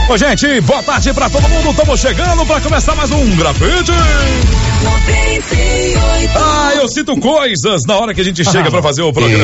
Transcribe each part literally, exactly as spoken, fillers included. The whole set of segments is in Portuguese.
Ô, gente, boa tarde pra todo mundo. Estamos chegando pra começar mais um Grafite. Ah, eu sinto coisas na hora que a gente chega pra fazer o programa.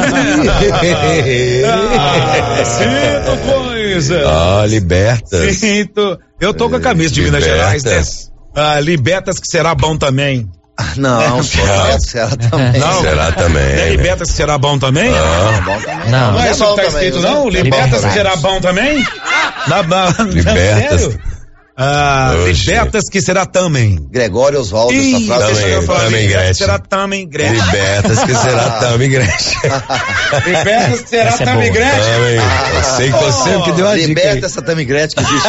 ah, sinto coisas. Ah, libertas. Sinto. Eu tô com a camisa de Minas Gerais, né? Ah, libertas que será bom também. Não, será, será também. Não, será também. É libertas que será bom também? Ah, bom também. Não, não é é isso que tá escrito, não? Libertas que será bom também? Na, na, libertas. Sério? Ah, libertas que será também. Gregório Oswaldo, essa frase. Também, eu falar, também, libertas Gretchen. que será também, Gretchen. Libertas que será também, Gretchen. Libertas que será Essa é também, boa. Gretchen. Também. Eu sei que você Oh, que deu a dica. Liberta essa Tammy Gretchen que existe.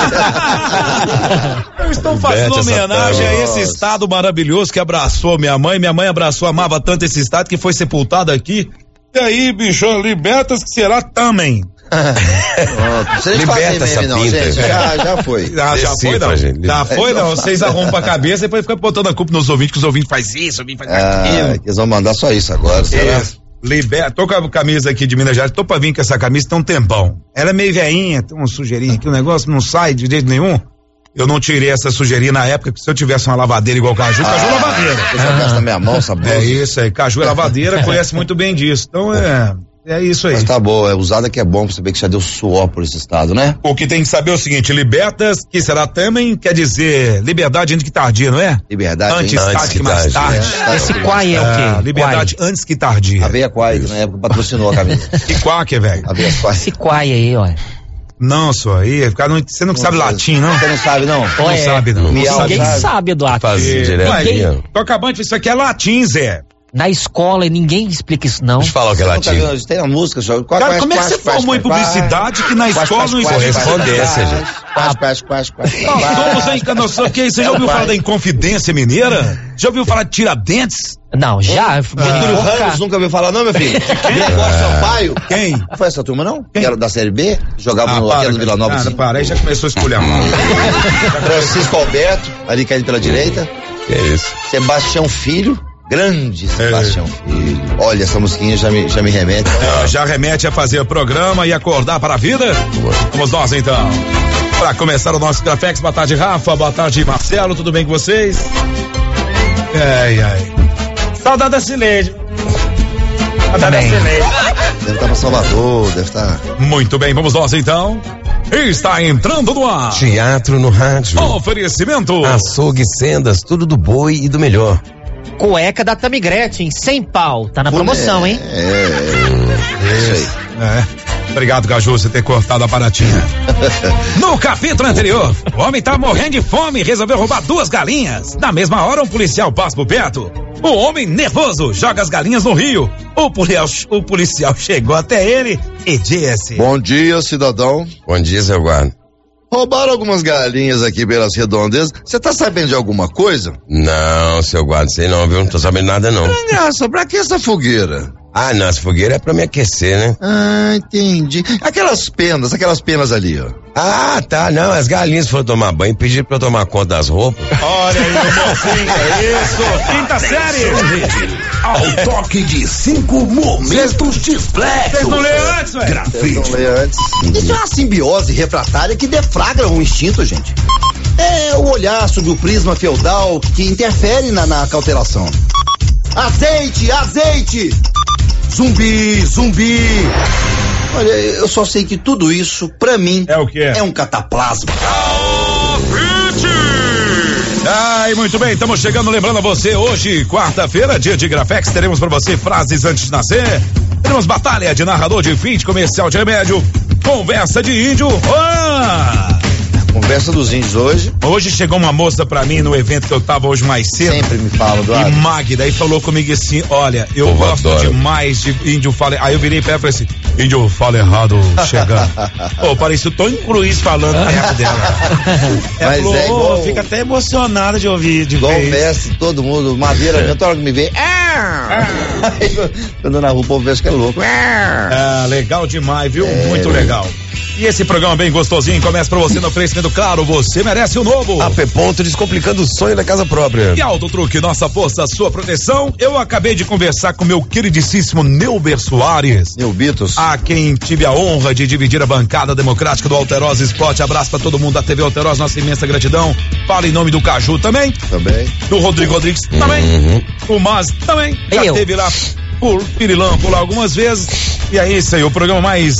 Eu estou fazendo Liberta essa homenagem a Tami. esse estado maravilhoso que abraçou minha mãe. Minha mãe abraçou, amava tanto esse estado que foi sepultado aqui. E aí, bicho, libertas que será também. Vocês Liberta essa não, pinta. gente. Já, já foi. Ah, já foi, Decifra, não. gente. Já foi, não. Vocês arrombam a cabeça e depois ficam botando a culpa nos ouvintes, que os ouvintes fazem isso, os ouvintes fazem Ah, aquilo. que eles vão mandar só isso agora, será? Isso. Liberta, tô com a camisa aqui de Minas Gerais, tô pra vir com essa camisa tem um tempão. Ela é meio veinha, tem uma sujeirinha aqui, o negócio não sai de jeito nenhum. Eu não tirei essa sujeirinha na época, porque se eu tivesse uma lavadeira igual Caju, Caju é lavadeira. Você ah. gasta minha mão, sabor. É isso aí, Caju é lavadeira, conhece muito bem disso. Então é, é isso aí. Mas tá boa, é usada que é bom pra saber que já deu suor por esse estado, né? O que tem que saber é o seguinte, libertas, que será também, quer dizer liberdade antes que tardia, não é? Liberdade. Antes, hein? tarde que mais tarde. É, Esse quai é o quê? Ah, liberdade antes que tardia. A Veia Quai, que na época patrocinou a camisa. Que quack, velho? A Veia Quai. Esse quai aí, ó. Não, só aí, ficar não, você não, sabe latim, não? Você não sabe, não? Não Ué, sabe, não. Não Miau, sabe. Ninguém sabe. sabe, Eduardo. Fazer É, direto ué, aqui, ó. tô acabando de isso aqui é latim, Zé. Na escola ninguém explica isso, não. Deixa eu falar o que é Você não tá latim. vendo? Tem na música, só. Quase, Cara, como é que você formou em publicidade que na escola não existe? Correspondência, gente. Quase, quase, quase, quase. Nós somos a encarnação, que você já ouviu falar da Inconfidência Mineira? Já ouviu falar de Tiradentes? Não, já. Getúlio Ramos, nunca ouviu falar, não, meu filho? Gregório Sampaio. Quem? Não foi essa turma, não? Quem? Era da Série B? Jogava no para, aquele do Vila Nova. cara, assim. para, aí já começou a escolher mal. Francisco Alberto, ali caindo pela direita. Que é isso? Sebastião Filho. Grande Sebastião Filho. Olha, essa musiquinha já me, já me remete. É, já remete a fazer programa e acordar para a vida? Vamos nós então. Para começar o nosso Grafex, boa tarde, Rafa, boa tarde, Marcelo, tudo bem com vocês? Ai, ai. Saudade da Cileide. Saudade da Cileide. Deve estar pra Salvador, deve estar. Muito bem, vamos nós então. Está entrando no ar. Teatro no rádio. Oferecimento. Açougue, sendas, tudo do boi e do melhor. Cueca da Tammy Gretchen, sem pau. Tá na promoção, hein? É, é, isso aí. É. Obrigado, Caju, você ter cortado a baratinha. No capítulo anterior, o homem tá morrendo de fome e resolveu roubar duas galinhas. Na mesma hora, um policial passa por perto. O homem, nervoso, joga as galinhas no rio. O policial, o policial chegou até ele e disse: Bom dia, cidadão. Bom dia, seu guarda. Roubaram algumas galinhas aqui pelas redondezas. Você tá sabendo de alguma coisa? Não, seu guarda, sei não, viu? Não tô sabendo nada, não. Graça, pra que essa fogueira? Ah, não, essa fogueira é pra me aquecer, né? Ah, entendi. Aquelas penas, aquelas penas ali, ó. Ah, tá, não, as galinhas foram tomar banho e pediram pra eu tomar conta das roupas. Olha aí, meu mocinho, é isso, quinta série. Ao toque de cinco momentos de flex. Vocês não leram antes, velho? Grafite. Antes. Isso é uma simbiose refratária que deflagra um instinto, gente. É o olhar sob o prisma feudal que interfere na, na cautelação. Azeite, azeite! Zumbi, zumbi! Olha, eu só sei que tudo isso, pra mim, É o quê? é um cataplasma. Ai, muito bem, estamos chegando, lembrando a você, hoje, quarta-feira, dia de Grafex, teremos para você frases antes de nascer, teremos batalha de narrador de fim de comercial de remédio, conversa de índio, ah! Conversa dos índios hoje. Hoje chegou uma moça pra mim no evento que eu tava hoje mais cedo. Sempre me fala do E Magda aí falou comigo assim, olha, eu Povo gosto adora. demais de índio fala. Aí eu virei pra ela e falei assim, índio fala errado chegando. Pô, parece o Tony Cruz falando perto dela. Ela Mas falou, é "Ô, igual- fica até emocionada de ouvir, de Igual ver isso." mestre, todo mundo, madeira, já toda hora que me vê. Ah! Aí, quando na rua o povo vê que é louco. Ah! É, legal demais, viu? Muito legal. E esse programa bem gostosinho começa pra você no oferecimento claro, você merece o novo. A P Ponto descomplicando o sonho da casa própria. E Auto Truque, nossa força, sua proteção. Eu acabei de conversar com meu queridíssimo Neuber Soares. Neubitos. A quem tive a honra de dividir a bancada democrática do Alterosa Esporte. Abraço pra todo mundo da T V Alterosa, nossa imensa gratidão. Fala em nome do Caju também. Também. Do Rodrigo Rodrigues também. Uhum. O Mas também. Já Eu. teve lá por Pirilão, por lá algumas vezes. E é isso aí, o programa mais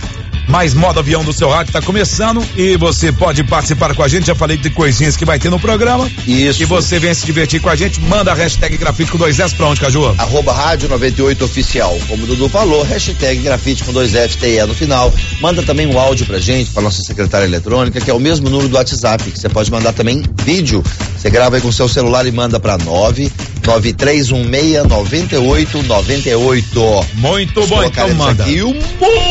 mais modo avião do seu rádio tá começando e você pode participar com a gente. Já falei de coisinhas que vai ter no programa. Isso. E você vem se divertir com a gente, manda a hashtag grafite com dois S pra onde, Caju? Arroba Rádio noventa e oito Oficial. Como o Dudu falou, hashtag grafite com dois F T E no final. Manda também um áudio pra gente, pra nossa secretária eletrônica, que é o mesmo número do WhatsApp, que você pode mandar também vídeo. Você grava aí com o seu celular e manda pra nove nove três um seis nove oito nove oito. Muito bom, então manda. E o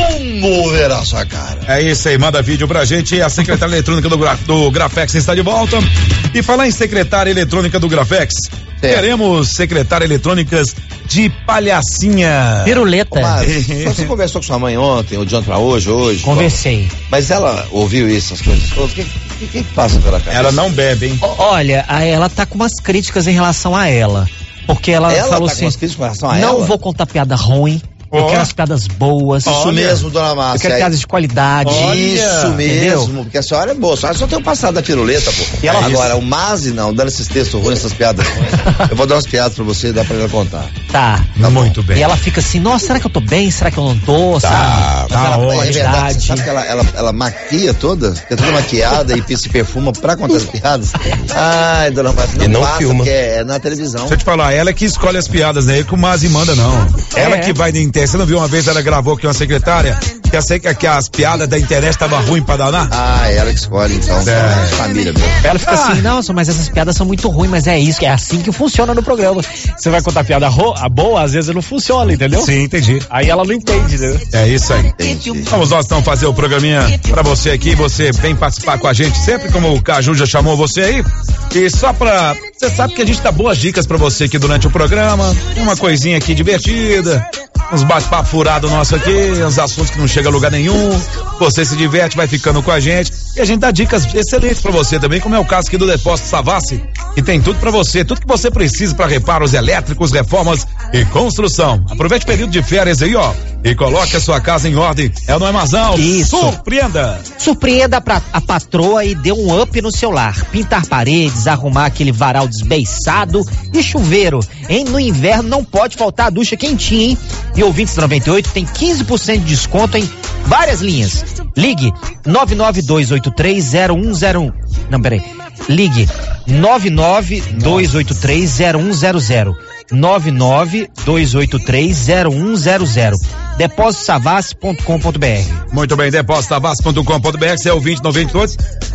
mundo verá sua cara. É isso aí, manda vídeo pra gente. E a secretária eletrônica do, Gra, do Grafex está de volta. E falar em secretária eletrônica do Grafex, É. queremos secretária eletrônicas de palhacinha. Piruleta. Ô, Mari, você conversou com sua mãe ontem, ou de ontem pra hoje, hoje? Conversei. Mas ela ouviu isso, essas coisas todas? O que, que, que passa pela cabeça? Ela não bebe, hein? O- Olha, a- ela tá com umas críticas em relação a ela. Porque ela, Ela falou tá com assim: umas críticas com relação a não ela? vou contar piada ruim. Eu Ó. quero as piadas boas. Isso Olha. mesmo, dona Márcia. Eu quero piadas de qualidade. Isso Entendeu? mesmo, porque a senhora é boa. A senhora só tem o passado da piruleta, pô. E ela- Agora, o Mazi não, dando esses textos ruins, essas piadas ruins. Eu vou dar umas piadas pra você e dá pra ela contar. Tá. Muito bem. E ela fica assim: nossa, será que eu tô bem? Será que eu não tô? sabe? Mas tá ela, ótimo. é verdade, você Qualidade. sabe que ela, ela, ela maquia toda, fica toda maquiada e se perfuma pra contar as piadas. Ai, dona Márcia, não, E não passa, filma. porque é, é na televisão. Deixa eu te falar, ela é que escolhe as piadas, né? Que o Mazi manda, não. É. Ela que vai na internet. Você não viu uma vez, ela gravou aqui uma secretária, que eu sei que, que as piadas da internet estavam ruins pra danar? Ah, é ela que escolhe, então. É. Família mesmo. Ela fica assim: nossa, mas essas piadas são muito ruins, mas é isso, é assim que funciona no programa. Você vai contar piada ro- a boa, às vezes não funciona, entendeu? Sim, entendi. Aí ela não entende, né? É isso aí. Entendi. Vamos nós então fazer o programinha pra você aqui, você vem participar com a gente sempre, como o Caju já chamou você aí. E só pra, você sabe que a gente dá boas dicas pra você aqui durante o programa, tem uma coisinha aqui divertida, uns bate-papo furado nosso aqui, uns assuntos que não chegam a lugar nenhum, você se diverte, vai ficando com a gente, e a gente dá dicas excelentes pra você também, como é o caso aqui do Depósito Savassi, que tem tudo pra você, tudo que você precisa pra reparos elétricos, reformas e construção. Aproveite o período de férias aí, ó, e coloque a sua casa em ordem. É o Noemazão. Isso. Surpreenda. Surpreenda a, pra- a patroa e dê um up no seu lar. Pintar paredes, arrumar aquele varal desbeiçado e chuveiro. Hein? No inverno não pode faltar a ducha quentinha, hein? E ouvintes da noventa e oito tem quinze por cento de desconto em várias linhas. Ligue nove nove dois oito três zero um zero um. Não, peraí. Ligue nove nove dois oito três zero um zero zero. nove nove dois oito três zero um zero zero. depósito savassi ponto com ponto br. Muito bem, depósito savassi ponto com ponto br, você é ouvinte noventa e oito.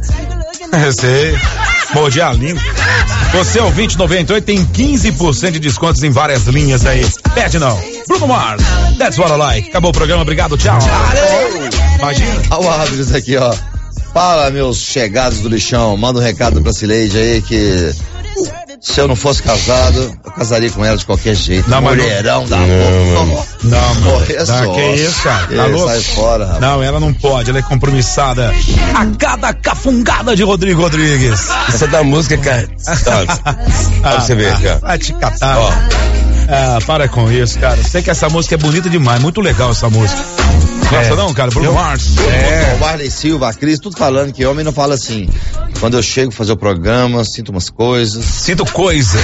Você, mordi a língua. Você é ouvinte noventa e oito, tem quinze por cento de descontos em várias linhas aí. Pede não. Bruno Mars, that's what I like. Acabou o programa, obrigado, tchau. Imagina. Olha o Adris aqui, ó. Fala, meus chegados do lixão. Manda um recado pra Cileide aí que se eu não fosse casado, eu casaria com ela de qualquer jeito. Não, mas não- Mulherão da Não, porra. Não, Porra, é não, só. que isso, cara? Tá É, louco? sai fora, rapaz. Não, ela não pode, ela é compromissada. A cada cafungada de Rodrigo Rodrigues. Isso é da música, cara. Olha pra você ver, cara. Vai te catar. Ó. Ah, para com isso, cara. Sei que essa música é bonita demais, muito legal essa música. Gosta É. não, cara? Bruno Eu- Mars. É. O Marley Silva, a Cris, tudo falando que homem não fala assim. Quando eu chego fazer o programa, sinto umas coisas. Sinto coisas.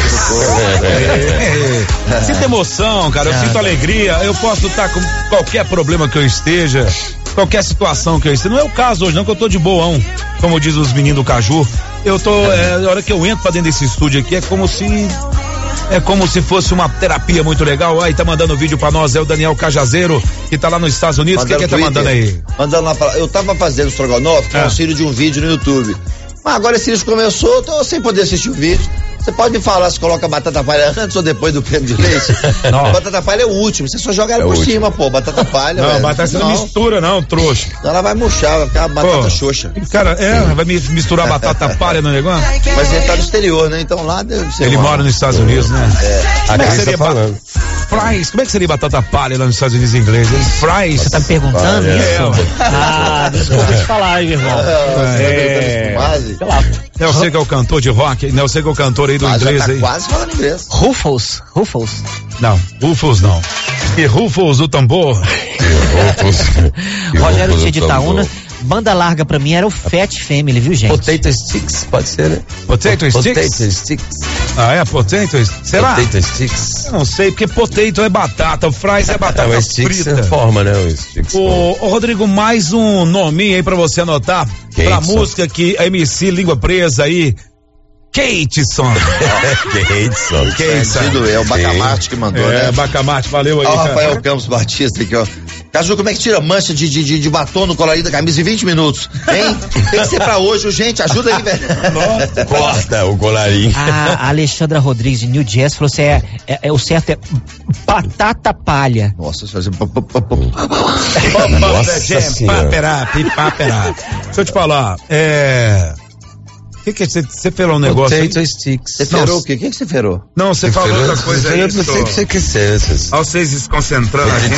É, é. Sinto emoção, cara. Eu sinto alegria. Eu posso estar com qualquer problema que eu esteja, qualquer situação que eu esteja. Não é o caso hoje, não, que eu tô de boão. Como diz os meninos do Caju. Eu tô, é, na hora que eu entro pra dentro desse estúdio aqui, é como se. É como se fosse uma terapia muito legal. Aí tá mandando vídeo pra nós, é o Daniel Cajazeiro, que tá lá nos Estados Unidos. O que que ele tá Twitter, mandando aí? Mandando lá pra, eu tava fazendo estrogonofe com Ah. auxílio de um vídeo no YouTube. Mas agora esse vídeo começou, eu tô sem poder assistir o vídeo. Você pode me falar se coloca batata palha antes ou depois do creme de leite? Não. Batata palha é o último, você só joga ela É o por último. cima, pô. Batata palha, Não, velho. batata você não Não, mistura, não, trouxa. ela vai murchar, vai ficar uma batata Pô, xoxa. Cara, é, vai mi- misturar batata palha no negócio? Mas ele tá no exterior, né? Então lá deve ser Ele uma- mora nos Estados Unidos, né? A Como é que Cris seria tá ba- falando. fries. Como é que seria batata palha lá nos Estados Unidos em inglês, hein? Fries. Você tá me perguntando palha, isso? é, ah, desculpa te falar, meu irmão. É. Sei lá. Eu sei que é o cantor de rock, não, eu sei que é o cantor aí do Ah, inglês já tá aí. quase falando inglês. Ruffles, Ruffles. Não, Rufus não. E Rufus o tambor. Rogério Tia de Itaúna, banda larga pra mim era o Fat Family, viu, gente? Potato sticks, pode ser, né? Potato sticks? Potato sticks. Ah, é potato? Será? Potato sticks. Eu não sei, porque potato é batata, o fries é batata Não, sticks frita. é forma, né? O sticks. Ô, ô, Rodrigo, mais um nominho aí pra você anotar. Kateson. Pra música que a M C Língua Presa aí. Kateson. Kateson. Entendido, é o Bacamarte que mandou, É, né? Bacamarte, valeu aí. Ó, o cara. Rafael Campos Batista aqui, ó. Caju, como é que tira mancha de, de, de, de batom no colarinho da camisa em vinte minutos? Hein? Tem que ser pra hoje, gente. Ajuda aí, velho. Corta o colarinho. A Alexandra Rodrigues de New Jersey falou assim: é, é, é o certo é batata palha. Nossa, você faz... Nossa senhora. Deixa eu te falar, é... O que que você, você ferou um negócio aí? Potato sticks. Você ferou o quê? O que que você ferou? Não, você falou outra coisa aí. Eu não sei o que você quer ser. essas- Olha vocês se concentrando aqui.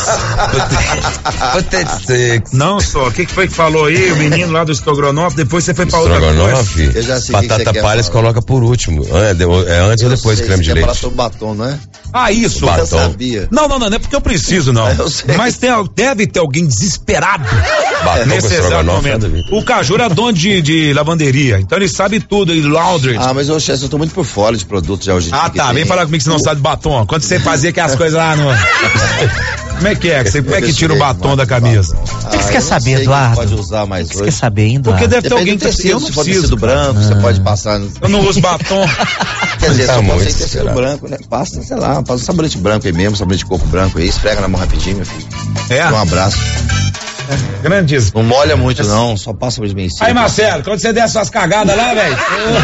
Potato sticks. Não só, o que que foi que falou aí, o menino lá do Estrogonofe, depois você foi pra outra coisa. Estrogonofe, Eu já sei o que que batata você quer palha você falar. coloca por último. É, de- é antes ou depois do creme de Você quer falar leite? sobre batom, não é? Ah, isso. Batom. Eu sabia. Não, não, não, não é porque eu preciso, não. Eu sei. Mas tem, deve ter alguém desesperado Batom com nesse exato estrogonofe. momento. né? O Caju é dono de, de lavanderia, então ele sabe tudo, ele laundry. Ah, mas eu, eu tô muito por fora de produtos já hoje em dia. Ah, que tá, tem. vem falar comigo que você não sabe de batom. Quando você fazia aquelas coisas lá no... Como é que é? Que você, como é que tira o batom da camisa? O que que você Ah, quer eu saber, sei que Eduardo? Pode usar mais O que você hoje. quer saber, hein, Porque Eduardo? deve ter alguém Depende que do tecido, eu se não for preciso. tecido branco, você pode passar. no- Eu não uso batom. Quer dizer, Tá só muito pode ser tecido esperado. branco, né? Passa, sei lá, passa um sabonete branco aí mesmo, sabonete de coco branco aí, esfrega na mão rapidinho, meu filho. É? Um abraço. Grandes. Não molha muito, não, só passa sabonete bem seco. Aí, Marcelo, quando você der suas cagadas lá, velho.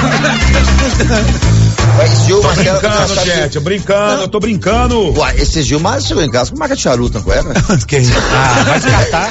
Ué, esse Gil, Tô Marcelo, brincando, sabe que- gente, eu brincando, eu tô brincando. Ué, esse Gil, mas chegou em casa com marca de charuto na cueca. Que isso? Ah, vai descartar.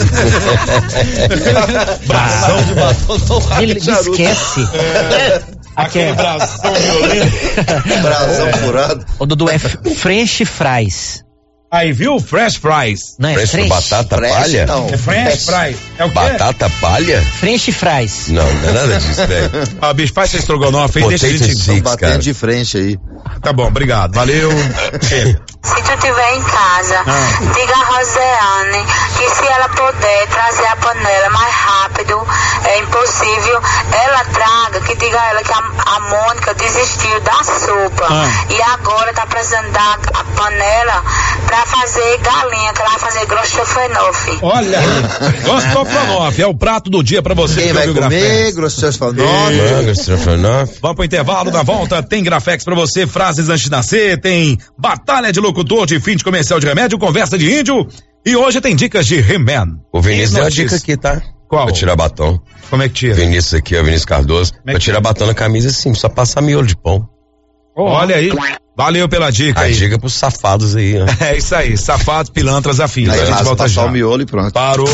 Bração de batom, não marca Ele de me charuto. esquece. Aquele bração violento. Brasão furado. O Dudu é f- French fries. Aí, viu? Fresh fries. Não é French com French? batata Fresh, palha? não. É French fries. É o quê? Batata palha? French fries. Não, não é nada disso, velho. Ah, bicho, faz seu estrogonofe aí, deixa a Potato gente... sticks, Batendo cara. de frente aí. Tá bom, obrigado, valeu. Chega. Se tu estiver em casa, Ah. diga a Rosiane que se ela puder trazer a panela mais rápido, é impossível, ela traga, que diga a ela que a, a Mônica desistiu da sopa Ah. e agora tá precisando da a panela pra fazer galinha, que ela vai fazer grostofenofe. Olha aí, Gostrofonofe, é o prato do dia pra você Quem que vai ouviu o comer, Grafex. grosseiro falando, Manga, estrogonofe. Vamos pro intervalo, na volta tem Grafex pra você, frases antes de nascer, tem batalha de locutor de fim de comercial de remédio, conversa de índio e hoje tem dicas de He-Man. O Vinícius E deu uma notícias. dica aqui, tá? Qual? Pra tirar batom. Como é que tira? Vinícius aqui, ó, Vinícius Cardoso. é Pra que tirar batom na camisa, sim, só passar miolo de pão. Olha aí, valeu pela dica A aí. dica pros safados aí, ó. É isso aí, safados, pilantras, afins. Aí A gente raspa volta só já. o miolo e pronto. Parou.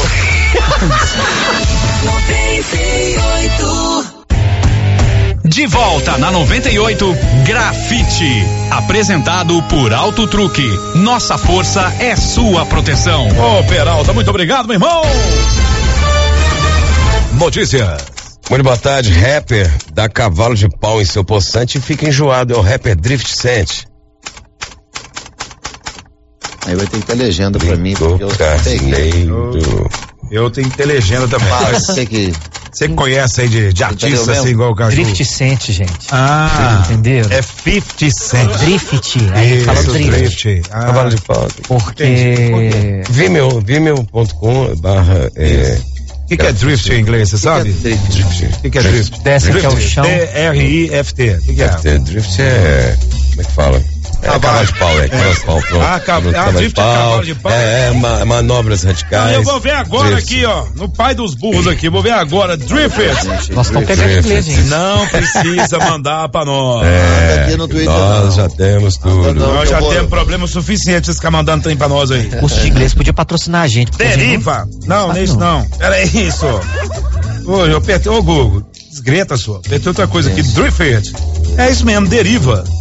De volta na noventa e oito, Grafite. Apresentado por Auto Truque. Nossa força é sua proteção. Ô, Peralta, muito obrigado, meu irmão. Notícias. Muito boa tarde, rapper dá cavalo de pau em seu poçante e fica enjoado. É o rapper Drift Cent. Aí vai ter que ter legenda pra mim, porque eu Do peguei. carneiro. Eu tenho que ter legenda também. Fala, você que... Você que conhece aí de, de artista mesmo? assim igual o Caju? Drift Cent, gente. Ah, Entendeu? é cinquenta Cent. Drift. Aí Isso, fala drift. drift. Ah, Cavalo de pau. Porque. Vimeo, vimeo ponto com barra é, o que, que é drift em inglês, você sabe? drift. O que, que é drift? Desce que é o chão. D R I F T. O que, que é? É, drift é, como é que fala? É Cavalo. cavalo de pau, é cavalo de pau, pronto. Ah, ca- Pronto, ah, cavalo drift é cavalo de pau. É, é ma- manobras Ah, radicais. eu vou ver agora Drift. aqui, ó, no pai dos burros aqui, vou ver agora, drift. Nós estamos pegando Drift. inglês, gente. Não precisa mandar pra nós. É, aqui no Twitter, nós não. já temos tudo. não. Nós já eu vou- temos problema suficiente vocês ficar mandando trem pra nós aí. O curso de inglês podia patrocinar a gente. porque a gente Deriva. Não, não é isso não. não. Era isso. Ô, eu apertei, ô Google, desgreta sua. Apertei outra coisa aqui, drift. É isso mesmo, deriva.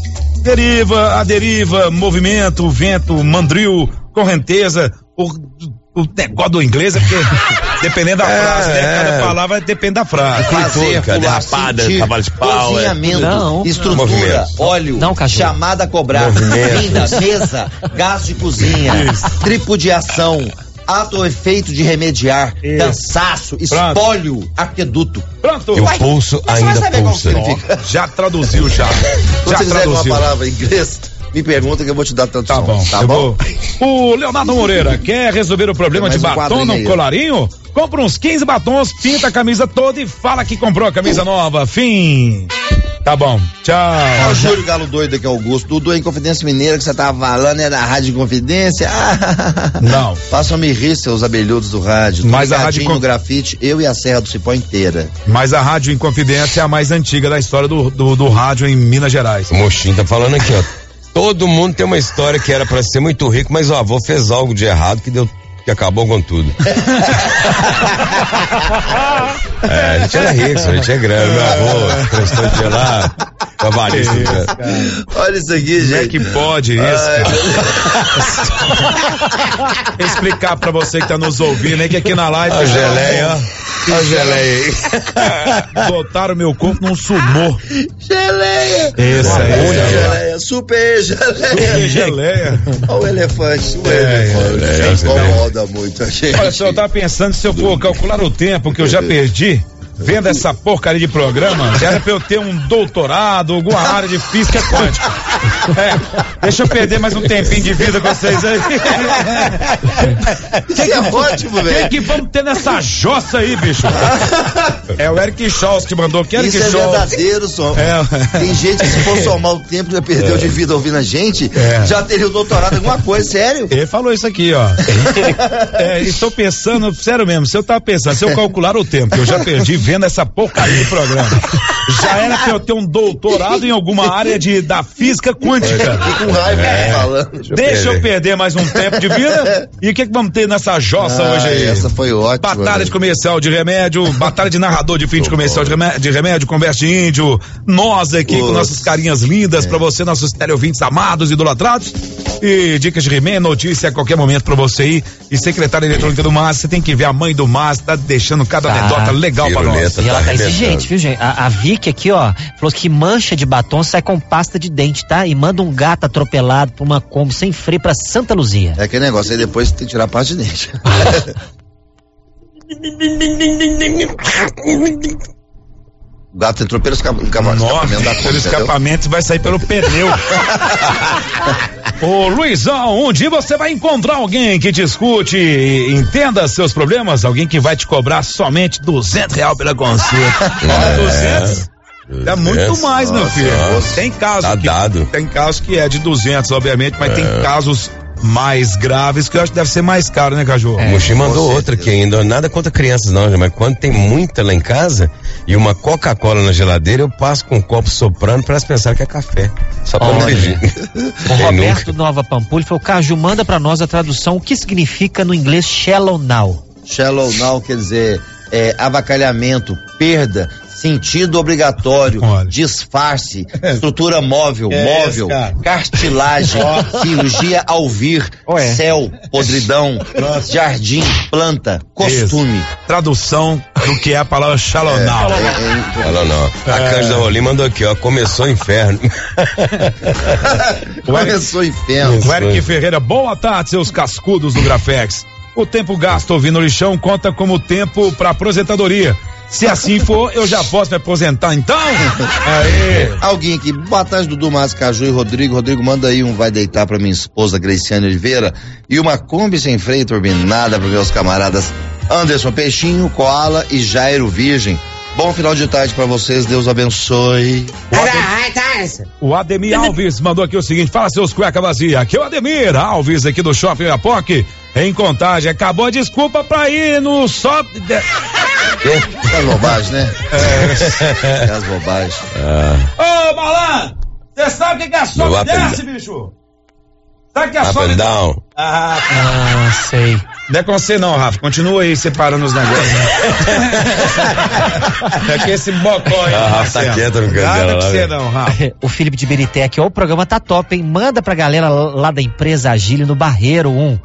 Deriva, a deriva, movimento, vento, mandril, correnteza, o, o negócio do inglês é porque dependendo da é, frase, né? Cada é. palavra depende da frase. Fazer, pular, derrapada, sentir, cavalo de pau, cozinhamento, não. estrutura, Movimento. óleo, não, chamada a cobrar, vinda, mesa, gás de cozinha, tripudiação, ato ou efeito de remediar, Isso. cansaço, Pronto. espólio, aqueduto. Pronto. E o pulso ainda pulsa. Já traduziu, já. Se já você quiser traduziu. uma palavra em inglês, me pergunta que eu vou te dar tanto Tá som, bom, tá eu bom? vou. O Leonardo Moreira quer resolver o problema Tem de mais um batom quadrinho no aí, colarinho? Compra uns quinze batons, pinta a camisa toda e fala que comprou a camisa nova. Fim. Tá bom, tchau. Ó, o Júlio Galo doido aqui, Augusto. Dudu, em Confidência Mineira que você tava falando, é da Rádio Confidência? Não. Façam-me rir, seus abelhudos do rádio. Tô Mas a ligadinho Rádio no grafite, eu e a Serra do Cipó inteira. Mas a Rádio Inconfidência é a mais antiga da história do, do, do rádio em Minas Gerais. O Mochinho tá falando aqui, ó. Todo mundo tem uma história que era pra ser muito rico, mas o avô fez algo de errado que deu, que acabou com tudo. É, a gente era rico, a gente é grande. Meu avô prestou de lá, cavalista. Olha isso aqui, gente. Como é que pode isso, Ai, cara? Explicar pra você que tá nos ouvindo, né? Que aqui na live. Ó, geleia, ó. Ó, geleia aí. Botaram meu corpo num sumô. Geleia! Isso aí. Geleia, super geleia. Super geleia. Olha o elefante, o É, elefante. é, é, Incomoda muito a gente. Olha, só, eu tava pensando se eu for calcular o tempo que eu já perdi vendo essa porcaria de programa, era pra eu ter um doutorado, alguma área de física quântica. É, deixa eu perder mais um tempinho de vida com vocês aí. Isso é ótimo, O que, velho. que vamos ter nessa jossa aí, bicho? É o Eric Shaws que mandou. Que Eric Isso é Shaws? verdadeiro, som. É. Tem gente que se for somar o tempo que já perdeu é. de vida ouvindo a gente, É. já teria o doutorado em alguma coisa, sério. Ele falou isso aqui, ó. É, estou pensando, sério mesmo, se eu tava pensando, se eu calcular o tempo que eu já perdi vendo essa porcaria de programa, já era pra eu ter um doutorado em alguma área de, da física quântica. Fico com raiva É. falando. Deixa eu perder mais um tempo de vida. E o que que vamos ter nessa jossa Ah, hoje aí? essa foi ótima. Batalha velho. de comercial de remédio, batalha de narrador de fim de comercial de remédio, de remédio, conversa de índio, nós aqui Putz. com nossas carinhas lindas pra você, nossos teleouvintes amados, idolatrados, e dicas de He-Man, notícia a qualquer momento pra você aí. E secretária eletrônica do Márcio, você tem que ver a mãe do Márcio, tá deixando cada Tá. anedota legal pra nós. Piruleta. E ela Tá tá arrebentando. exigente, viu, gente? A, a Vicky aqui, ó, falou que mancha de batom sai com pasta de dente, tá? E manda um gato atropelado pra uma Kombi sem freio pra Santa Luzia. É aquele negócio, aí depois tem que tirar a parte de dente. O gato entrou pelo esca- escapa- escapamento da Nossa, conta, pelo entendeu? escapamento vai sair pelo pneu. Ô Luizão, um dia você vai encontrar alguém que te escute e entenda seus problemas, alguém que vai te cobrar somente duzentos reais pela consulta. É. duzentos? É muito mais, meu Nossa, filho. nossa. Tem casos Tá que dado. tem casos que é de duzentos, obviamente, mas tem casos mais graves que eu acho que deve ser mais caro, né, Caju? O Mochinho mandou com outra certeza. aqui ainda, nada contra crianças não, mas quando tem muita lá em casa e uma Coca-Cola na geladeira, eu passo com um copo soprando pra elas pensarem que é café. Só pra não Olha. dirigir. O Quem Roberto nunca? Nova Pampulha falou: Caju, manda pra nós a tradução, o que significa no inglês shallow now? Shallow now quer dizer é, avacalhamento, perda, sentido obrigatório, Olha. disfarce, estrutura móvel, É móvel, esse, cara. cartilagem, cirurgia ao vir, Ué. céu, podridão, jardim, planta, costume. Tradução do que é a palavra shalonal. É, Fala não. A É. Cândida Rolim mandou aqui, ó, começou o inferno. Começou o inferno. O Eric Ferreira, boa tarde, seus cascudos do Grafex. O tempo gasto ouvindo o lixão conta como tempo pra aposentadoria. Se assim for, eu já posso me aposentar então? Aê! Alguém aqui, boa tarde, Dudu, Márcio, Caju e Rodrigo. Rodrigo, manda aí um vai deitar pra minha esposa, Graciane Oliveira, e uma Kombi sem freio turbinada para meus camaradas Anderson Peixinho, Koala e Jairo Virgem. Bom final de tarde pra vocês, Deus abençoe. O Ademir Alves mandou aqui o seguinte: fala seus cueca vazia. Aqui é o Ademir Alves, aqui do Shopping Iapoque, em Contagem. Acabou a desculpa pra ir no só. É as bobagens, né? É as bobagens. Ô, malandro! Você sabe o que é a No sobe up and desce, bicho? Sabe o que é a Up sobe and down. Ah, Ah, sei. Não é com você não, Rafa. Continua aí separando os negócios. É que esse bocó aí. A Rafa tá quieta no canto Nada dela que lá, você velho. não, Rafa. O Felipe de Birité aqui, ó, o programa tá top, hein? Manda pra galera lá da empresa Agile no Barreiro um.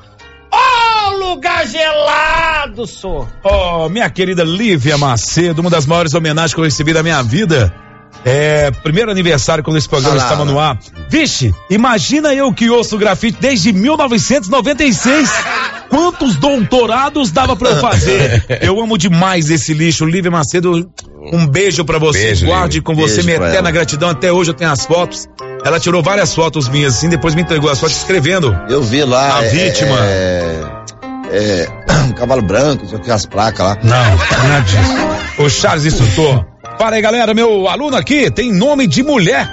Ô, lugar gelado, só. Ó, oh, minha querida Lívia Macedo, uma das maiores homenagens que eu recebi da minha vida. É, primeiro aniversário quando esse programa Ah, estava não. no ar. Vixe, imagina eu que ouço grafite desde mil novecentos e noventa e seis. Quantos doutorados dava pra eu fazer? Eu amo demais esse lixo. Lívia Macedo, um beijo pra você. Beijo, Guarde Lívia. com você Beijo minha pra eterna ela. gratidão. Até hoje eu tenho as fotos. Ela tirou várias fotos minhas assim, depois me entregou as fotos escrevendo. Eu vi lá. A é, vítima. É, é, um cavalo branco, só que as placas lá. Não, nada disso. O Charles Instrutor. Fala aí, galera, meu aluno aqui tem nome de mulher.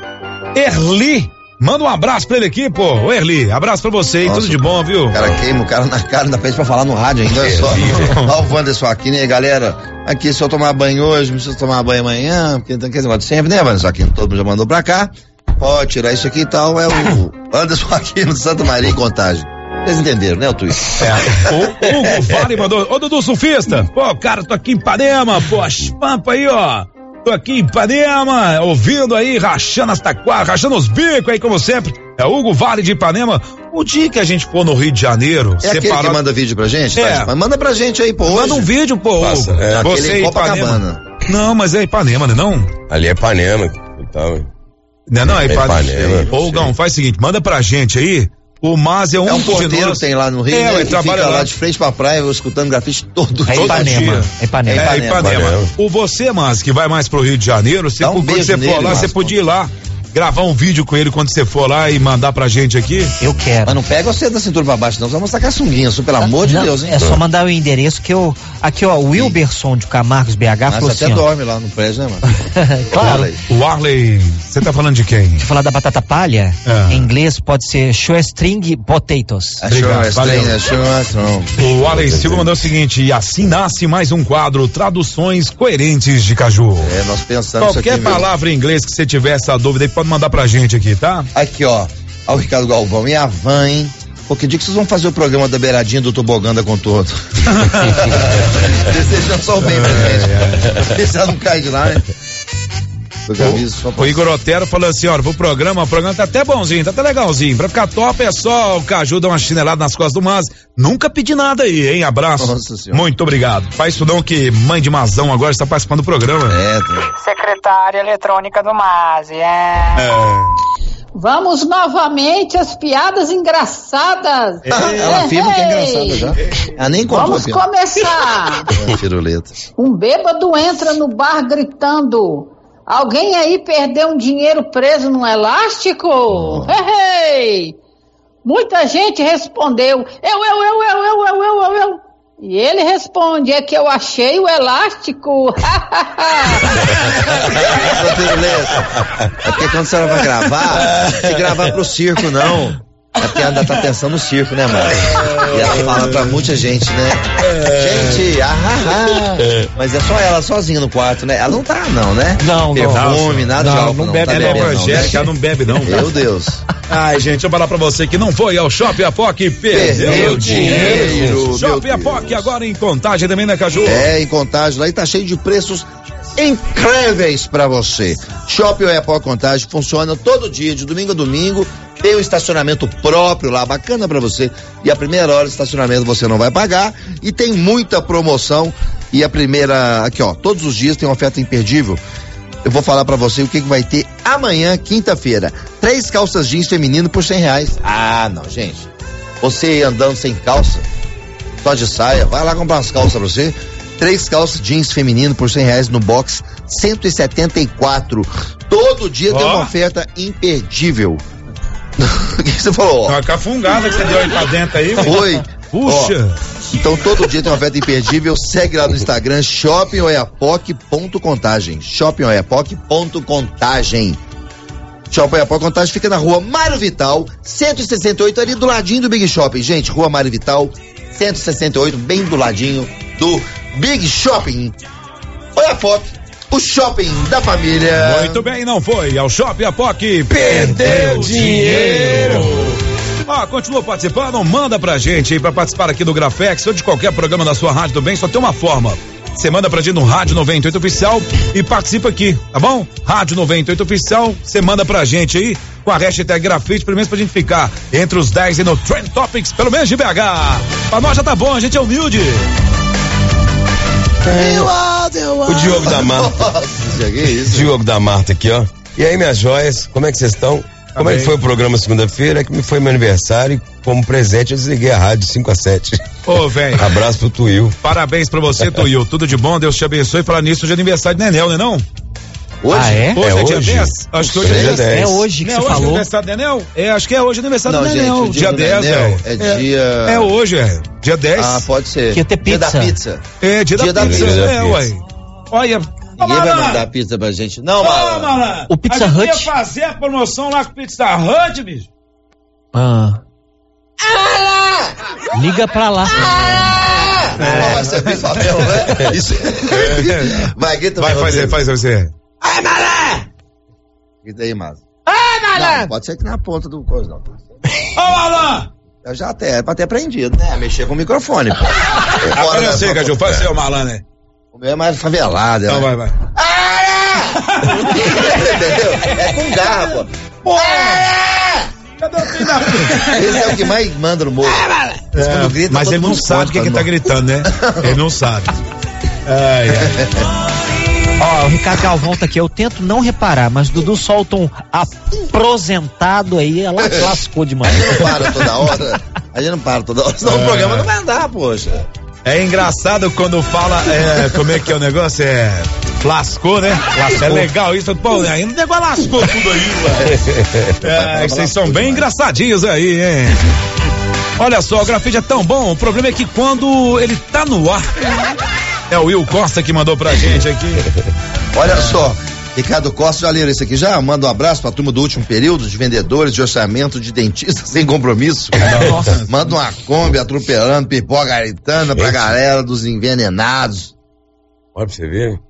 Erli. Manda um abraço pra ele aqui, pô. Ô, Erli, abraço pra você aí, Nossa, tudo de bom, viu? O cara queima o cara na cara, ainda pede pra falar no rádio ainda, olha só. Olha o Wanderson aqui, né, galera? Aqui, se eu tomar banho hoje, não preciso tomar banho amanhã, porque tem aquele negócio de sempre, né, Wanderson aqui? Todo mundo já mandou pra cá. Pode tirar isso aqui e tal, é o Anderson aqui no Santa Maria em Contagem. Vocês entenderam, né, o Twitch? É. O Hugo Vale mandou. Ô, Dudu Surfista. Pô, cara, tô aqui em Ipanema, pô, as pampa aí, ó. Tô aqui em Ipanema, ouvindo aí, rachando as taquaras, rachando os bicos aí, como sempre. É o Hugo Vale de Ipanema. O dia que a gente for no Rio de Janeiro, É aquele que manda vídeo pra gente? É. Tá? Manda pra gente aí, pô, hoje. Manda um vídeo, pô. Passa, Hugo. é. Você Aquele em Copacabana. Ipanema. Não, mas é Ipanema, né não? Ali é Ipanema e tal. Não, não, é É Ipanema. Ipanema, Ô, Hugão, faz o seguinte, manda pra gente aí. O Mas é um, É um de porteiro nós. que tem lá no Rio, É, né, ele que trabalha fica lá lá. de frente pra praia, eu escutando grafite todo, É todo Ipanema. dia. É Ipanema. É, Ipanema. Ipanema. Ipanema. O você, mas que vai mais pro Rio de Janeiro, você, Dá um quando beijo você for nele, lá, você Márcio. podia ir lá, gravar um vídeo com ele quando você for lá e mandar pra gente aqui. Eu quero. Mas não pega você da cintura pra baixo, não. Você vai mostrar com a sunguinha, só, pelo amor de Não, Deus, hein? é só mandar o endereço que eu. Aqui, ó, o Wilberson de Camargos B H Mas falou até assim. ó, dorme lá no prédio, né, mano? claro. Olha aí. O Arley, você tá falando de quem? Se falar da batata palha, É. em inglês pode ser shoestring potatoes. Obrigado, Achou, valeu. estranho, achou, achou. O Arley Silva mandou o seguinte, e assim nasce mais um quadro, Traduções Coerentes de Caju. É, nós pensamos isso aqui. Qualquer mesmo. palavra em inglês que você tiver essa dúvida aí, pode mandar pra gente aqui, tá? Aqui, ó. Ó o Ricardo Galvão. E a van, hein? Pô, que dia que vocês vão fazer o programa da beiradinha do Tobogã da Contorno? Desejando só o bem pra gente. Vê se ela não cai de lá, né? Eu já aviso só pra... O Igor Otero falou assim, ó, o programa, o programa tá até bonzinho, tá até legalzinho. Pra ficar top é só o Caju dar uma chinelada nas costas do Mas. Nunca pedi nada aí, hein? Abraço. Nossa Senhora. Muito obrigado. Faz isso não que mãe de Mazão agora está participando do programa. É, tá. Secretária eletrônica do Mazi, é. É. Vamos novamente às piadas engraçadas. Ela afirma que é engraçada já. Ela nem contou Vamos a piada. começar. É, tiroleta. Um bêbado entra no bar gritando: alguém aí perdeu um dinheiro preso num elástico? Hey, hey. Muita gente respondeu: eu, eu, eu, eu, eu, eu, eu, eu, eu. E ele responde: é que eu achei o elástico. Essa tiroleta. É porque quando a senhora vai gravar, não tem que gravar pro circo, não. É porque ela ainda tá pensando no circo, né, mano? E ela fala pra muita gente, né? Gente, ah, ah, ah. Mas é só ela sozinha no quarto, né? Ela não tá, não, né? Não, não. Perfume, nada Não, de álcool, não não. bebe, Tá ela é bebendo, não, evangélica, né? ela não bebe não. Meu Deus. Ai, gente, eu vou falar pra você que não foi ao Shopping Apoc e perdeu, Perdeu dinheiro. dinheiro, Shopping meu Apoc agora em Contagem também, né, Caju? É, em Contagem lá e tá cheio de preços incríveis pra você. Shopping Oiapoque Contagem funciona todo dia, de domingo a domingo. Tem um estacionamento próprio lá, bacana pra você. E a primeira hora de estacionamento você não vai pagar. E tem muita promoção. E a primeira, aqui ó, todos os dias tem uma oferta imperdível. Eu vou falar pra você o que, que vai ter amanhã, quinta-feira. Três calças jeans feminino por cem reais. Ah, não, gente. Você andando sem calça, só de saia, vai lá comprar umas calças pra você. Três calças jeans feminino por cem reais no box cento e setenta e quatro. Todo dia Ó. tem uma oferta imperdível. O que você falou? Ó? Uma cafungada que você deu aí pra dentro aí. Foi. Puxa. Ó, então todo dia tem uma oferta imperdível. Segue lá no Instagram, shopping oiapoque ponto contagem. shopping oiapoque ponto contagem. Shopping Oiapoque Contagem fica na rua Mário Vital, cento e sessenta e oito, ali do ladinho do Big Shopping. Gente, rua Mário Vital, cento e sessenta e oito, bem do ladinho do Big Shopping. Oiapoque, o shopping da família. Muito bem, não foi ao Shopping Apoc, perdeu dinheiro. Ó, continua participando, manda pra gente aí pra participar aqui do Grafex ou de qualquer programa da sua Rádio do Bem, só tem uma forma. Você manda pra gente no Rádio noventa e oito Oficial e participa aqui, tá bom? Rádio noventa e oito Oficial, você manda pra gente aí com a hashtag Grafite, pelo menos pra gente ficar entre os dez e no Trend Topics, pelo menos de B H. Pra nós já tá bom, a gente é humilde. É, o Diogo da Marta. Diogo da Marta aqui, ó. E aí, minhas joias, como é que vocês estão? Como é que foi o programa segunda-feira? É que me foi meu aniversário e como presente eu desliguei a rádio de cinco a sete. Ô, velho. Abraço pro Tuil. Parabéns pra você, Tuil. Tudo de bom, Deus te abençoe. Falar nisso de aniversário de Nenel, né não? Hoje? Ah, é? Hoje é, é dia hoje? dez? Acho que hoje é dia dez. É hoje que não você é hoje falou. aniversário do Nenel? É, acho que é hoje aniversário Não, do gente, Nenel. o dia Dia do dez, Nenel é. é dia- É, é hoje, é. Dia dez. Ah, pode ser. Que ia ter Dia pizza. da pizza. É, dia, Dia da, da pizza. pizza. É, ué. Olha. Ninguém vai mandar pizza pra gente, não, Ô, mano. malandro. O Pizza a gente Hut? ia fazer a promoção lá com o Pizza Hut, bicho. Ah. Liga pra lá. É. Vai ser bem papel, né? Isso. Vai, grita Vai pra fazer, Rodrigo. faz você. Ai, malé! Grita aí, Márcio. Ai, Não, pode ser que na ponta do coisa, não. Ô, malandro. Eu já até, é pra ter aprendido, né? Mexer com o microfone, pô. Agora eu sei, Caju, faz seu malandro, né? O meu é mais favelado, Então né? vai, vai. Entendeu? É com garra, pô. Porra! Cadê o fim da... Esse é o que mais manda no morro. Mas É, quando grita, mas todo ele não mundo sabe o que, conta, que tá não. gritando, né? Ele não sabe. Ai, ai. Ó, o Ricardo Galvão tá aqui. Eu tento não reparar, mas Dudu solta um aposentado aí, ela lascou demais. A gente não para toda hora. A gente não para toda hora. Senão É. o programa não vai andar, poxa. É engraçado quando fala, é, como é que é o negócio? É. Lascou, né? Lascou. É legal isso. Pô, ainda o negócio lascou tudo aí, velho. É, vocês são bem engraçadinhos aí, hein? Olha só, o grafite é tão bom. O problema é que quando ele tá no ar. É o Will Costa que mandou pra gente aqui. Olha só, Ricardo Costa, já leram isso aqui já? Manda um abraço pra turma do último período, de vendedores, de orçamento, de dentistas sem compromisso. Nossa. Manda uma Kombi atropelando, pipoca gritando pra galera dos envenenados. Olha pra você ver.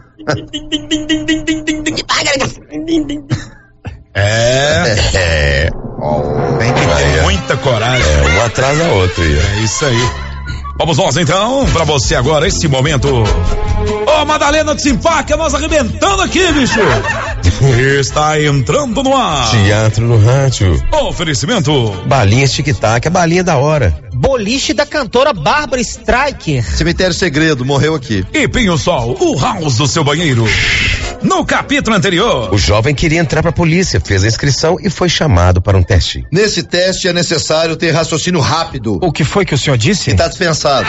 É. É. Tem que ter muita coragem. É, um atrás da outra aí. É isso aí. Vamos nós então, pra você agora, esse momento. Ô, Madalena de Simpaca, nós arrebentando aqui, bicho. Está entrando no ar. Teatro no rádio. Oferecimento. Balinhas tic-tac, a balinha da hora. Boliche da cantora Bárbara Striker. Cemitério Segredo, morreu aqui. E Pinho Sol, o house do seu banheiro. No capítulo anterior. O jovem queria entrar pra polícia, fez a inscrição e foi chamado para um teste. Nesse teste é necessário ter raciocínio rápido. O que foi que o senhor disse? E tá dispensado.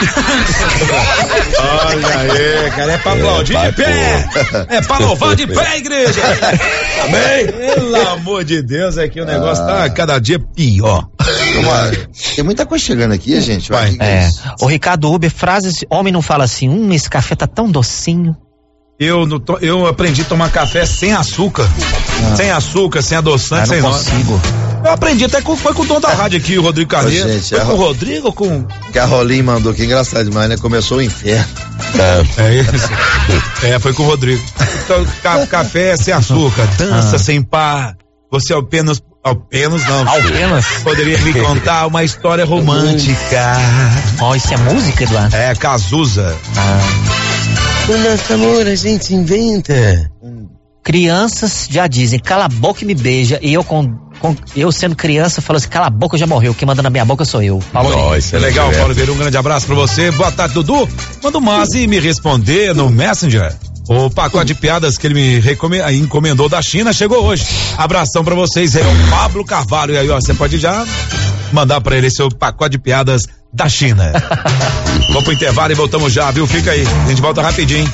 Olha aí, cara, é pra aplaudir É, de pé. É pra louvar de pé, igreja. Amém? Pelo amor de Deus, é que o negócio Ah. tá cada dia pior. Tem muita coisa chegando aqui, gente. Vai. Que que É. isso? O Ricardo Uber, frases, homem não fala assim, hum, esse café tá tão docinho. Eu, não to- eu aprendi a tomar café sem açúcar. Sem açúcar, sem adoçante, Ah, sem não nada. consigo. Eu aprendi até com, foi com o dono da rádio aqui, o Rodrigo Carneiro. Ô, gente, foi é com o ro- Rodrigo ou com. Que a Rolim mandou, que engraçado demais, né? Começou o inferno. É. É isso. É, foi com o Rodrigo. Então, ca- café sem açúcar, dança Ah. sem par. Você apenas. Apenas não. Apenas? Poderia me contar uma história romântica. Ó, isso é música, Eduardo? É, Cazuza. O nosso amor a gente inventa. Crianças já dizem, cala a boca e me beija, e eu com, com- eu sendo criança falo assim, cala a boca, já morreu, quem manda na minha boca sou eu. Paulo Oliveira. Nossa, É legal, Paulo Oliveira, um grande abraço pra você. Boa tarde, Dudu. Manda o Mazi me responder no Messenger. O pacote de piadas que ele me recome- encomendou da China chegou hoje. Abração pra vocês, é o Pablo Carvalho. E aí, ó, você pode já mandar pra ele seu pacote de piadas da China. Vamos pro intervalo e voltamos já, viu? Fica aí, a gente volta rapidinho.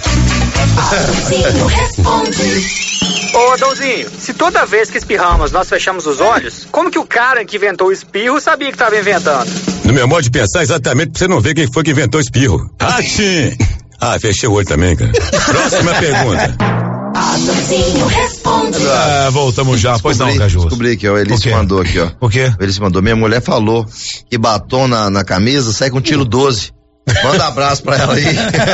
Ô, Adãozinho, se toda vez que espirramos nós fechamos os olhos, como que o cara que inventou o espirro sabia que estava inventando? No meu modo de pensar, exatamente pra você não ver quem foi que inventou o espirro. Ah, sim! Ah, fechei o olho também, cara. Próxima pergunta. Ah, voltamos já, pois não, Caju. Descobri aqui, ó, o Por Elis quê? mandou aqui, ó. Por quê? O Elis mandou, minha mulher falou que batom na, na camisa sai com tiro doze. Manda um abraço pra ela aí.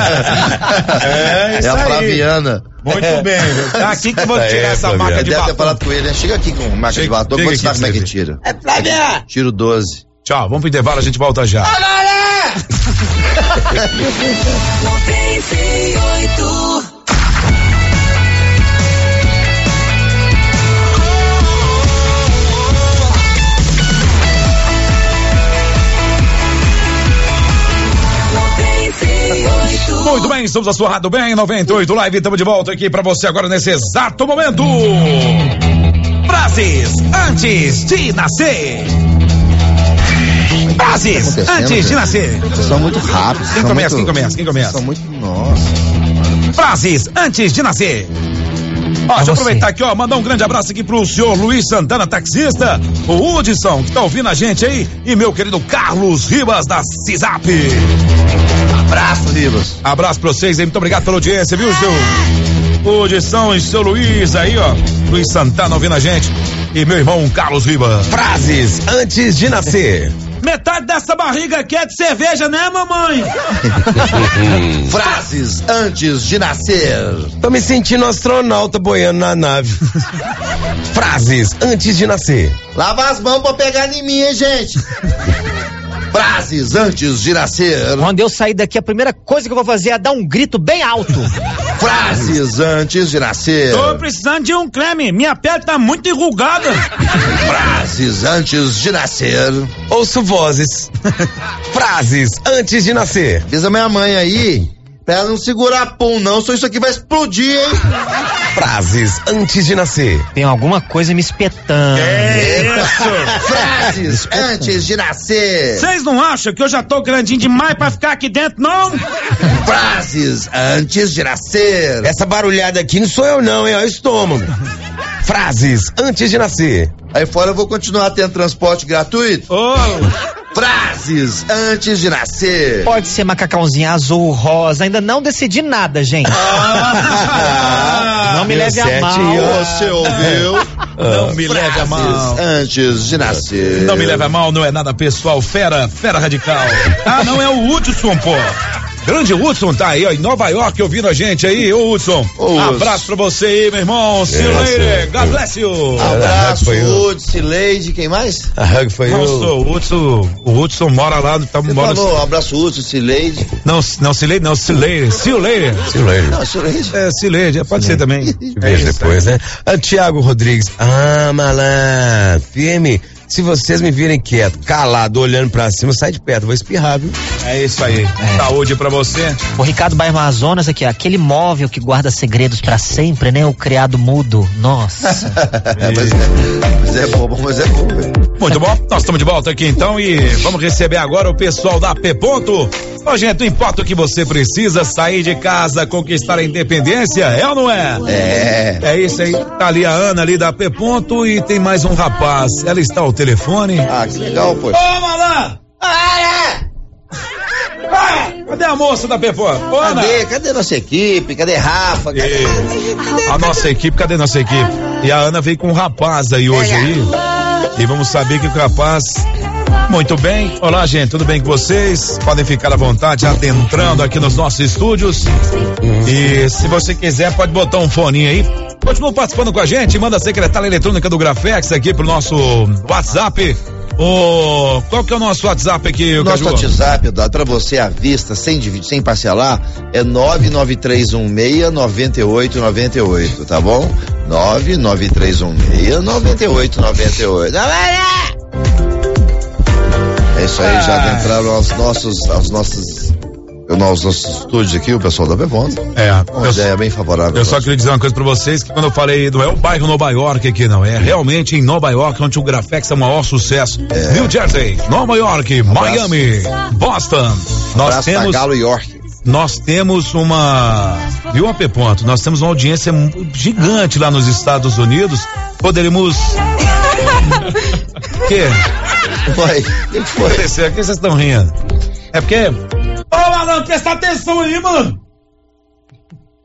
É, isso é a aí. Flaviana. Muito bem. É aqui que eu vou tirar É, essa Flaviana. marca de Deve ter batom. falado com ele, né? Chega aqui com marca Chega- de batom. chega Vou ensinar aqui como é pra que você tira. É Flaviana! Tiro doze. Tchau, vamos pro intervalo, a gente volta já. Muito bem, estamos a sua Rádio Bem, noventa e oito Live, estamos de volta aqui pra você agora nesse exato momento. Frases antes de nascer. Frases Tá acontecendo, antes de gente? nascer. Vocês são muito rápidos. Quem são começa, muito- quem começa, quem começa? São muito. Nossa. Frases antes de nascer. Ó, deixa eu você. aproveitar aqui, ó, mandar um grande abraço aqui pro senhor Luiz Santana, taxista, o Hudson, que tá ouvindo a gente aí, e meu querido Carlos Ribas, da CISAP. Abraço, Ribas. Abraço pra vocês aí, muito obrigado pela audiência, viu, seu Hudson e seu Luiz aí, ó, Luiz Santana ouvindo a gente, e meu irmão Carlos Ribas. Frases antes de nascer. Metade dessa barriga aqui é de cerveja, né, mamãe? Frases antes de nascer. Tô me sentindo astronauta boiando na nave. Frases antes de nascer. Lava as mãos pra pegar em mim, hein, gente? Frases antes de nascer. Quando eu sair daqui, a primeira coisa que eu vou fazer é dar um grito bem alto. Frases antes de nascer. Tô precisando de um creme, minha pele tá muito enrugada. Frases antes de nascer. Ouço vozes. Frases antes de nascer. Avisa minha mãe aí, pra ela não segurar pum, não, só isso aqui vai explodir, hein? Frases antes de nascer. Tem alguma coisa me espetando. É isso. Frases antes de nascer. Vocês não acham que eu já tô grandinho demais pra ficar aqui dentro, não? Frases antes de nascer. Essa barulhada aqui não sou eu não, hein? É o estômago. Frases antes de nascer. Aí fora eu vou continuar tendo transporte gratuito. Ô, Frases antes de nascer. Pode ser macacãozinho azul, rosa, ainda não decidi nada, gente. Não me Deu leve a sete mal. e ó. Você ouviu? não me leve a mal. Frases antes de nascer. Não me leve a mal, não é nada pessoal, fera, fera radical. Ah, não é o Hudson, pô. Grande Hudson tá aí, ó, em Nova York ouvindo a gente aí, ô Hudson. Ô, Abraço pra você aí, meu irmão. See you later. God bless you. Abraço, Foi eu. Hudson, Leide, quem mais? A hug foi Não, eu. sou o Hudson, o Hudson mora lá, tá, Você mora, falou, abraço, Hudson, Cileide. não, não, see later, não, see later, see you later. See you later. Não, Cileide. É, see later, pode ser também. Te vejo depois, né? Ah, Tiago Rodrigues. Ah, malandro. Firme. Se vocês me virem quieto, calado, olhando pra cima, sai de perto, vou espirrar, viu? É isso aí. Saúde pra você. O Ricardo Bairro Amazonas aqui, ó, aquele móvel que guarda segredos pra sempre, né? O criado mudo. Nossa. É, mas, é, mas é bobo, mas é bobo, velho. Muito bom, nós estamos de volta aqui então e vamos receber agora o pessoal da P Ponto. Ô, gente, não importa o que você precisa, sair de casa, conquistar a independência, é ou não é? É. É isso aí, tá ali a Ana ali da P Ponto e tem mais um rapaz, ela está ao telefone. Ah, que legal, pô. Ô, malandro! Ah, cadê a moça da P Ponto? Ô, Ana! Cadê? Cadê nossa equipe? Cadê Rafa? Cadê? A nossa equipe, cadê nossa equipe? E a Ana veio com um rapaz aí hoje aí. E vamos saber que o rapaz. Muito bem. Olá, gente, tudo bem com vocês? Podem ficar à vontade adentrando aqui nos nossos estúdios. E se você quiser, pode botar um foninho aí. Continua participando com a gente, manda a secretária eletrônica do Grafex aqui pro nosso WhatsApp. O, qual que é o nosso WhatsApp aqui, Nosso Caju? WhatsApp, dá pra você à vista, sem dividir, sem parcelar, é nove nove três um seis nove oito nove oito, tá bom? nove nove três um seis nove oito nove oito. É isso aí, já adentraram aos nossos, aos nossos, aos nossos estúdios aqui, o pessoal da Bevonda. É, Uma eu, ideia bem favorável. eu só queria dizer uma coisa pra vocês, que quando eu falei, não é o bairro Nova York aqui não, é realmente em Nova York, onde o Grafex é o maior sucesso. É. New Jersey, Nova York, Miami, Boston. Nós Abraço pra temos, Galo York. nós temos uma, viu, A P Ponto, nós temos uma audiência gigante lá nos Estados Unidos, poderíamos... que? Foi, o que foi? O que vocês estão rindo? É porque... Ô, malandro, presta atenção aí, mano!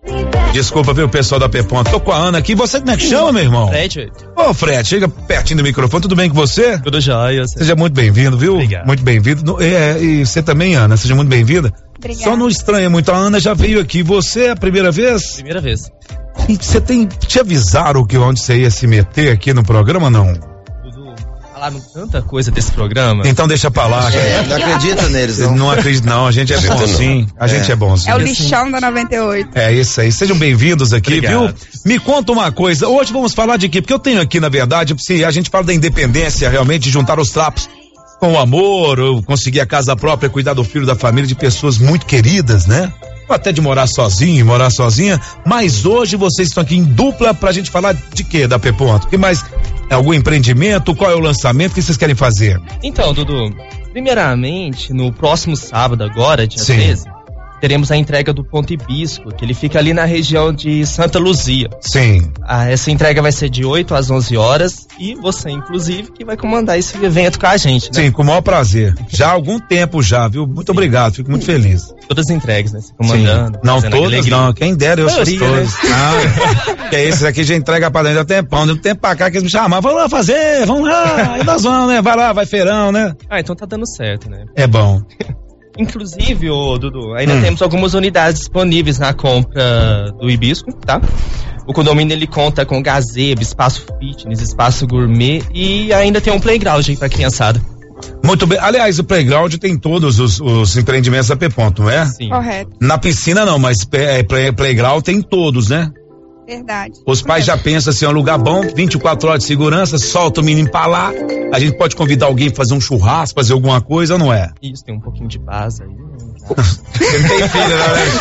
Desculpa, viu, pessoal da P-Ponto. Tô com a Ana aqui. Você como é que chama, meu irmão? Fred. Ô, Fred, chega pertinho do microfone. Tudo bem com você? Tudo jóia. Seja muito bem-vindo, viu? Obrigado. Muito bem-vindo. É, e você também, Ana. Seja muito bem-vinda. Obrigada. Só não estranha muito. A Ana já veio aqui. Você é a primeira vez? Primeira vez. E você tem, te avisaram que onde você ia se meter aqui no programa, não? Falaram tanta coisa desse programa. Então deixa pra lá. É, não acredita neles, não. Não acredito, não. A gente é bonzinho. A gente é bonzinho. É o lixão da noventa e oito. É isso aí. Sejam bem-vindos aqui, Obrigado. viu? Me conta uma coisa. Hoje vamos falar de quê? Porque eu tenho aqui, na verdade, se a gente fala da independência, realmente, de juntar os trapos com o amor, ou conseguir a casa própria, cuidar do filho, da família, de pessoas muito queridas, né? Ou até de morar sozinho, morar sozinha. Mas hoje vocês estão aqui em dupla pra gente falar de quê, da P-Ponto? Que mais? Algum empreendimento? Qual é o lançamento? O que vocês querem fazer? Então, Dudu, primeiramente, no próximo sábado agora, dia Sim. treze, teremos a entrega do Ponto Hibisco, que ele fica ali na região de Santa Luzia. Sim. Ah, essa entrega vai ser de oito às onze horas e você, inclusive, que vai comandar esse evento com a gente, né? Sim, com o maior prazer. Já há algum tempo já, viu? Muito Sim. obrigado, fico muito feliz. Todas as entregas, né? Você comandando. Sim. Não todas, não. Quem dera, eu sou Maioria, todas. né? Ah, que é esses aqui já entrega pra dentro há tempão. Deu tempo pra cá que eles me chamavam. Vamos lá fazer, vamos lá. E nós vamos, né? Vai lá, vai feirão, né? Ah, então tá dando certo, né? É bom. Inclusive, ô Dudu, ainda Hum. temos algumas unidades disponíveis na compra do Hibisco, tá? O condomínio ele conta com gazebo, espaço fitness, espaço gourmet e ainda tem um playground aí pra criançada. Muito bem. Aliás, o playground tem todos os, os empreendimentos da P-Ponto, não é? Sim. Correto, Na piscina não, mas é, play, playground tem todos, né? verdade. Os pais já pensam assim, é um lugar bom, vinte e quatro horas de segurança, solta o menino pra lá. A gente pode convidar alguém pra fazer um churrasco, fazer alguma coisa, não é? Isso, tem um pouquinho de paz aí. Você não tem filho,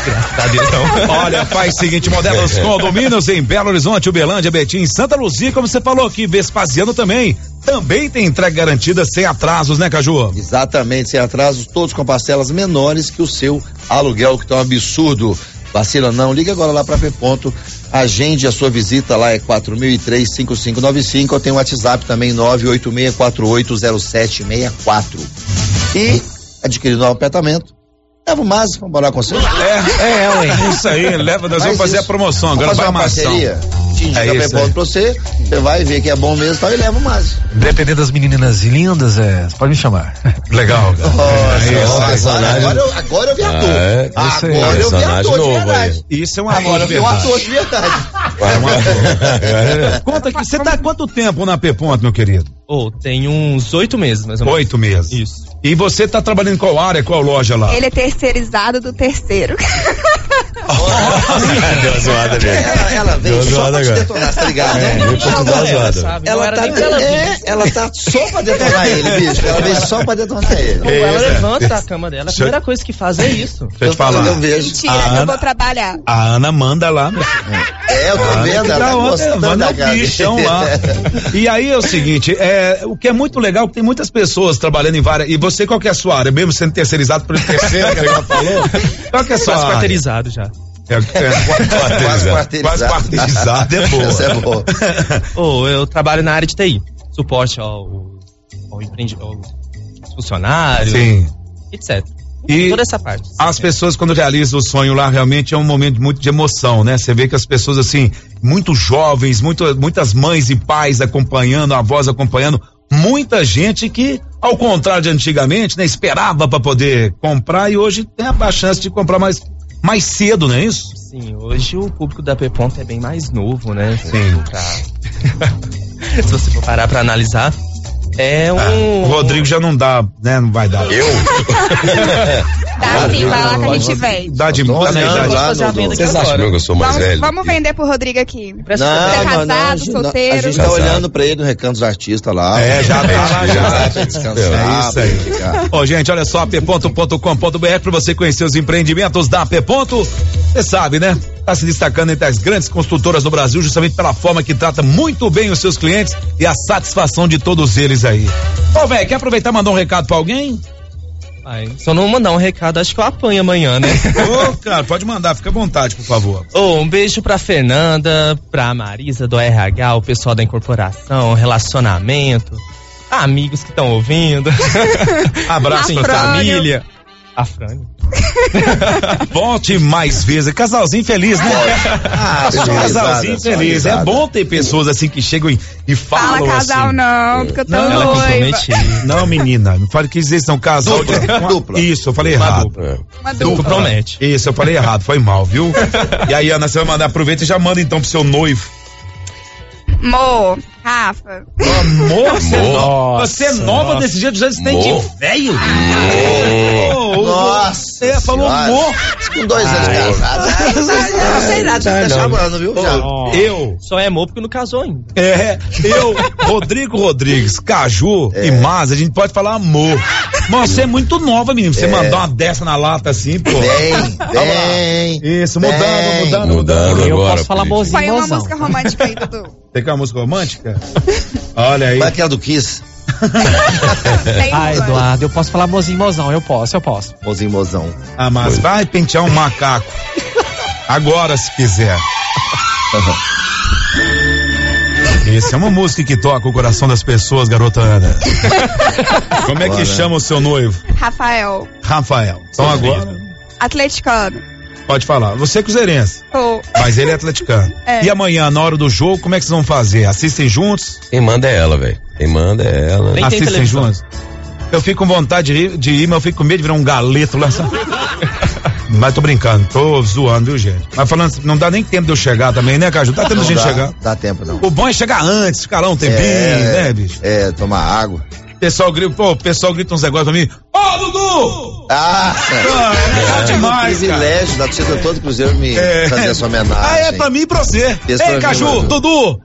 né? Olha, faz o seguinte, Modelos Condomínios em Belo Horizonte, Uberlândia, Betim, Santa Luzia, como você falou aqui, Vespasiano também. Também tem entrega garantida sem atrasos, né, Caju? Exatamente, sem atrasos, todos com parcelas menores que o seu aluguel, que tá um absurdo. Vacila não, liga agora lá pra P-Ponto, agende a sua visita lá, é quatro mil e três, cinco cinco nove cinco, eu tenho o WhatsApp também, nove oito seis quatro oito zero sete seis quatro. E, adquirindo um apartamento, leva o Márcio pra morar com você. É, é, ué. Isso aí, leva, nós vamos fazer a promoção, agora vamos vai fazer uma maçã. parceria. Te indica É a isso P-Ponto aí. pra você, você vai ver que é bom mesmo, tal, e leva o Márcio. Dependendo das meninas lindas, é, você pode me chamar. Legal. Nossa, agora, eu, agora eu vi ator. Ah, é? Agora eu vi Personagem ator de novo verdade. Isso é um Agora ator eu de vi um verdade. ator de verdade. É um ator. Conta aqui, você tá há quanto tempo na P-Ponto, meu querido? Ou oh, tem uns oito meses, mais ou menos. Oito meses. Isso. E você tá trabalhando em qual área, qual loja lá? Ele é terceirizado do terceiro. Deu uma zoada mesmo. Ela, ela Deu veio uma só zoada pra te agora. detonar, tá ligado? É, né? veio pra te dar uma zoada. Sabe? Não Ela era tá, nem pra ela vir. é, ela tá só pra detonar ele, bicho. Ela veio só pra detonar ele. Ou ela Isso, é. levanta da cama dela, a primeira coisa que faz é isso. Deixa eu te falar. Eu vejo. Mentira, A eu Ana- vou trabalhar. A Ana manda lá, meu filho. É, eu tô A Ana vendo, que ela tá tá ontem, gostando manda da o cara. bichão lá. E aí é o seguinte, é, o que é muito legal, que tem muitas pessoas trabalhando em várias, e você qual que é a sua área? Mesmo sendo terceirizado pelo terceiro, que ela falou? Qual que é a sua Quase área? quarteirizado já. É, é, Quase quarteirizado. Quase quarteirizado é boa. Essa é boa. Ou eu trabalho na área de T I, suporte ao, ao empreendedor, aos funcionários, Sim. etcétera. E toda essa parte. as pessoas quando realizam o sonho lá, realmente é um momento muito de emoção, né? Você vê que as pessoas assim, muito jovens, muito, muitas mães e pais acompanhando, avós acompanhando, muita gente que, ao contrário de antigamente, né? Esperava para poder comprar e hoje tem a chance de comprar mais, mais cedo, não é isso? Sim, hoje o público da P-Ponto é bem mais novo, né? Sim. Pra... Se você for parar pra analisar, é um... Ah, o Rodrigo já não dá, né? Não vai dar. Eu? Dá sim, vai lá que a gente vende. Dá de Tô tá na olhando idade. lá fazer a no- venda no- aqui Vocês acham agora. que eu sou mais Vamos, velho? vamos vender pro Rodrigo aqui. Não, Presta não, atenção. não, casado, a gente, não, a solteiro. gente tá Casado. olhando pra ele no Recanto dos Artistas lá. É, já tá lá, já. Pra descansar, É isso aí. pra ficar. Ó, gente, olha só, p ponto ponto com ponto b r para você conhecer os empreendimentos da P. Você sabe, né? Tá se destacando entre as grandes construtoras do Brasil justamente pela forma que trata muito bem os seus clientes e a satisfação de todos eles aí. Ô, velho, quer aproveitar e mandar um recado pra alguém? Ai, só não mandar um recado, acho que eu apanho amanhã, né? Ô, cara, pode mandar, fica à vontade, por favor. Oh, um beijo pra Fernanda, pra Marisa do R H, o pessoal da incorporação, relacionamento, amigos que estão ouvindo. Abraço Sim, pra família. A Frane. Volte mais vezes. Casalzinho feliz, né? Ah, só casalzinho feliz. É bom ter pessoas assim que chegam e, e falam. Fala casal assim. não, porque eu tô Não, noiva. não, menina, não fale que vocês são casal. Dupla, de... uma... dupla. Isso, eu falei Uma errado. dupla. Uma Tu dupla. promete. Isso, eu falei errado, foi mal, viu? E aí, Ana, você vai mandar, aproveita e já manda então pro seu noivo. Amor, Rafa. Amor, você, Amor. no... você é nova Nossa. desse jeito, já você tem Amor. de velho? Nossa Você falou senhora. amor. Com dois anos de casado. Não sei nada, tá chamando, viu? Já. Eu, Só é amor porque não casou ainda. é, eu, Rodrigo Rodrigues, Caju É. e Mas, a gente pode falar amor. Mas você é muito nova, menino, você mandar uma dessa na lata assim, pô. Bem, bem. Isso, mudando, bem. mudando, Mudando mudando. Eu agora. posso falar político. mozinho, Põe uma mozão. música romântica aí, Dudu. Tem que uma música romântica? Olha aí. Vai aquela do Kiss. Tem Ah, uma. Eduardo, eu posso falar mozinho, mozão, eu posso, eu posso. Mozinho, mozão. Ah, mas vai pentear um macaco. Agora, se quiser. Essa é uma música que toca o coração das pessoas, garota Ana. Como é que Bora. chama o seu noivo? Rafael, Rafael. Então agora, atleticano. pode falar. Você é cruzeirense, Tô. mas ele é atleticano. É. E amanhã, na hora do jogo, como é que vocês vão fazer? Assistem juntos? Quem manda é ela, velho. Quem manda é ela. Nem tem Assistem televisão. juntos? Eu fico com vontade de ir, de ir, mas eu fico com medo de virar um galeto lá. Mas tô brincando, tô zoando, viu, gente? Mas falando assim, não dá nem tempo de eu chegar também, né, Caju? Tá tempo Não de gente dá, chegar. Dá tempo, não. O bom é chegar antes, ficar lá um tempinho, É, né, bicho? É, tomar água. Pessoal grita, pô, o pessoal grita uns negócios pra mim. Ô, Dudu! Ah, Ah, é legal demais, um privilégio da torcida todo Cruzeiro me É. fazer essa homenagem. Ah, é pra mim e pra você. Esse pra Ei, mim, Caju, mano. Dudu!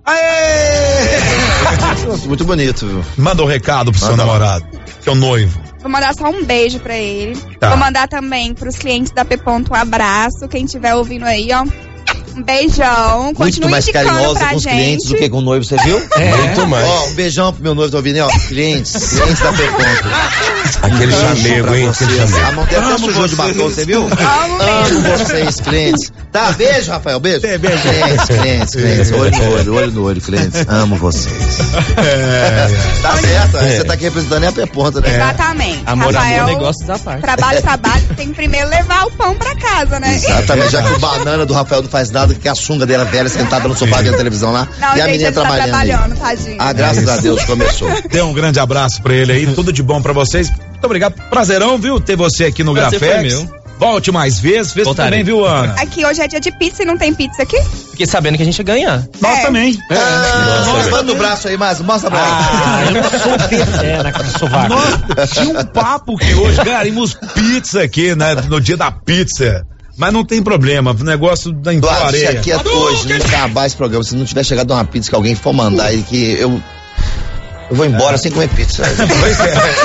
Aê! Muito bonito, viu? Manda um recado pro seu Manda lá. namorado, seu noivo. Vou mandar só um beijo pra ele. Tá. Vou mandar também pros clientes da P Ponto um abraço. Quem estiver ouvindo aí, ó. Um beijão. Muito Continue mais indicando carinhosa pra com os gente. clientes do que com o noivo, você viu? É. Muito mais. Ó, um beijão pro meu noivo, tá ouvindo aí, ó. Clientes, clientes da P-Ponto. Aquele Um beijo chamego, pra hein? vocês. Aquele chamego. A mão dele até Amo sujou de vocês. batom, você viu? Amo mesmo. Amo vocês, clientes. Tá, beijo, Rafael, beijo. É, beijo. Clientes, clientes, clientes. Olho no olho, olho no olho, clientes. Amo vocês. É, Tá certo, aí você tá aqui representando a P-Ponto, né? Exatamente. Amor, Rafael, amor, negócios à parte. trabalho, trabalho. Tem que primeiro levar o pão pra casa, né? Exatamente, já que o banana do Rafael não faz nada, que a sunga dela velha sentada no sofá vendo televisão lá. Não, e a gente, menina ele tá trabalhando. aí. trabalhando, tadinho. Ah, graças a Deus, começou. Dê um grande abraço pra ele aí, tudo de bom pra vocês. Muito obrigado, prazerão, viu, ter você aqui no Prazer foi Grafex. meu. Volte mais vezes, vezes Voltarei. também, viu, Ana? Aqui hoje é dia de pizza e não tem pizza aqui? Fiquei sabendo que a gente ia ganhar. Nós É. também. Ah, Nossa, manda o braço aí, mas mostra o braço. Ah, eu não sou pequena com o sovaco. Nós tinha um papo que hoje ganharíamos pizza aqui, né, no dia da pizza. Mas não tem problema, o negócio da Eduardo, se areia. aqui é hoje, não acabar esse programa, se não tiver chegado uma pizza que alguém for mandar e que eu. Eu vou embora sem comer pizza. Pois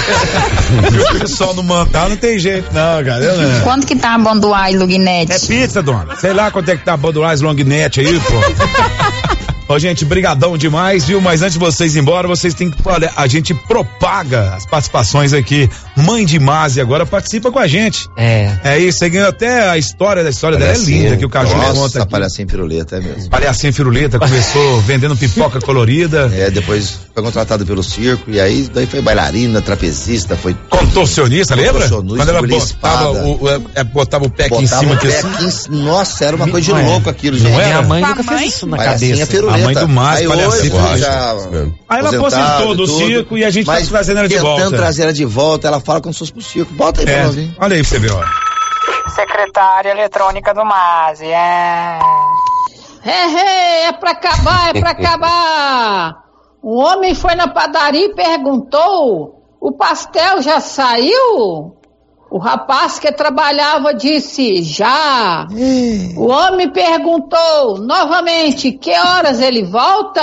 é. O pessoal não mandar, não tem jeito, não, cara. Eu não. Quanto que tá a Bonduai, Lugnete? É pizza, dona. Sei lá quanto é que tá a Budweiser Long Net aí, pô. Ô, gente, brigadão demais, viu? Mas antes de vocês ir embora, vocês têm que, olha, a gente propaga as participações aqui. Mãe de Mase agora participa com a gente. É. É isso, você ganhou até a história da história dela, é linda, que o Caju conta Nossa, aqui. palhacinho piruleta, é mesmo. Palhacinha Firuleta começou vendendo pipoca colorida. É, depois foi contratado pelo circo e aí daí foi bailarina, trapezista, foi Contorcionista, lembra? Contorcionista, Quando ela engolia botava espada. o, o- é, botava o pé aqui em botava cima o aqui pé assim. aqui em c- Nossa, era uma coisa de Não é. louco aquilo, Não gente. era? Minha mãe Sua nunca mãe? fez isso na Palhacinha cabeça. piruleta. A mãe do Márcio, Aí palhacinha hoje piruleta. já Aí ela aposentado aposentou do e tudo, circo e a gente tá mas trazendo ela de tentando volta. trazer ela de volta, ela fala como se fosse pro circo. Bota aí pra É, nós ver. olha aí pra você ver, ó. Secretária eletrônica do Mase, é. É, é, é pra acabar, é pra acabar. O homem foi na padaria e perguntou: o pastel já saiu? O rapaz que trabalhava disse: já. O homem perguntou novamente: que horas ele volta?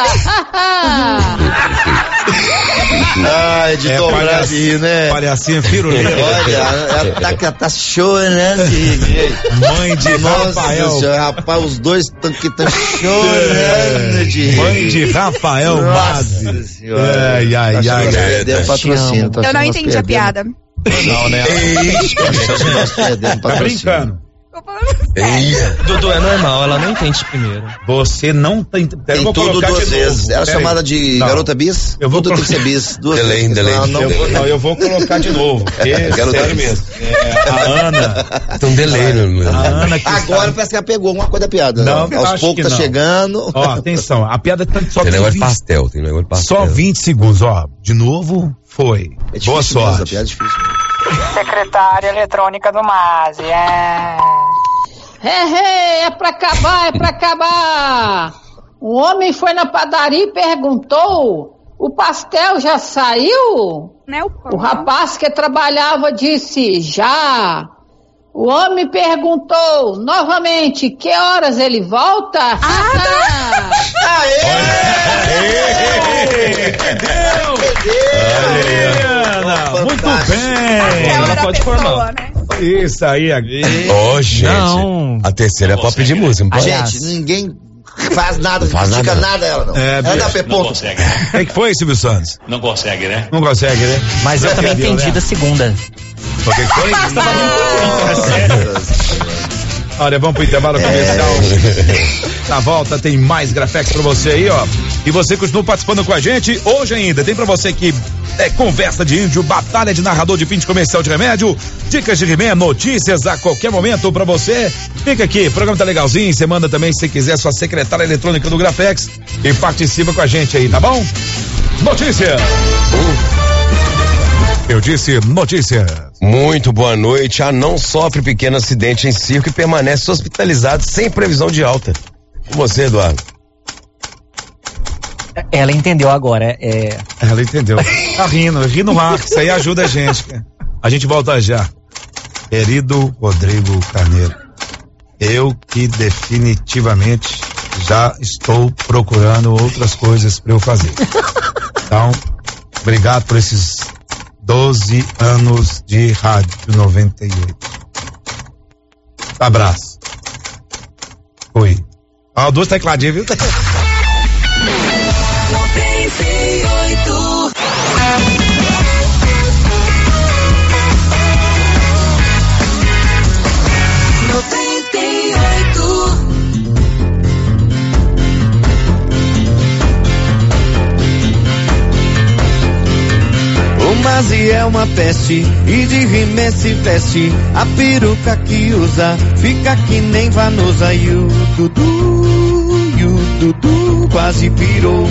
Ai, de É, dobrar palhac- de rir, né? Palhacinha Firuleta. Olha, ela tá, ela tá chorando de rir. Mãe de Nossa Rafael. senhora, rapaz, os dois estão que estão chorando de rir. Mãe de Rafael Mase. Nossa senhora. Ai, ai, Tá ai, chorando, ai. perdeu o patrocínio. tá Eu não nós entendi a perdemos. piada. Não, né? Nós perdemos o Tá patrocínio. brincando. Dudu, é normal, ela não entende primeiro. Você não tem. Tem tudo duas vezes. Ela é chamada de não. garota bis? Eu vou tudo colo... tem que ser bis. Duas delay, vezes. delay. Não, não, eu, vou, não, eu vou colocar de novo. Quero sério mesmo. É, a Ana. Tem um delay, né? A Ana que Agora está... parece que ela pegou uma coisa da piada. Não, não. Aos poucos tá chegando. Ó, atenção, a piada tá só tem negócio de pastel, tem negócio de pastel. Só vinte segundos, ó. De novo, foi. É Boa sorte. Mesmo, a piada é difícil. Secretária eletrônica do M A S, é. É, é pra acabar, é pra acabar. Um homem foi na padaria e perguntou: o pastel já saiu? Né, o, o rapaz que trabalhava disse: já. O homem perguntou novamente: que horas ele volta? Ah, Aê! Entendeu? Ana, muito bem. Ela pode formar. Né? Isso aí, aqui. Ô, oh, gente. Não. A terceira não é pra pedir música. Não pode? Gente, ninguém faz nada, não faz critica nada. nada ela, não. É, ela dá P-ponto. O que, que foi, Silvio Santos? Não consegue, né? Não consegue, né? Mas eu também entendi né? da segunda. O que, que foi? Olha, vamos pro intervalo comercial. Na volta tem mais Grafex pra você aí, ó. E você continua participando com a gente. Hoje ainda tem pra você que é conversa de índio, batalha de narrador de pinte comercial de remédio, dicas de He-Man, notícias a qualquer momento pra você. Fica aqui, o programa tá legalzinho. Você manda também, se quiser, sua secretária eletrônica do Grafex e participa com a gente aí, tá bom? Notícia. Uh. Eu disse notícia. Muito boa noite. A não sofre pequeno acidente em circo e permanece hospitalizado sem previsão de alta. Com você, Eduardo. Ela entendeu agora. É... Ela entendeu. Tá rindo, rindo no ar, isso aí ajuda a gente. A gente volta já. Querido Rodrigo Carneiro, eu que definitivamente já estou procurando outras coisas para eu fazer. Então, obrigado por esses doze anos de Rádio noventa e oito. Abraço. Oi. Ó, duas tecladinhas, viu? noventa e oito. noventa e oito. O Mazi é uma peste e de He-Man se veste. A peruca que usa fica que nem Vanusa. E o Dudu, e o Dudu quase pirou.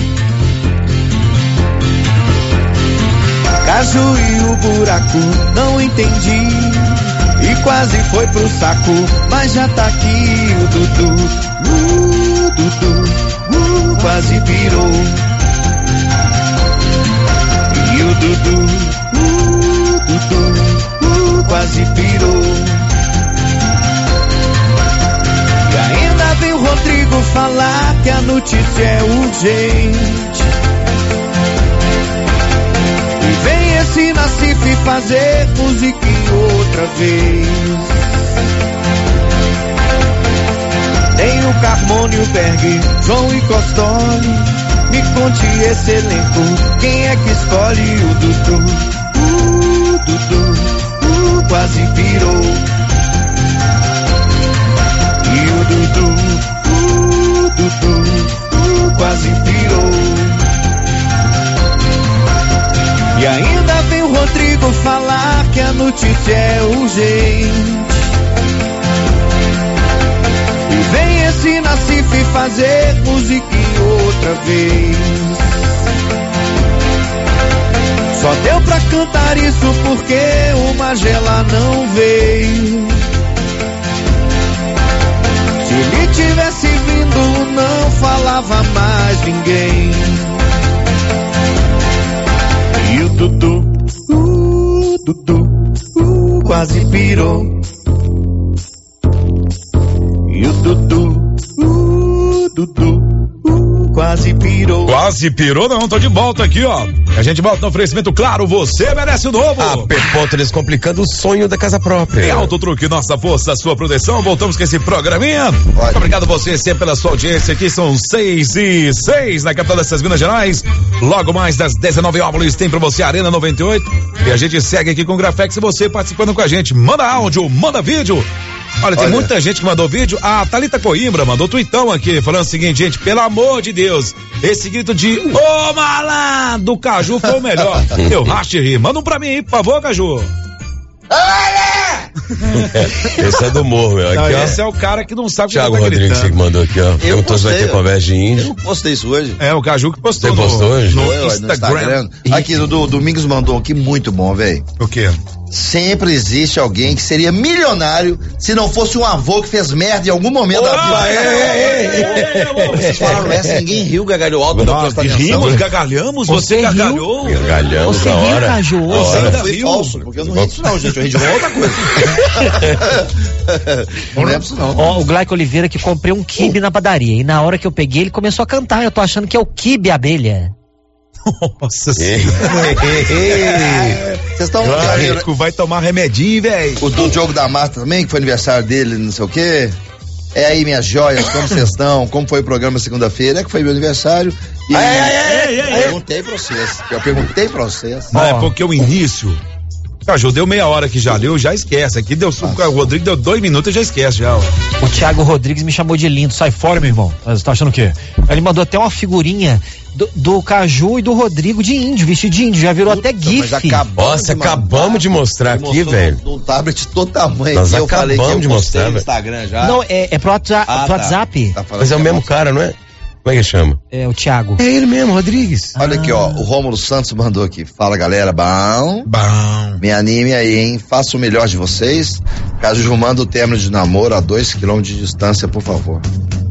Caju e o buraco não entendi e quase foi pro saco, mas já tá aqui o Dudu. Uh, Dudu, uh, quase pirou. E o Dudu, uh, Dudu, uh, quase pirou. E ainda vem o Rodrigo falar que a notícia é urgente. E vem esse Nacife fazer musiquinha outra vez. Tem o Carmone, o Berg, João e Costoli. Me conte esse elenco, quem é que escolhe o Dudu? Uh, Dudu, uh, quase pirou. E o Dudu, uh, Dudu, uh, quase pirou. E ainda vem o Rodrigo falar que a notícia é urgente. E vem esse Nacife fazer musiquinha outra vez. Só deu pra cantar isso porque o Magela não veio. Se ele tivesse vindo, não falava mais ninguém. E o Dudu, uh, Dudu, uh, quase pirou. E o Dudu, uh, Dudu, uh, quase pirou. Quase pirou não, tô de volta aqui, ó. A gente volta no oferecimento, claro, você merece o novo. A P-Ponto descomplicando o sonho da casa própria. Em Auto Truque, nossa força, sua proteção. Voltamos com esse programinha. Pode. Obrigado você sempre pela sua audiência aqui. São seis e seis na capital dessas Minas Gerais. Logo mais das dezenove horas tem pra você a Arena noventa e oito. E a gente segue aqui com o Grafex e você participando com a gente. Manda áudio, manda vídeo. Olha, tem Olha. muita gente que mandou vídeo. A Thalita Coimbra mandou tweetão aqui, falando o seguinte, gente, pelo amor de Deus, esse grito de ô malandro do Caju foi o melhor. Eu racho de rir. Manda um pra mim aí, por favor, Caju. Esse é do morro, meu. Não, Aqui, ó. esse é o cara que não sabe o que Thiago tá Rodrigues gritando. que mandou aqui, ó. Perguntou se vai ter conversa de índio. Eu postei isso hoje. É, o Caju que postou. Você postou no, hoje? no Foi, ué, no Instagram. Aqui, o do Domingos mandou aqui muito bom, velho. O quê? Sempre existe alguém que seria milionário se não fosse um avô que fez merda em algum momento da vida. é, é, é, Vocês falaram essa, ninguém riu, gargalhou alto, não prestou atenção. Rimos, gargalhamos, você, Você gargalhou. Gargalhamos Você na riu, hora. Caju? Na Você hora. ainda Foi riu. falso, porque eu não ri disso não, gente, eu ri de uma outra coisa. Não lembro disso não. Ó, o Glauco Oliveira que comprei um quibe na padaria e na hora que eu peguei ele começou a cantar, eu tô achando que é o quibe abelha. Nossa Vocês estão... Claro, vai tomar remedinho, velho. O do Diogo da Mata também, que foi aniversário dele, não sei o quê. É aí, minhas joias, como vocês estão? Como foi o programa segunda-feira? É que foi meu aniversário. E Ai, ai, ai, ai, eu perguntei pra vocês. Eu perguntei pra vocês. Não, é porque o início. Caju, deu meia hora que já deu, já esquece. Aqui deu. O Rodrigo deu dois minutos e já esquece já. Ó. O Thiago Rodrigues me chamou de lindo, sai fora, meu irmão. Mas você tá achando o quê? Ele mandou até uma figurinha do, do Caju e do Rodrigo de índio, vestido de índio, já virou até gif. Mas acabamos Nossa, de acabamos de mostrar aqui, mostrou velho. Um tablet todo tamanho. Nós que eu falei que eu acabamos de postei mostrar, no velho. Instagram já. Não, é, é pro, WhatsApp, Ah, pro tá. WhatsApp. Tá falando Mas é o que mesmo cara, não é? Como é que chama? É o Thiago. É ele mesmo, Rodrigues. Olha aqui, ó, o Rômulo Santos mandou aqui. Fala, galera, bom? Bom. Me anime aí, hein? Faça o melhor de vocês. Caju manda o término de namoro a dois quilômetros de distância, por favor.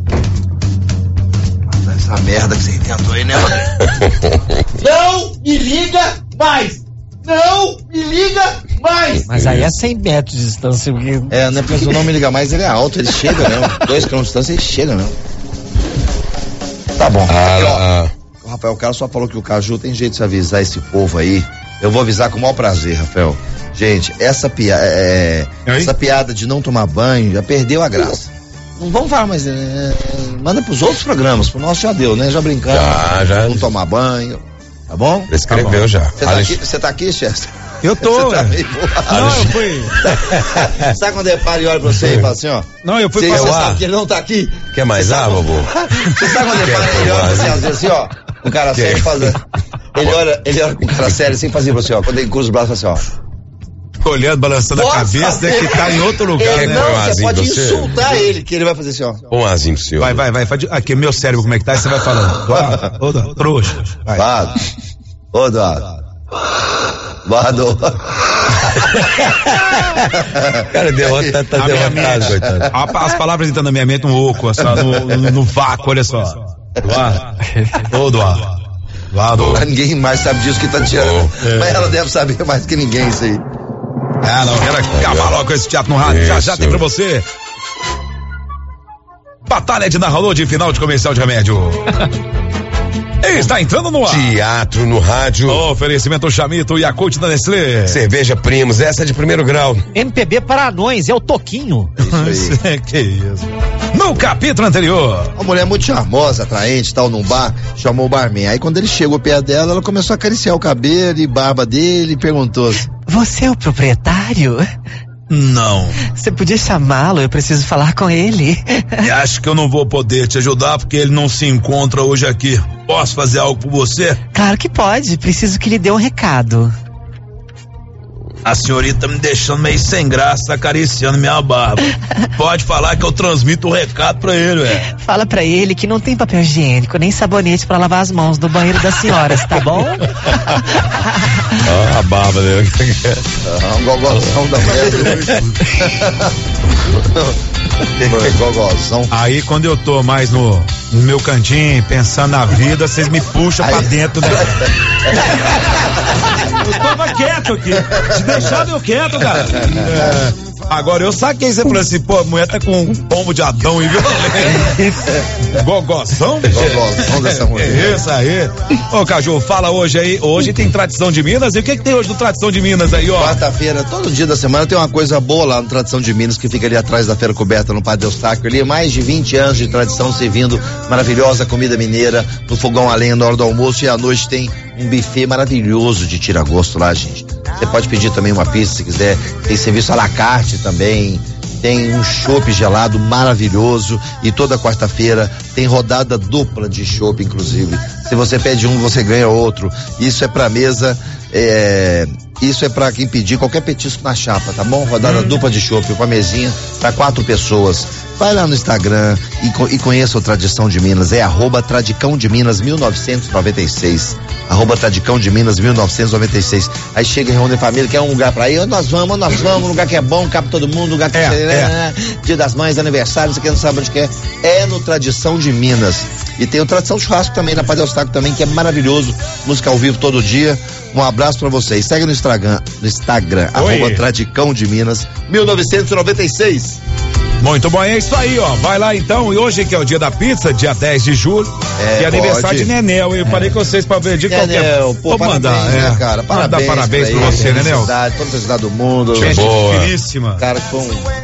Essa merda que você inventou aí, né, André? Não me liga mais! Não me liga mais! Mas aí é cem metros de distância. Porque... É, não é porque o não me liga mais, ele é alto, ele chega mesmo. Dois quilômetros de distância, ele chega mesmo. Tá bom. Ah, Aqui, ó, ah. o Rafael, o cara só falou que o Caju tem jeito de avisar esse povo aí. Eu vou avisar com o maior prazer, Rafael. Gente, essa, pia é, essa piada de não tomar banho já perdeu a graça. Não vamos falar, mas é, manda pros outros programas, pro nosso já deu, né? Já brincamos. Já, já. Não tomar banho, tá bom? Prescreveu Tá bom. já. Você tá, aqui, você tá aqui, Chester? Eu tô, Você tá ué. meio borrado. Não, eu fui. Sabe quando ele para e olha pra você e fala assim, ó? Não, eu fui Você, passar. você sabe que ele não tá aqui? Quer mais água, bobo? Você sabe quando ele Quer para e ele olha pra você, tomar? às vezes assim, ó? O cara Quer? sério faz. Ele olha, ele olha com o cara sério assim, fazia pra você, ó. Quando ele cruza os braços, fala assim, ó. Olhando, balançando Nossa, a cabeça, né, que tá em outro lugar, Ele né? não, Um você azinho pode pra você. insultar ele, que ele vai fazer assim, ó. Um azinho pro senhor. Vai, vai, vai. faz de- Aqui, meu cérebro, como é que tá? Aí você vai falando. Doado, ô, Doado, trouxa. Vai. Doado. Ô, Doado. Doado. Cara, derrota, tá, tá A minha derrotado, mente. coitado. A- As palavras entrando na minha mente, um oco, assim, ó, no, no, no vácuo, olha só. Doado. Ô, Doado. Doado. Mas ninguém mais sabe disso que tá tirando. É. Mas ela deve saber mais que ninguém isso aí. Ah, não, quero acabar logo com esse teatro no rádio. Já, já Isso. tem pra você. Batalha de narrador de final de comercial de remédio. Está entrando no ar. Teatro no rádio. Oferecimento Chamito e a Coach da Nestlé. Cerveja Primos, essa é de primeiro grau. M P B para anões, é o Toquinho. Isso aí. que isso. No capítulo anterior. Uma mulher muito charmosa, atraente, tal, num bar, chamou o barman. Aí quando ele chegou perto dela, ela começou a acariciar o cabelo e barba dele e perguntou: Você é o proprietário? Não. Você podia chamá-lo, eu preciso falar com ele. E acho que eu não vou poder te ajudar porque ele não se encontra hoje aqui. Posso fazer algo por você? Claro que pode, preciso que lhe dê um recado. A senhorita me deixando meio sem graça, acariciando minha barba. Pode falar que eu transmito o recado pra ele, ué. Fala pra ele que não tem papel higiênico, nem sabonete pra lavar as mãos no banheiro das senhoras, tá bom? Ó, a barba dele. ah, um gogozão da mulher. Gogozão. Aí quando eu tô mais no, no meu cantinho, pensando na vida, vocês me puxam Aí- pra dentro, né? Eu tava quieto aqui. Se deixar eu quieto, cara. É, agora eu saquei, você falou assim, pô, a mulher tá com um pombo de Adão e violento. Gogozão? Gogozão dessa mulher. Isso aí. Ô, Caju, fala hoje aí. Hoje tem tradição de Minas. E o que que tem hoje no Tradição de Minas aí, ó? Quarta-feira, todo dia da semana tem uma coisa boa lá no Tradição de Minas, que fica ali atrás da Feira Coberta, no Padre Eustáquio. Ali, mais de vinte anos de tradição servindo maravilhosa comida mineira no fogão a lenha na hora do almoço, e à noite tem um buffet maravilhoso de tira-gosto lá, gente. Você pode pedir também uma pizza se quiser. Tem serviço à la carte também. tem um chopp gelado maravilhoso e toda quarta-feira tem rodada dupla de chopp, inclusive. Se você pede um, você ganha outro. Isso é pra mesa, é, isso é pra quem pedir qualquer petisco na chapa, tá bom? Rodada hum. dupla de chopp com a mesinha pra quatro pessoas. Vai lá no Instagram e, e conheça o Tradição de Minas, é arroba Tradicão de Minas mil novecentos e noventa e seis, arroba Tradicão de Minas mil novecentos e noventa e seis. Aí chega e reúne a família, quer um lugar pra ir, nós vamos, nós vamos, um lugar que é bom, cabe todo mundo, lugar que é, é. Dia das Mães, aniversário, você quer, não sabe onde quer, é no Tradição de Minas. E tem o Tradição Churrasco também, na Padre Eustáquio também, que é maravilhoso, música ao vivo todo dia. Um abraço pra vocês, segue no Instagram, no Instagram, Oi. arroba Tradicão de Minas mil novecentos e noventa e seis. Muito bom, é isso aí, ó. Vai lá então, e hoje que é o dia da pizza, dia dez de julho, é, e aniversário de Nenel. Eu é. falei com vocês pra ver de qualquer. Pô, vou mandar, é. né, cara? Parabéns. Mandar parabéns pra, pra você, Nenel. Toda a cidade do mundo. Gente finíssima. Cara, que foi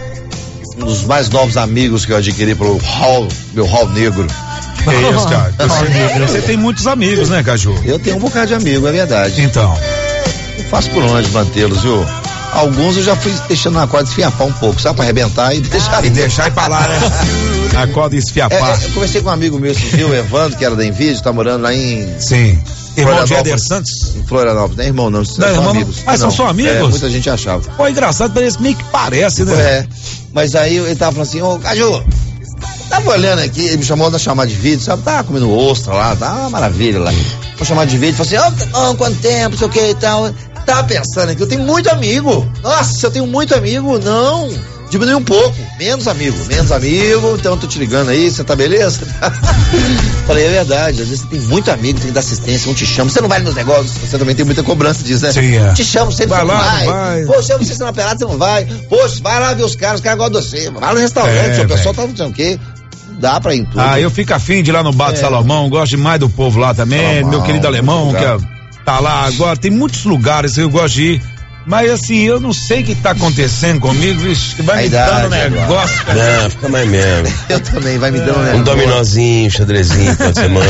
um, um dos mais novos amigos que eu adquiri pro hall, meu hall negro. Que isso, cara? Você, você tem muitos amigos, né, Caju? Eu tenho um bocado de amigo, é verdade. Então. Eu faço por onde mantê-los, viu? Alguns eu já fui deixando na corda esfiapar um pouco, sabe? Pra arrebentar e deixar. Ah, e deixar ir pra lá, né? A corda esfiapar. É, eu conversei com um amigo meu, viu, o Evandro, que era da Envídio, tá morando lá em. Sim. Irmão de Éder Santos? Em Florianópolis, não é irmão não, não são irmão, amigos. Mas não, são só amigos? É, muita gente achava. Pô, engraçado, parece meio que parece, né? É, mas aí ele tava falando assim, ô, Caju, tava olhando aqui, ele me chamou da chamada de vídeo, sabe? Tava comendo ostra lá, tá uma maravilha lá. Vou chamar de vídeo, falou assim, ô, oh, quanto tempo, não sei o que e tal. Tava pensando aqui, eu tenho muito amigo. Nossa, eu tenho muito amigo. Não, diminui um pouco, menos amigo, menos amigo, então eu tô te ligando aí, você tá beleza? Falei, é verdade, às vezes você tem muito amigo, tem que dar assistência, um te chama, você não vai nos negócios, você também tem muita cobrança disso, né? Sim, é. Te chamo, sempre vai você lá, não vai. vai. Poxa, eu não sei se na pelada você não vai. Poxa, vai lá ver os caras, os caras gostam de você. Vai no restaurante, é, o pessoal tá dizendo o quê? Dá pra ir em tudo. Ah, eu fico afim de ir lá no Bar do é. Salomão, gosto demais do povo lá também, Salomão, meu querido alemão, que é, tá lá agora, tem muitos lugares que eu gosto de ir. Mas assim, eu não sei o que tá acontecendo comigo, vixe, que vai me dando negócio. Cara. Não, fica mais mesmo. Eu também, vai me dando negócio. Um dominozinho, um xadrezinho toda semana.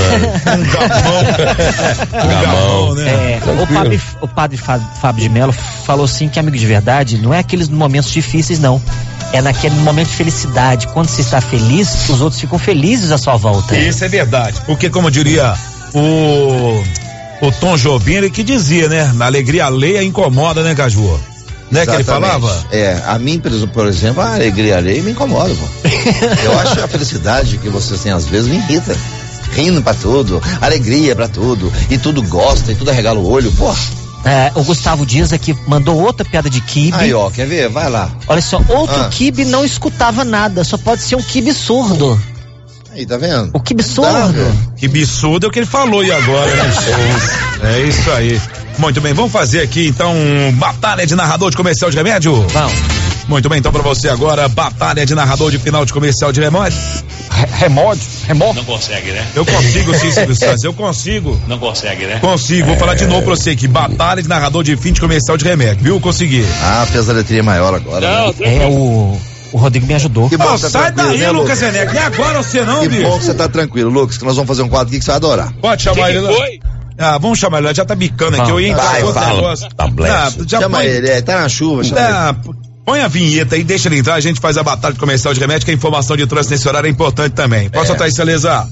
um gamão. Um gamão, né? É, o, padre, o padre Fábio de Mello falou assim que amigo de verdade não é aqueles momentos difíceis, não. É naquele momento de felicidade. Quando você está feliz, os outros ficam felizes à sua volta. Isso é verdade. Porque, como diria o... O Tom Jobim, ele que dizia, né? Na alegria alheia incomoda, né, Caju? Né, exatamente. Que ele falava? É, a mim, por exemplo, a alegria alheia me incomoda, pô. Eu acho a felicidade que vocês têm às vezes me irrita. Rindo pra tudo, alegria pra tudo, e tudo gosta, e tudo arregala o olho, pô. É, o Gustavo Dias aqui mandou outra piada de quibe. Aí, ó, quer ver? Vai lá. Olha só, outro ah. quibe não escutava nada, só pode ser um quibe surdo. Aí, tá vendo? O quibe surdo. Quibe surdo é o que ele falou e agora, né? É isso aí. Muito bem, vamos fazer aqui então batalha de narrador de comercial de remédio? Vamos. Muito bem, então pra você agora, batalha de narrador de final de comercial de remédio. Remédio? Remédio? Não consegue, né? Eu consigo sim, Silvio Santos, eu consigo. Não consegue, né? Consigo, vou é... falar de novo pra você aqui, batalha de narrador de fim de comercial de remédio, viu? Consegui. Ah, fez a letrinha maior agora. Não, né? É o... O Rodrigo me ajudou. Que bom, oh, tá sai daí, né, Lucas Eneco. Nem agora você não, que bicho. Que bom que você tá tranquilo, Lucas, que nós vamos fazer um quadro aqui que você vai adorar. Pode chamar que ele. Que foi? Ah, vamos chamar ele, já tá bicando aqui. Eu ia entrar no negócio. Tá ah, Chama põe... ele, é, tá na chuva. Chama ah, ele. Põe a vinheta aí, deixa ele entrar, a gente faz a batalha de comercial de remédio, que a informação de trânsito nesse horário é importante também. Posso soltar isso, Celeza?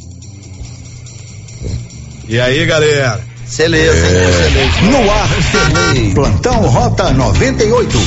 E aí, galera? Celeza, é. hein? No ar, Celeza. Plantão Rota noventa e oito.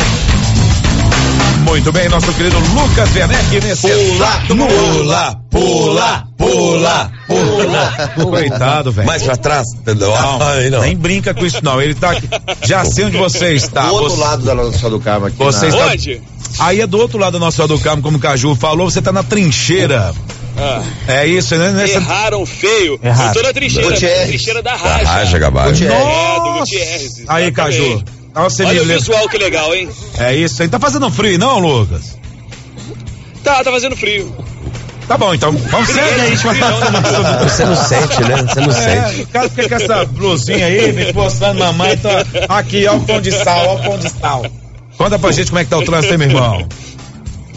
Muito bem, nosso querido Lucas Werneck nesse pula, pula, pula, pula, pula. Coitado, velho. Mais pra trás? Não, Ai, não, nem brinca com isso não. Ele tá aqui. Já sei onde você está. Do outro você... lado da nossa do Carmo aqui. Você na... está... Aí é do outro lado da nossa do Carmo, como o Caju falou, você tá na trincheira. Ah. É isso, né? Nessa... Erraram feio. Erraram. Eu tô na trincheira, na trincheira da Raja. Da Raja, Gabardo. É, do Gutierrez. Aí, Caju. Nossa, olha o visual que legal, hein? É isso aí. Tá fazendo frio, não, Lucas? Tá, tá fazendo frio. Tá bom, então. Vamos segue aí. Você não sente, né? Você não é, sente. O cara fica com essa blusinha aí, me postando mamãe. Então, aqui, ó o pão de sal, ó o pão de sal. Conta pra gente como é que tá o trânsito aí, meu irmão.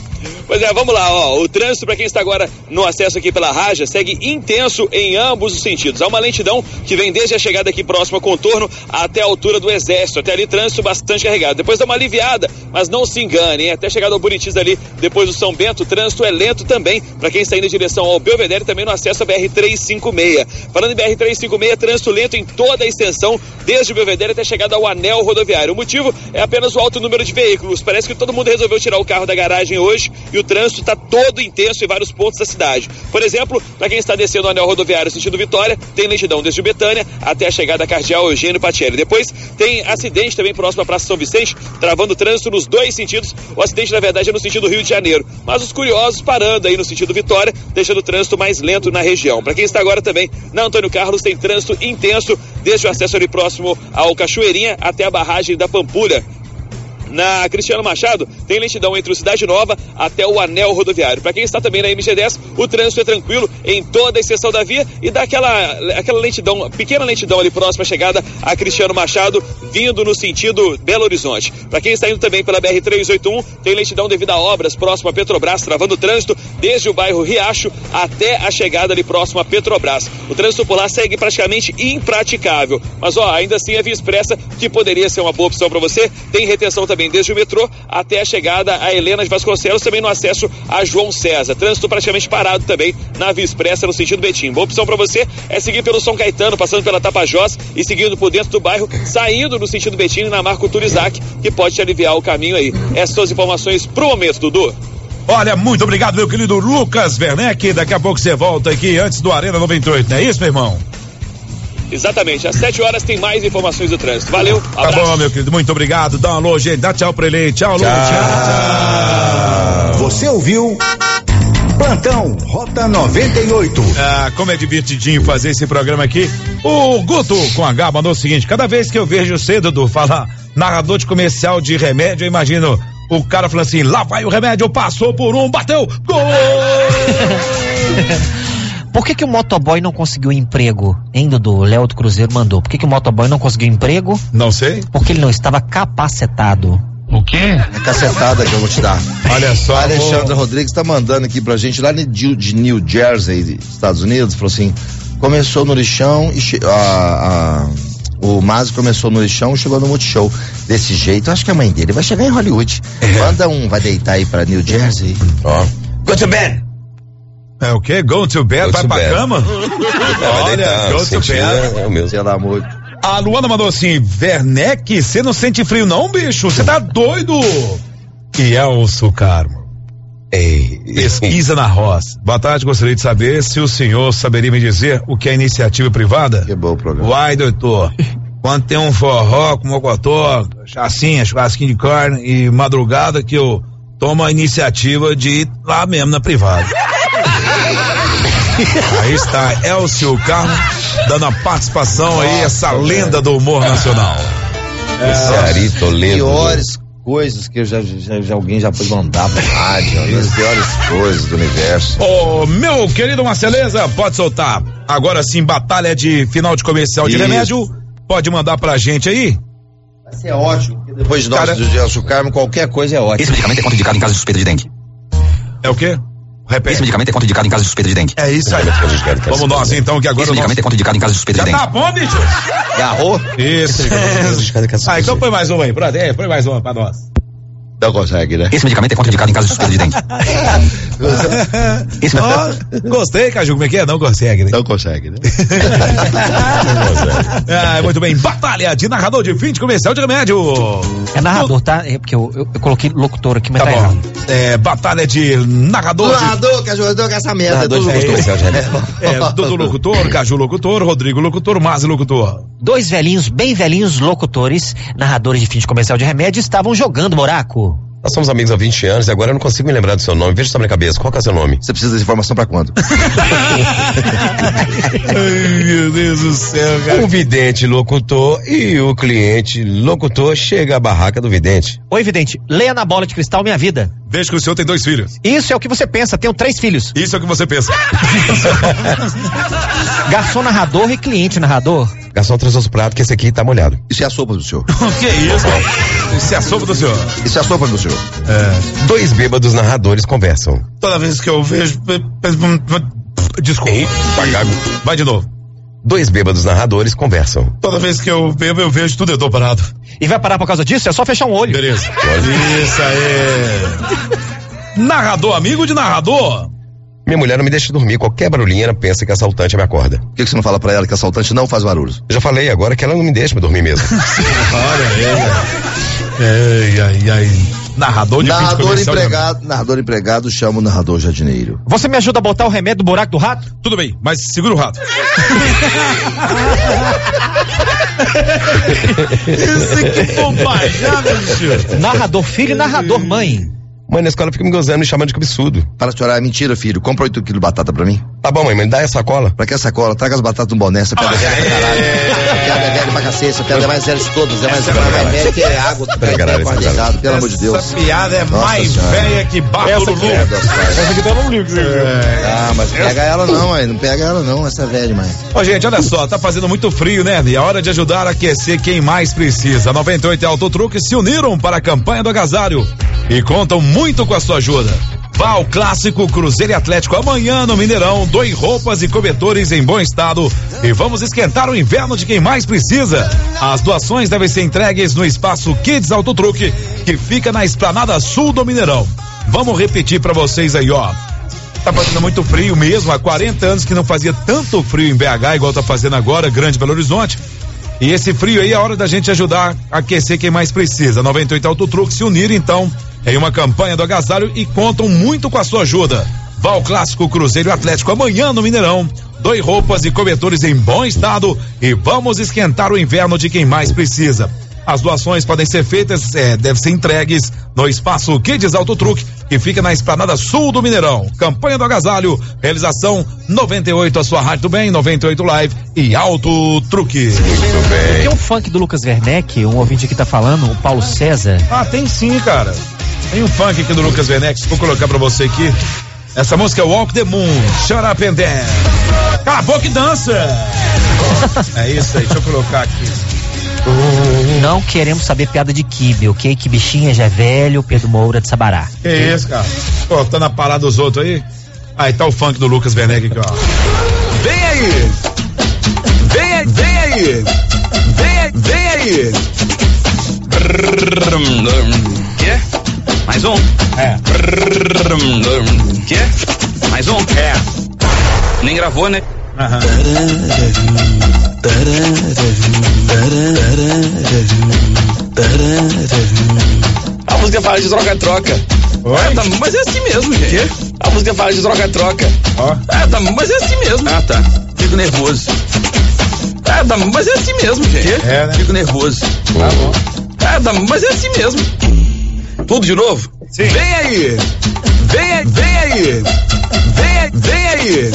Pois é, vamos lá, ó. O trânsito, para quem está agora no acesso aqui pela Raja, segue intenso em ambos os sentidos. Há uma lentidão que vem desde a chegada aqui próximo ao contorno até a altura do Exército. Até ali, trânsito bastante carregado. Depois dá uma aliviada, mas não se engane, hein? Até chegada ao Buritis ali, depois do São Bento, o trânsito é lento também, para quem está indo em direção ao Belvedere, também no acesso à B R trezentos e cinquenta e seis. Falando em B R trezentos e cinquenta e seis, trânsito lento em toda a extensão, desde o Belvedere até a chegada ao anel rodoviário. O motivo é apenas o alto número de veículos. Parece que todo mundo resolveu tirar o carro da garagem hoje e o trânsito está todo intenso em vários pontos da cidade. Por exemplo, para quem está descendo o anel rodoviário sentido Vitória, tem lentidão desde o Betânia até a chegada cardeal Eugênio Patielli. Depois tem acidente também próximo à Praça São Vicente, travando o trânsito nos dois sentidos. O acidente, na verdade, é no sentido Rio de Janeiro, mas os curiosos parando aí no sentido Vitória, deixando o trânsito mais lento na região. Para quem está agora também na Antônio Carlos, tem trânsito intenso desde o acesso ali próximo ao Cachoeirinha até a barragem da Pampulha. Na Cristiano Machado, tem lentidão entre o Cidade Nova até o anel rodoviário. Para quem está também na M G dez, o trânsito é tranquilo em toda a extensão da via e dá aquela, aquela lentidão, pequena lentidão ali próxima à chegada a Cristiano Machado, vindo no sentido Belo Horizonte. Para quem está indo também pela B R trezentos e oitenta e um, tem lentidão devido a obras próximo a Petrobras, travando o trânsito desde o bairro Riacho até a chegada ali próximo a Petrobras. O trânsito por lá segue praticamente impraticável, mas ó, ainda assim a Via Expressa, que poderia ser uma boa opção para você, tem retenção também desde o metrô até a chegada a Helena de Vasconcelos, também no acesso a João César. Trânsito praticamente parado também na Via Expressa no sentido Betim. Boa opção para você é seguir pelo São Caetano, passando pela Tapajós e seguindo por dentro do bairro, saindo no sentido Betim na Marco Turizac, que pode te aliviar o caminho aí. Essas são as informações pro momento, Dudu. Olha, muito obrigado, meu querido Lucas Werneck. Daqui a pouco você volta aqui antes do Arena noventa e oito, não é isso, meu irmão? Exatamente, às sete horas tem mais informações do trânsito. Valeu, abraço. Tá bom, meu querido, muito obrigado. Dá um alô, gente, dá tchau pra ele. Tchau, Lu. Tchau. Tchau. Você ouviu Plantão Rota noventa e oito. Ah, como é divertidinho fazer esse programa aqui. O Guto com H mandou o seguinte: cada vez que eu vejo você, Dudu, falar narrador de comercial de remédio, eu imagino o cara falando assim: lá vai o remédio, passou por um, bateu, gol! Por que que o motoboy não conseguiu emprego, hein, Dudu? O Léo do Cruzeiro mandou. Por que que o motoboy não conseguiu emprego? Não sei. Porque ele não estava capacetado. O quê? É cacetada que eu vou te dar. Olha só. A Alexandra o... Rodrigues tá mandando aqui pra gente, lá de New Jersey, Estados Unidos, falou assim: começou no lixão e che... a, a... o Mazo começou no lixão e chegou no Multishow. Desse jeito, acho que a mãe dele vai chegar em Hollywood. É. Manda um, vai deitar aí pra New Jersey. Ó. Go to bed! É o quê? Go to bed? Go vai to pra bed. Cama? Olha, deitar, go to bed. É o mesmo. Pelo amor. A Luana mandou assim: Werneck, você não sente frio não, bicho? Você tá doido? E Elcio Carmo. Ei. Pesquisa na roça. Boa tarde, gostaria de saber se o senhor saberia me dizer o que é iniciativa privada? Que bom programa. Uai, doutor. Quando tem um forró com mocotó, chacinha, churrasquinho de carne e madrugada que eu tomo a iniciativa de ir lá mesmo na privada. Aí está Elcio Carmo dando a participação aí, essa lenda do humor nacional. Esse Ari Toledo. Piores coisas que eu já, já, já alguém já pôde mandar pra rádio, as piores coisas do universo. Ô, meu querido Marceleza, pode soltar. Agora sim, batalha de final de comercial de Isso. remédio. Pode mandar pra gente aí? Vai ser ótimo, porque depois de nós, Cara... do Elcio Carmo, qualquer coisa é ótimo. Esse medicamento é contraindicado em caso de suspeita de dengue. É o quê? Repete. Esse medicamento é contraindicado em caso de suspeita de dengue. É isso aí. Vamos nós então, que agora Esse medicamento nós... é contraindicado em caso de suspeita Já de dengue. tá bom, bicho? Agarrou? Isso. Ah, então põe mais uma aí, pronto. É, põe mais uma pra nós. Não consegue, né? Esse medicamento é contraindicado em caso de suspeita de dengue. Esse oh, gostei, Caju, como é que é? Não consegue, né? Não consegue, né? Não consegue. Ah, muito bem, batalha de narrador de fim de comercial de remédio. É narrador, tá? É porque eu, eu, eu coloquei locutor aqui, mas tá, tá bom. Errado. É, batalha de narrador. Narrador, de... Caju, locutor, com essa merda. Narrador de comercial de remédio. É, Dudu locutor, Caju locutor, Rodrigo locutor, Mazi locutor. Dois velhinhos, bem velhinhos locutores, narradores de fim de comercial de remédio, estavam jogando buraco. Nós somos amigos há vinte anos e agora eu não consigo me lembrar do seu nome. Veja só na minha cabeça. Qual que é o seu nome? Você precisa dessa informação pra quando? Ai, meu Deus do céu, cara. O vidente locutor e o cliente locutor chega à barraca do vidente. Oi, vidente. Leia na bola de cristal minha vida. Veja que o senhor tem dois filhos. Isso é o que você pensa. Tenho três filhos. Isso é o que você pensa. Garçom narrador e cliente narrador. Garçom, traz os pratos que esse aqui tá molhado. Isso é a sopa do senhor. O que é isso? Isso é a sopa do senhor. Isso é a sopa do senhor. É. Dois bêbados narradores conversam. Toda vez que eu vejo... Desculpa. Vai de novo. Dois bêbados narradores conversam. Toda vez que eu bebo, eu vejo tudo, eu tô parado. E vai parar por causa disso? É só fechar um olho. Beleza. Isso aí. Narrador, amigo de narrador. Minha mulher não me deixa dormir. Qualquer barulhinho, ela pensa que assaltante me acorda. Por que, que você não fala pra ela que assaltante não faz barulhos? Eu já falei agora que ela não me deixa me dormir mesmo. Olha aí. Ai, ai, ai. Narrador de Narrador empregado, narrador empregado chama o narrador jardineiro. Você me ajuda a botar o remédio do buraco do rato? Tudo bem, mas segura o rato. Isso que bobajada, bicho. Narrador filho e narrador mãe. Mãe, na escola fica me gozando, me chamando de cabeçudo. Para de chorar, é mentira, filho. Compra oito quilos de batata pra mim. Tá bom, mãe, mas me dá essa sacola. Pra que sacola? Traga as batatas no boné, essa piada é velha pra caralho. Essa piada é velha pra cacete, essa piada é mais velha de todas. É mais velha, mais velha que é água, condensado, pelo amor de Deus. Essa piada é mais velha que barro do Lulu. Essa aqui tá no livro. Ah, mas pega ela não, mãe. Não pega ela não, essa é velha demais. Ó, gente, olha só, tá fazendo muito frio, né? E é hora de ajudar a aquecer quem mais precisa. noventa e oito e Autotruque se uniram para a campanha do agasalho e contam muito com a sua ajuda. Vá ao clássico Cruzeiro e Atlético amanhã no Mineirão, doe roupas e cobertores em bom estado e vamos esquentar o inverno de quem mais precisa. As doações devem ser entregues no espaço Kids Autotruque, que fica na esplanada sul do Mineirão. Vamos repetir pra vocês aí, ó. Tá fazendo muito frio mesmo, há quarenta anos que não fazia tanto frio em B H igual tá fazendo agora, Grande Belo Horizonte. E esse frio aí é a hora da gente ajudar a aquecer quem mais precisa. noventa e oito Autotruque se unir então em uma campanha do agasalho e contam muito com a sua ajuda. Vá ao clássico Cruzeiro Atlético amanhã no Mineirão. Doe roupas e cobertores em bom estado e vamos esquentar o inverno de quem mais precisa. As doações podem ser feitas, é, devem ser entregues no espaço Kids Autotruque, que fica na esplanada sul do Mineirão. Campanha do agasalho, realização noventa e oito, a sua rádio do bem, noventa e oito Live e Autotruque. Muito bem. Tem um funk do Lucas Werneck, um ouvinte aqui tá falando, o Paulo César. Ah, tem sim, cara. Tem um funk aqui do Lucas Werneck, vou colocar pra você aqui. Essa música é Walk the Moon, Shut Up and Dance. Cala a boca e dança. É isso aí, deixa eu colocar aqui. Não queremos saber piada de quibe, ok? Que bichinha já é velho, Pedro Moura de Sabará. Que okay? Isso, cara? Cortando a parada dos outros aí. Aí tá o funk do Lucas Werneck aqui, ó. Vem aí! Vem aí, vem aí! Vem aí, vem aí! Quê? Mais um? É. Quê? Mais um? É. Nem gravou, né? Aham. A música fala de troca-troca. É, tá, mas é assim mesmo, gente. Quê? A música fala de troca-troca. Ó. É, tá, mas é assim mesmo. Ah, tá. Fico nervoso. É, tá, mas é assim mesmo, gente. Quê? É, né? Fico nervoso. Tá bom. É, tá, mas é assim mesmo. Tudo de novo? Sim. Vem aí! Vem aí, vem aí! Vem aí, vem aí!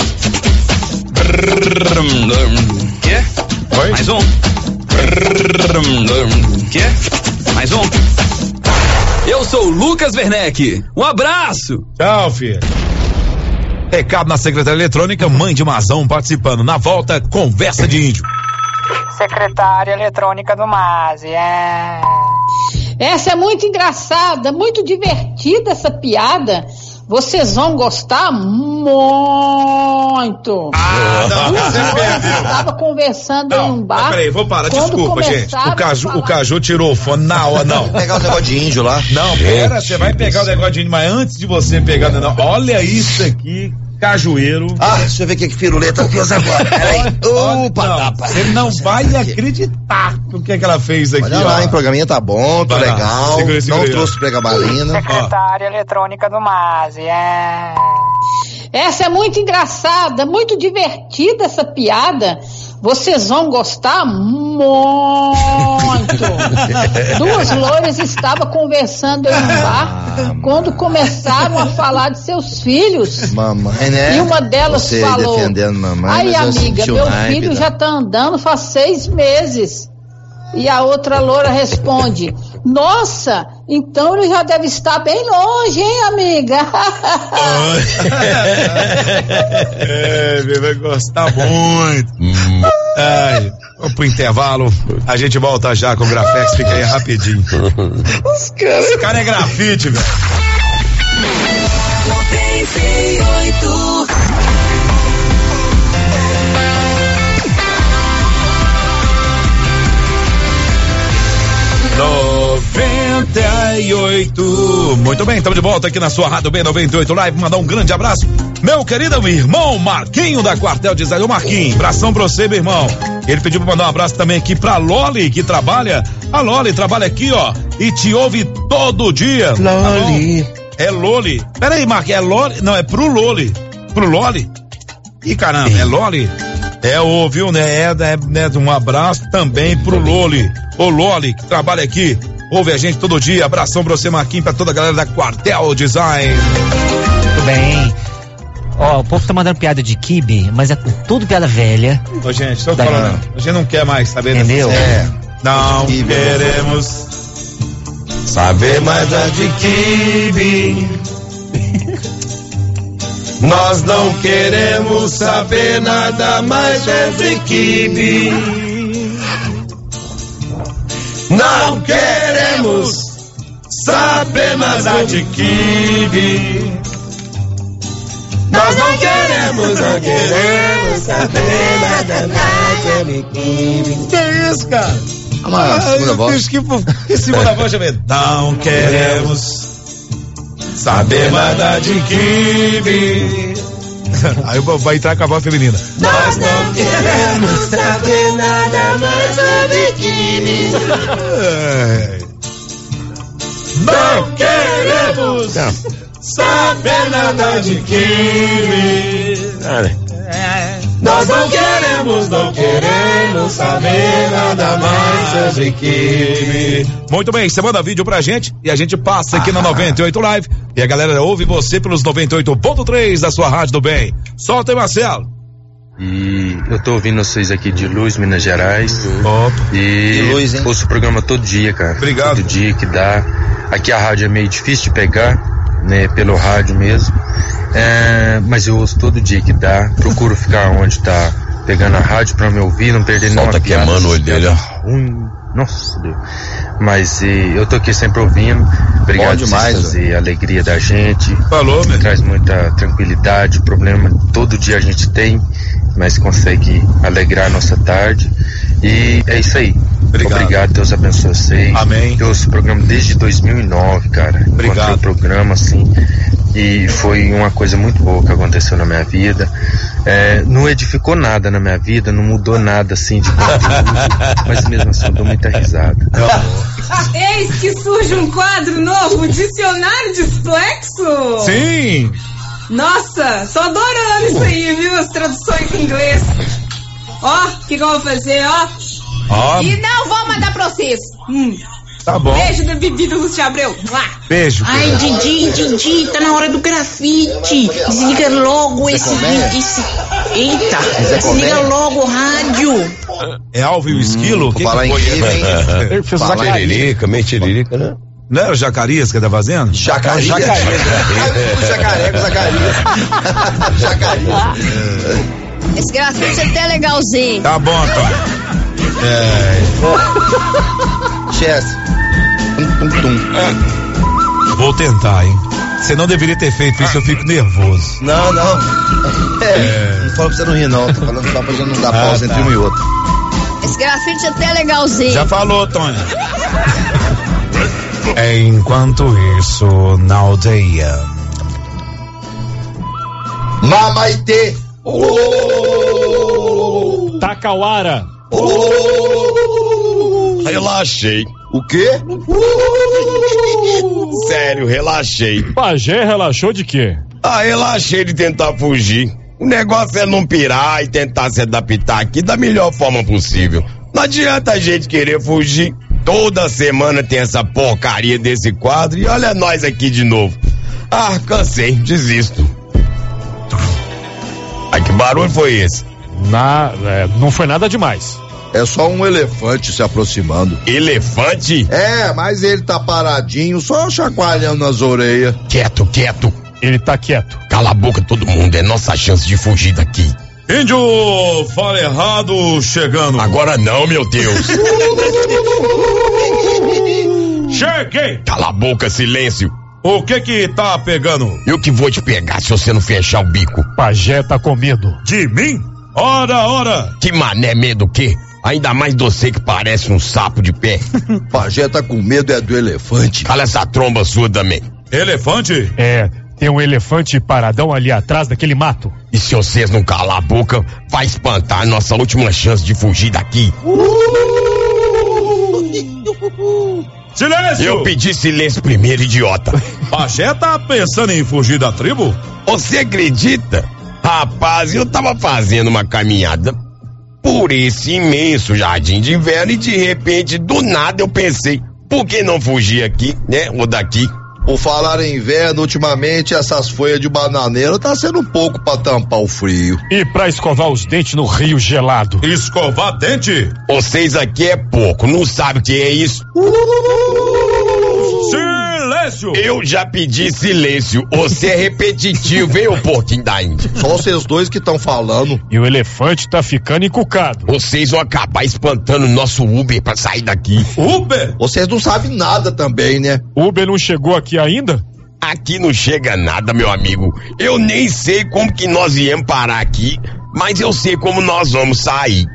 Quê? Oi? Mais um? Quê? Mais um? Eu sou o Lucas Werneck. Um abraço! Tchau, filho. Recado na secretária eletrônica, mãe de Mazão participando. Na volta, conversa de índio. Secretária eletrônica do Mazi, é... Essa é muito engraçada, muito divertida essa piada. Vocês vão gostar muito. Ah, não, você perdeu. Estava conversando não, em um bar. Peraí, vou parar, desculpa, gente. O Caju, o Caju tirou o fone na hora, não. Vou pegar o negócio de índio lá. Não, pera, você vai pegar o negócio de índio, mas antes de você pegar, não, olha isso aqui. Cajueiro. Ah, deixa eu ver o que que Firuleta fez agora. Peraí. Opa, não, você não vai acreditar o que é que ela fez aqui. Olha lá, hein, programinha tá bom, tá vai legal. Segura, segura não aí, trouxe pregabalina. Secretária eletrônica do Mazi, é... Essa é muito engraçada, muito divertida essa piada. Vocês vão gostar muito. Duas loiras estavam conversando em um bar ah, quando começaram a falar de seus filhos. Mamãe, né? E uma delas Você falou: defendendo mamãe, ai, amiga, meu filho da... já tá andando faz seis meses. E a outra loura responde: nossa, então ele já deve estar bem longe, hein, amiga? É, vai gostar muito. Ai. Vamos pro intervalo, a gente volta já com o Grafex, fica aí rapidinho. Os caras. Esse cara é grafite, velho. noventa e oito noventa e oito. Muito bem, estamos de volta aqui na sua Rádio B noventa e oito Live. Mandar um grande abraço, meu querido irmão Marquinho da Quartel de Zé. Ô Marquinho, abração pra você, meu irmão. Ele pediu pra mandar um abraço também aqui pra Loli, que trabalha. A Loli trabalha aqui, ó, e te ouve todo dia. Loli. Tá, é Loli. Pera aí, Marquinho, é Loli? Não, é pro Loli. Pro Loli? Ih, caramba, é Loli? É, ouviu, né? É, é, né? Um abraço também pro Loli. Ô Loli, que trabalha aqui, ouve a gente todo dia. Abração pra você, Marquinhos, pra toda a galera da Quartel Design. Muito bem. Ó, o povo tá mandando piada de quibe, mas é tudo piada velha. Ô, gente, tô Da- falando, a gente não quer mais saber Entendeu? dessa- É. Não Quibe, queremos Saber mais da de quibe. Nós não queremos saber nada mais de quibe. Não queremos saber nada de quibe. Nós não queremos, não queremos saber nada mais de quibe. Que é isso, cara? Uma segunda voz. Que, que segunda voz, deixa eu ver. Não queremos saber nada de quibe. Aí vai entrar com a voz feminina. Nós não queremos saber nada mais de quibe. É. Não queremos saber nada de quibe. Nós não queremos, não queremos saber nada mais de quibe. Muito bem, você manda vídeo pra gente e a gente passa aqui na noventa e oito Live e a galera ouve você pelos noventa e oito ponto três da sua rádio do bem. Solta aí, Marcelo. E eu tô ouvindo vocês aqui de Luz, Minas Gerais. Opa. E De Luz, hein? ouço o programa todo dia, cara. Obrigado. Todo dia que dá. Aqui a rádio é meio difícil de pegar, né? Pelo rádio mesmo. É, mas eu ouço todo dia que dá. Procuro ficar onde tá pegando a rádio pra me ouvir, não perder nenhuma Solta piada. queimando o olho dele, ó. Ruim. Nossa Deus. Mas e, eu tô aqui sempre ouvindo. Obrigado Bom por demais, vocês fazer a alegria da gente. Falou, meu. Traz muita tranquilidade. Problema todo dia a gente tem, mas consegue alegrar a nossa tarde. E é isso aí. Obrigado. Obrigado, Deus abençoe vocês. Amém. Eu ouço o programa desde dois mil e nove, cara. Obrigado. Encontrei o programa, assim, e foi uma coisa muito boa que aconteceu na minha vida. É, não edificou nada na minha vida, não mudou nada, assim, de conteúdo, mas mesmo assim eu dou muita risada. Eis que surge um quadro novo, Dicionário Displexo. Sim. Nossa, tô adorando isso aí, viu? As traduções em inglês. Ó, o que, que eu vou fazer, ó? Ó, E não vou mandar pra vocês. Hum. tá bom. Beijo da bebida Lúcio Abreu. Lá. Beijo. Ai, Didi, Didi, tá na hora do grafite. Desliga logo esse, esse. Eita, desliga logo o rádio. É Alvo e o Esquilo? Quem falar que em foi quibe, ele? hein? Ele fez o Falar em Zacarias. Tiririca, meio tiririca, né? Não era o Zacarias que tá fazendo? Zacarias. Zacarias. Jacareco, Zacarias. Zacarias. Esse grafite é até legalzinho. Tá bom, Antônio. É. Chess. Tum, tum, tum. Vou tentar, hein? Você não deveria ter feito isso, eu fico nervoso. Não, não. É, não fala pra você não rir, não. Tô falando só pra gente não dar Ah, pausa tá. entre um e outro. Esse grafite é até legalzinho. Já falou, Tônia. Enquanto isso, na aldeia. Mamaitê. Takawara. Relaxei. O quê? Sério, relaxei. Pajé relaxou de quê? Ah, relaxei de tentar fugir. O negócio é não pirar e tentar se adaptar aqui da melhor forma possível. Não adianta a gente querer fugir. Toda semana tem essa porcaria desse quadro e olha nós aqui de novo. Ah, cansei, desisto. Ai, que barulho foi esse? Na, é, não foi nada demais. É só um elefante se aproximando. Elefante? É, mas ele tá paradinho, só chacoalhando nas orelhas. Quieto, quieto. Ele tá quieto. Cala a boca todo mundo, é nossa chance de fugir daqui. Índio, fala errado, chegando. Agora não, meu Deus. Cheguei. Cala a boca, silêncio. O que que tá pegando? Eu que vou te pegar se você não fechar o bico. Pajé tá com medo. De mim? Ora, ora. Que mané medo o quê? Ainda mais você que parece um sapo de pé. Pajé tá com medo é do elefante. Cala essa tromba sua também. Elefante? É, tem um elefante paradão ali atrás daquele mato. E se vocês não calar a boca, vai espantar a nossa última chance de fugir daqui. Silêncio! Eu pedi silêncio primeiro, idiota. Pajé tá pensando em fugir da tribo? Você acredita? Rapaz, eu tava fazendo uma caminhada por esse imenso jardim de inverno e de repente, do nada, eu pensei, por que não fugir aqui, né? Ou daqui? Por falar em inverno, ultimamente essas folhas de bananeira tá sendo um pouco pra tampar o frio. E pra escovar os dentes no rio gelado. Escovar dente? Vocês aqui é pouco, não sabem o que é isso? Silêncio! Eu já pedi silêncio, você é repetitivo, hein, ô porquinho da Índia? Só vocês dois que estão falando. E o elefante tá ficando encucado. Vocês vão acabar espantando o nosso Uber pra sair daqui. Uber? Vocês não sabem nada também, né? Uber não chegou aqui ainda? Aqui não chega nada, meu amigo. Eu nem sei como que nós viemos parar aqui, mas eu sei como nós vamos sair.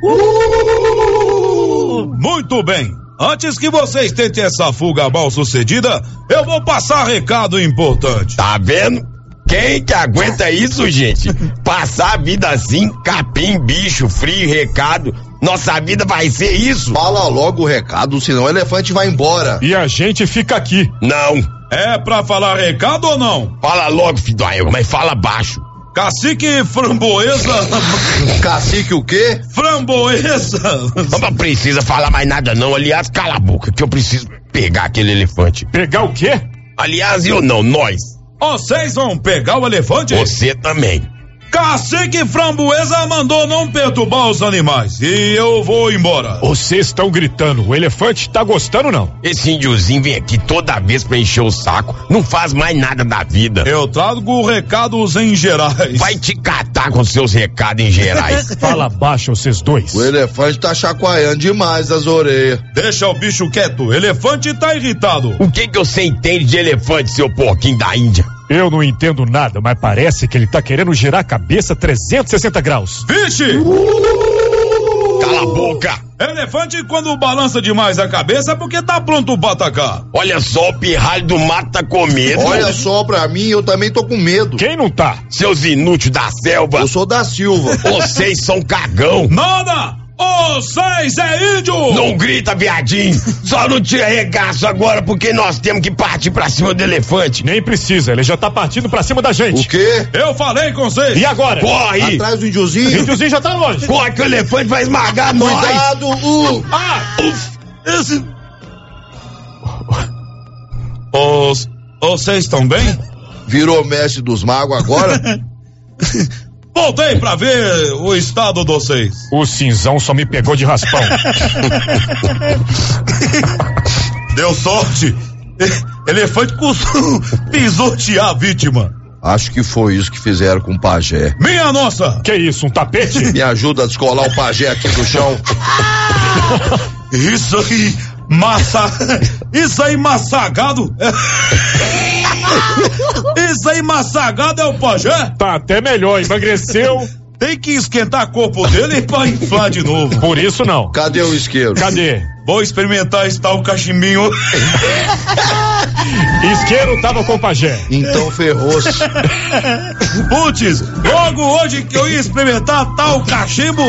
Uh, muito bem. Antes que vocês tentem essa fuga mal sucedida, eu vou passar recado importante. Tá vendo? Quem que aguenta isso, gente? Passar a vida assim, capim, bicho, frio, recado. Nossa vida vai ser isso? Fala logo o recado, senão o elefante vai embora. E a gente fica aqui. Não. É pra falar recado ou não? Fala logo, filho da égua, mas fala baixo. Cacique Framboesa. Cacique o quê? Framboesa. Não precisa falar mais nada não, aliás, cala a boca que eu preciso pegar aquele elefante. Pegar o quê? Aliás, eu não, nós. Vocês vão pegar o elefante? Você também. Cacique Framboesa mandou não perturbar os animais e eu vou embora. Vocês estão gritando, o elefante tá gostando não? Esse índiozinho vem aqui toda vez pra encher o saco, não faz mais nada da vida. Eu trago recados em gerais. Vai te catar com seus recados em gerais. Fala baixo, vocês dois. O elefante tá chacoalhando demais as orelhas. Deixa o bicho quieto, o elefante tá irritado. O que que você entende de elefante, seu porquinho da Índia? Eu não entendo nada, mas parece que ele tá querendo girar a cabeça trezentos e sessenta graus. Vixe! Cala a boca! Elefante, quando balança demais a cabeça, é porque tá pronto pra atacar. Olha só, o pirralho do mato tá com medo. Olha só pra mim, eu também tô com medo. Quem não tá? Seus inúteis da selva. Eu sou da Silva. Vocês são cagão. Nada! Vocês é índio! Não grita, viadinho! Só não tira regaço agora porque nós temos que partir pra cima do elefante. Nem precisa, ele já tá partindo pra cima da gente. O quê? Eu falei com vocês! E agora? Corre! Atrás do índiozinho? O índiozinho já tá longe. Corre que o elefante vai esmagar nós! Cuidado! Uh. Ah! Uf. Esse... Os... Vocês estão bem? Virou mestre dos magos agora? Voltei pra ver o estado de vocês. O cinzão só me pegou de raspão. Deu sorte. Elefante custou pisotear a vítima. Acho que foi isso que fizeram com o pajé. Minha nossa! Que isso, um tapete? Me ajuda a descolar o pajé aqui do chão. Isso aí, massa... Isso aí, massagado... Isso aí, massagado é o pajé? Tá até melhor, emagreceu. Tem que esquentar o corpo dele pra inflar de novo. Por isso não. Cadê o isqueiro? Cadê? Vou experimentar estar o cachimbinho. Isqueiro tava com o pajé. Então ferrou-se. Putz, logo hoje que eu ia experimentar tal cachimbo.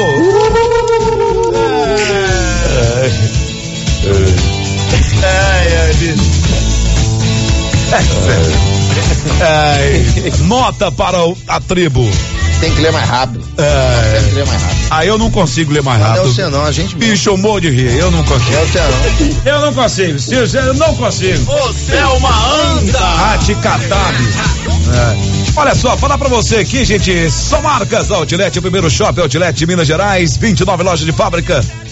Ai, ai, bicho. Ai, nota para o, a tribo. Tem que ler mais rápido. É. Tem que ler mais rápido. Ah, eu não consigo ler mais rápido. Não é você não, a gente mesmo. Bicho, eu morro de rir, eu não consigo. É você não. Eu não consigo, Silvio, eu não consigo. Você é uma anda. Ah, te catabe. É. Olha só, falar pra você aqui, gente, são marcas Outlet, o primeiro shopping Outlet de Minas Gerais, vinte e nove lojas de fábrica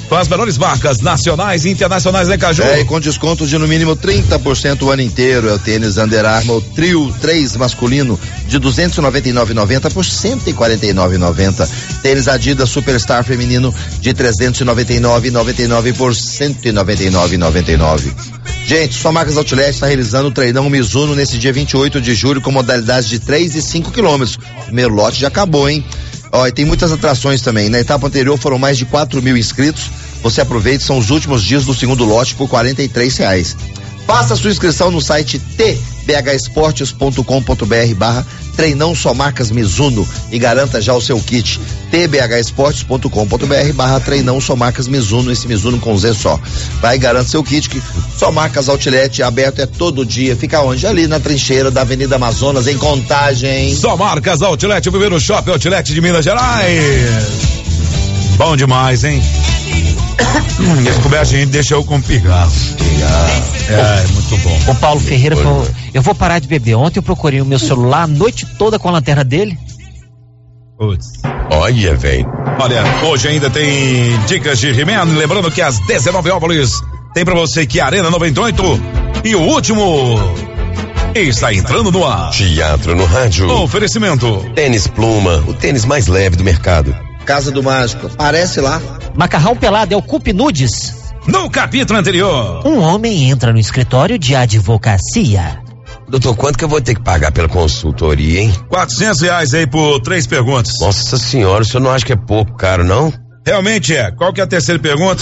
Com as melhores marcas nacionais e internacionais, né, Caju? É, e com desconto de no mínimo trinta por cento o ano inteiro. É o tênis Under Armour Trio três masculino de duzentos e noventa e nove reais e noventa centavos por cento e quarenta e nove reais e noventa centavos. Tênis Adidas Superstar feminino de trezentos e noventa e nove reais e noventa e nove centavos por cento e noventa e nove reais e noventa e nove centavos. Gente, Só Marcas Outlet está realizando o treinão Mizuno nesse dia vinte e oito de julho com modalidades de três e cinco quilômetros. O primeiro lote já acabou, hein? Ó, e tem muitas atrações também. Na etapa anterior foram mais de quatro mil inscritos. Você aproveita, são os últimos dias do segundo lote por quarenta e três reais. Faça sua inscrição no site t b h esportes ponto com ponto b r barra treinão Só Marcas Mizuno e garanta já o seu kit. t b h esportes ponto com ponto b r barra treinão Só Marcas Mizuno, esse Mizuno com Z só. Vai e garanta seu kit, que Só Marcas Outlet aberto é todo dia. Fica onde? Ali na trincheira da Avenida Amazonas, em Contagem. Só Marcas Outlet, o primeiro shopping Outlet de Minas Gerais. Bom demais, hein? Esse comer a gente deixa eu com pigarro. É, muito bom. O Paulo Ferreira falou, eu vou parar de beber. Ontem eu procurei o meu celular a noite toda com a lanterna dele. Putz. Olha, velho. Olha, hoje ainda tem dicas de He-Man. Lembrando que às dezenove horas tem pra você que a Arena noventa e oito e o último está entrando no ar. Teatro no rádio. Oferecimento. Tênis Pluma, o tênis mais leve do mercado. Casa do Mágico, aparece lá. Macarrão pelado é o Cup Nudes. No capítulo anterior. Um homem entra no escritório de advocacia. Doutor, quanto que eu vou ter que pagar pela consultoria, hein? Quatrocentos reais aí por três perguntas. Nossa senhora, o senhor não acha que é pouco caro, não? Realmente é. Qual que é a terceira pergunta?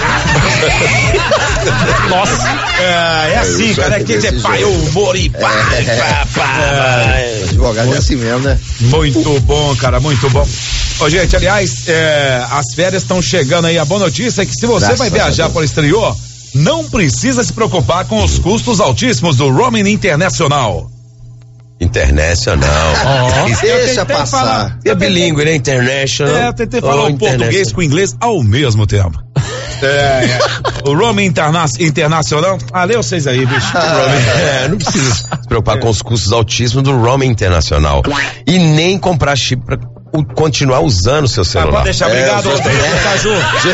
Nossa. É, é assim, eu cara. É que dizer pai, humor e pai, é, pá, pá, é, advogado é assim mesmo, né? Muito bom, cara, muito bom. Ô, gente, aliás, é, as férias estão chegando aí. A boa notícia é que se você Graças vai viajar para o exterior, não precisa se preocupar com os custos altíssimos do roaming internacional. Internacional. Oh, deixa passar. Falar, é bilíngue, né? International. É, eu tentei falar oh, o português com o inglês ao mesmo tempo. É, é. O roaming interna internacional. Ah, lê vocês aí, bicho. Ah, é, não precisa se preocupar é. com os custos altíssimos do roaming internacional. E nem comprar chip pra continuar usando o seu celular. Ah, pode deixar, obrigado, é, é. Caju.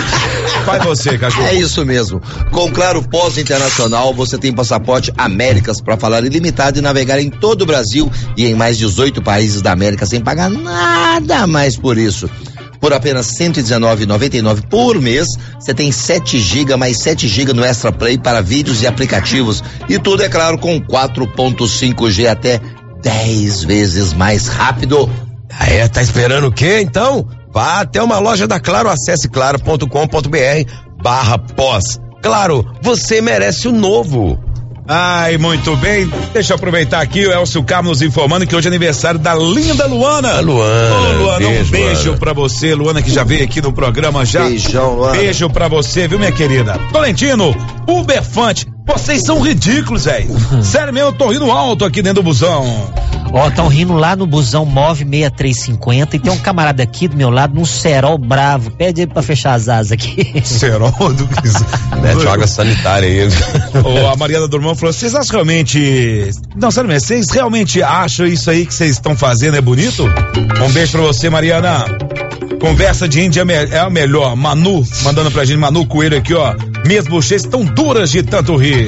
Vai você, Caju. É isso mesmo. Com Claro Pós Internacional, você tem passaporte Américas para falar ilimitado e navegar em todo o Brasil e em mais dezoito países da América sem pagar nada mais por isso. Por apenas cento e dezenove reais e noventa e nove centavos por mês, você tem sete gigas mais sete gigas no Extra Play para vídeos e aplicativos. E tudo, é claro, com quatro ponto cinco G até dez vezes mais rápido. Ah, é? Tá esperando o quê, então? Vá até uma loja da Claro, acesse claro ponto com ponto b r barra pós. Claro, você merece o novo. Ai, muito bem. Deixa eu aproveitar aqui, o Elcio Carmo nos informando que hoje é aniversário da linda Luana. A Luana. Ô, Luana, beijo, um beijo Luana. pra você, Luana, que já veio aqui no programa já. Beijão, Luana. Beijo pra você, viu, minha querida? Tolentino, Uberfante, vocês são ridículos, velho. Sério mesmo, eu tô rindo alto aqui dentro do busão. Ó, estão rindo lá no busão Move seis três cinco zero e tem um camarada aqui do meu lado num cerol bravo. Pede ele pra fechar as asas aqui. Cerol do que isso? Mete água sanitária aí. Ô, a Mariana Durmão falou, vocês acham realmente... Não, sério mesmo, vocês realmente acham isso aí que vocês estão fazendo é bonito? Um beijo pra você, Mariana. Conversa de índia é a melhor. Manu, mandando pra gente, Manu Coelho aqui, ó. Minhas bochechas estão duras de tanto rir.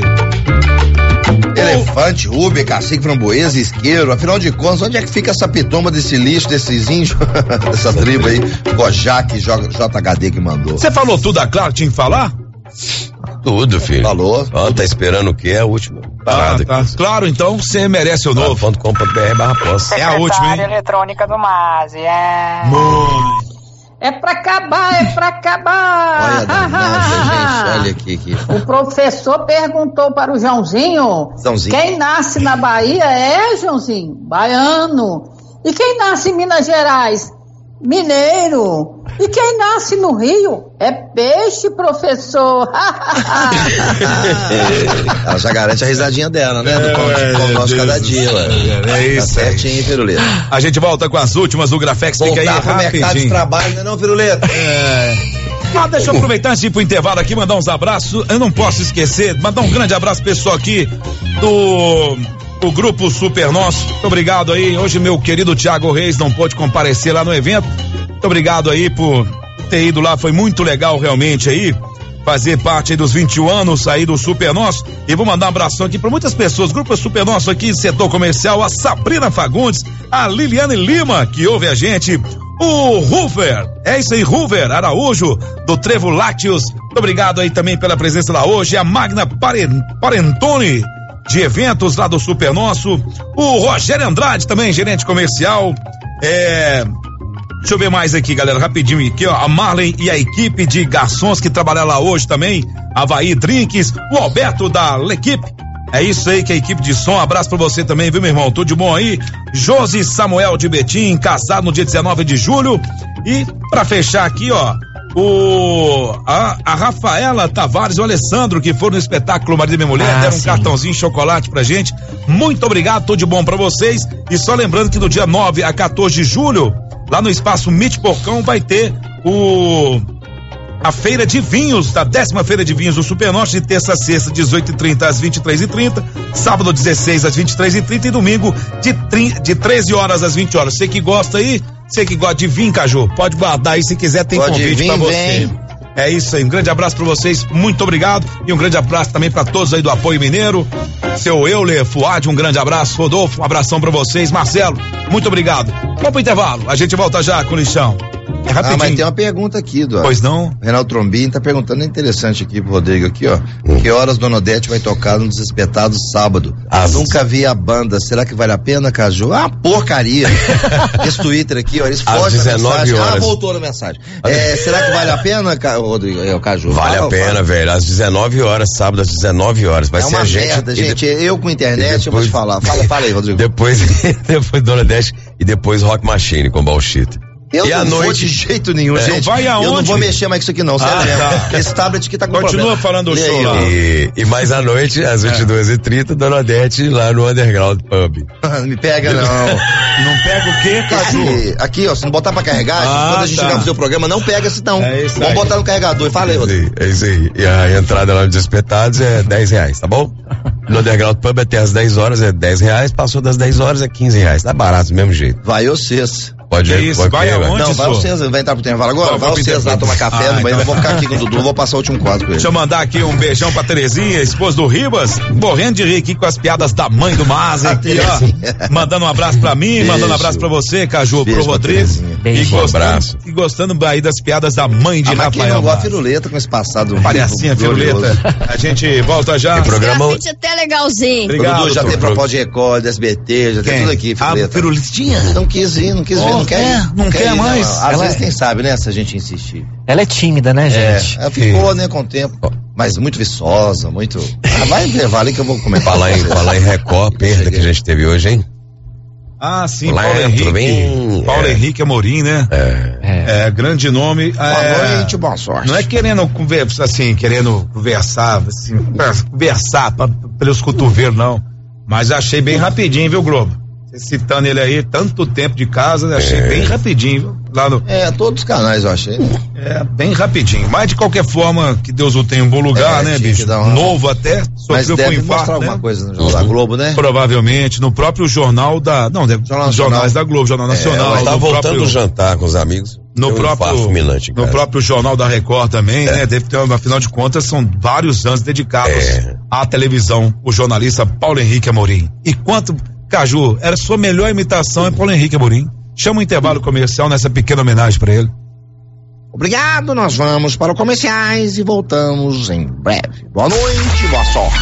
Elefante, Uber, cacique, framboesa, isqueiro. Afinal de contas, onde é que fica essa pitomba desse lixo, desses índios, dessa tribo aí? Kojak, J H D que mandou. Você falou tudo, a Claro tinha que falar? Tudo, filho. Falou. Ó, tá esperando o quê? É a última parada. Ah, tá. Claro, então você merece o novo. ponto com ponto b r barra pós. É a última, hein? Eletrônica do Mazi, é. Muito. É pra acabar, é pra acabar. Olha, danada, gente, olha aqui, aqui. O professor perguntou para o Joãozinho, Joãozinho, quem nasce na Bahia é, Joãozinho, baiano. E quem nasce em Minas Gerais? Mineiro. E quem nasce no Rio é peixe, professor. Ela já garante a risadinha dela, né? Do com, com o nosso cada dia, ué. É isso. Tá certinho, Firuleta. A gente volta com as últimas do Grafex. Fica aí rapidinho. Mercado de trabalho, né, não, Firuleta? É. Ah, deixa eu aproveitar antes de ir pro intervalo aqui, mandar uns abraços. Eu não posso esquecer, mandar um grande abraço pessoal aqui do o Grupo Super Nosso. Muito obrigado aí. Hoje meu querido Thiago Reis não pôde comparecer lá no evento. Muito obrigado aí por ter ido lá, foi muito legal realmente aí. Fazer parte aí dos vinte e um anos aí do Super Nosso. E vou mandar um abração aqui para muitas pessoas. Grupo Super Nosso aqui, setor comercial, a Sabrina Fagundes, a Liliane Lima, que ouve a gente, o Ruver, é isso aí, Ruver Araújo, do Trevo Lácteos. Muito obrigado aí também pela presença lá hoje. A Magna Parentone, de eventos lá do Super Nosso. O Rogério Andrade também, gerente comercial. É. Deixa eu ver mais aqui, galera, rapidinho aqui, ó, a Marlene e a equipe de garçons que trabalham lá hoje também, Havaí Drinks, o Alberto da L'Equipe, é isso aí que é a equipe de som, abraço pra você também, viu, meu irmão, tudo de bom aí, Josi Samuel de Betim, casado no dia dezenove de julho, e pra fechar aqui, ó, o a, a Rafaela Tavares e o Alessandro, que foram no espetáculo Marido e Minha Mulher, ah, deram sim. um cartãozinho de chocolate pra gente, muito obrigado, tudo de bom pra vocês, e só lembrando que no dia nove a quatorze de julho, lá no espaço Mite Porcão vai ter o a feira de vinhos, da décima feira de vinhos do Supernorte, de terça a sexta, dezoito e trinta às vinte e três e trinta, sábado dezesseis às vinte e três e trinta e domingo de, de treze horas às vinte horas. Você que gosta aí, você que gosta de vinho, Caju, pode guardar aí se quiser, tem pode convite vir, pra você. Vem. É isso aí, um grande abraço pra vocês, muito obrigado, e um grande abraço também pra todos aí do Apoio Mineiro, seu Euler, Fuad, um grande abraço, Rodolfo, um abração pra vocês, Marcelo, muito obrigado. Vamos pro intervalo, a gente volta já com o Lixão. É rapidinho. Ah, mas tem uma pergunta aqui, Eduardo. Pois não? Reinaldo Trombini tá perguntando, é interessante aqui pro Rodrigo aqui, ó. Hum. Que horas Dona Odete vai tocar no Desespetados sábado? Ah, nunca vi a banda, será que vale a pena, Caju? Ah, porcaria. Esse Twitter aqui, ó, eles fogem a mensagem. Horas. Ah, voltou na mensagem. É, será que vale a pena, Rodrigo, é, o Caju? Vale fala, a pena, fala. Velho, às dezenove horas, sábado às dezenove horas, vai é ser a gente. Merda, gente, de... eu com internet, depois... eu vou te falar. Fala, fala aí, Rodrigo. Depois, depois Dona Odete e depois Rock Machine com Ballshit. Eu e não vou noite... de jeito nenhum, é. gente. Vai aonde? Eu não vou mexer mais com isso aqui não, sério ah, tá. Esse tablet aqui tá com Continua problema. falando o show lá. E, e mais à noite, às vinte e duas e trinta, Dona Odete lá no Underground Pub. Não me pega não. Não pega o quê, Caju? Aqui, aqui, ó, se não botar pra carregar, ah, quando a gente tá. chegar no seu programa, não pega esse não. É isso Vamos aí. botar no carregador. Fala aí, Rodrigo. É isso aí. E a entrada lá no Despetados é dez reais, tá bom? No Underground Pub até às dez horas é dez reais, passou das dez horas é quinze reais. Tá barato do mesmo jeito. Vai vocês. Pode ir, isso, vai aonde? Não, vai vocês, vai entrar pro intervalo agora? Vai vocês lá tomar café ah, no banheiro, então. Eu vou ficar aqui com o Dudu, vou passar o último quadro com ele. Deixa eu mandar aqui um beijão pra Terezinha, esposa do Ribas, morrendo de rir aqui com as piadas da mãe do Maza aqui, ó. Mandando um abraço pra mim, Beijo. mandando um abraço pra você, Caju, Beijo pro Rodrigo. E gostando, abraço. e gostando aí das piadas da mãe de ah, Rafael. Mas quem não gosta firuleta com esse passado. Palhacinha, firuleta. A gente volta já. O programa é até legalzinho. Obrigado, Dudu, já tem proposta de Record, S B T, já tem tudo aqui, firuleta. Ah, firuletinha? Não quis ir, não quis ver, não quer ir. Não quer É mais. Às ela vezes, é... quem sabe, né? Se a gente insistir. Ela é tímida, né, gente? É, ela ficou, né, com o tempo. Mas muito viçosa, muito. Ah, vai levar ali que eu vou comentar. Falar em, falar em Record, perda que a gente teve hoje, hein? Ah, sim, Paulo Henrique. Bem, Paulo é. Henrique Amorim, né? É. É, é grande nome. Boa é, noite, boa sorte. Não é querendo conversar, assim, querendo conversar, assim, conversar pra, pelos cotovelos, não. Mas achei bem rapidinho, viu, Globo? Citando ele aí, tanto tempo de casa, achei é. bem rapidinho, lá no... É, todos os canais eu achei, né? É, bem rapidinho, mas de qualquer forma, que Deus o tenha em um bom lugar, é, né, bicho? Uma... Novo até, sofreu com infarto, mostrar né? alguma coisa no Jornal da Globo, né? Provavelmente, no próprio jornal da... Não, deve, nos jornais da Globo, Jornal Nacional. É, tá voltando próprio... jantar com os amigos. No próprio, fulminante, no próprio Jornal da Record também, é. né? Deve ter, afinal de contas, são vários anos dedicados é. à televisão, o jornalista Paulo Henrique Amorim. E quanto... Caju, era sua melhor imitação é Paulo Henrique Amorim. Chama um intervalo comercial nessa pequena homenagem para ele. Obrigado, nós vamos para os comerciais e voltamos em breve. Boa noite, boa sorte.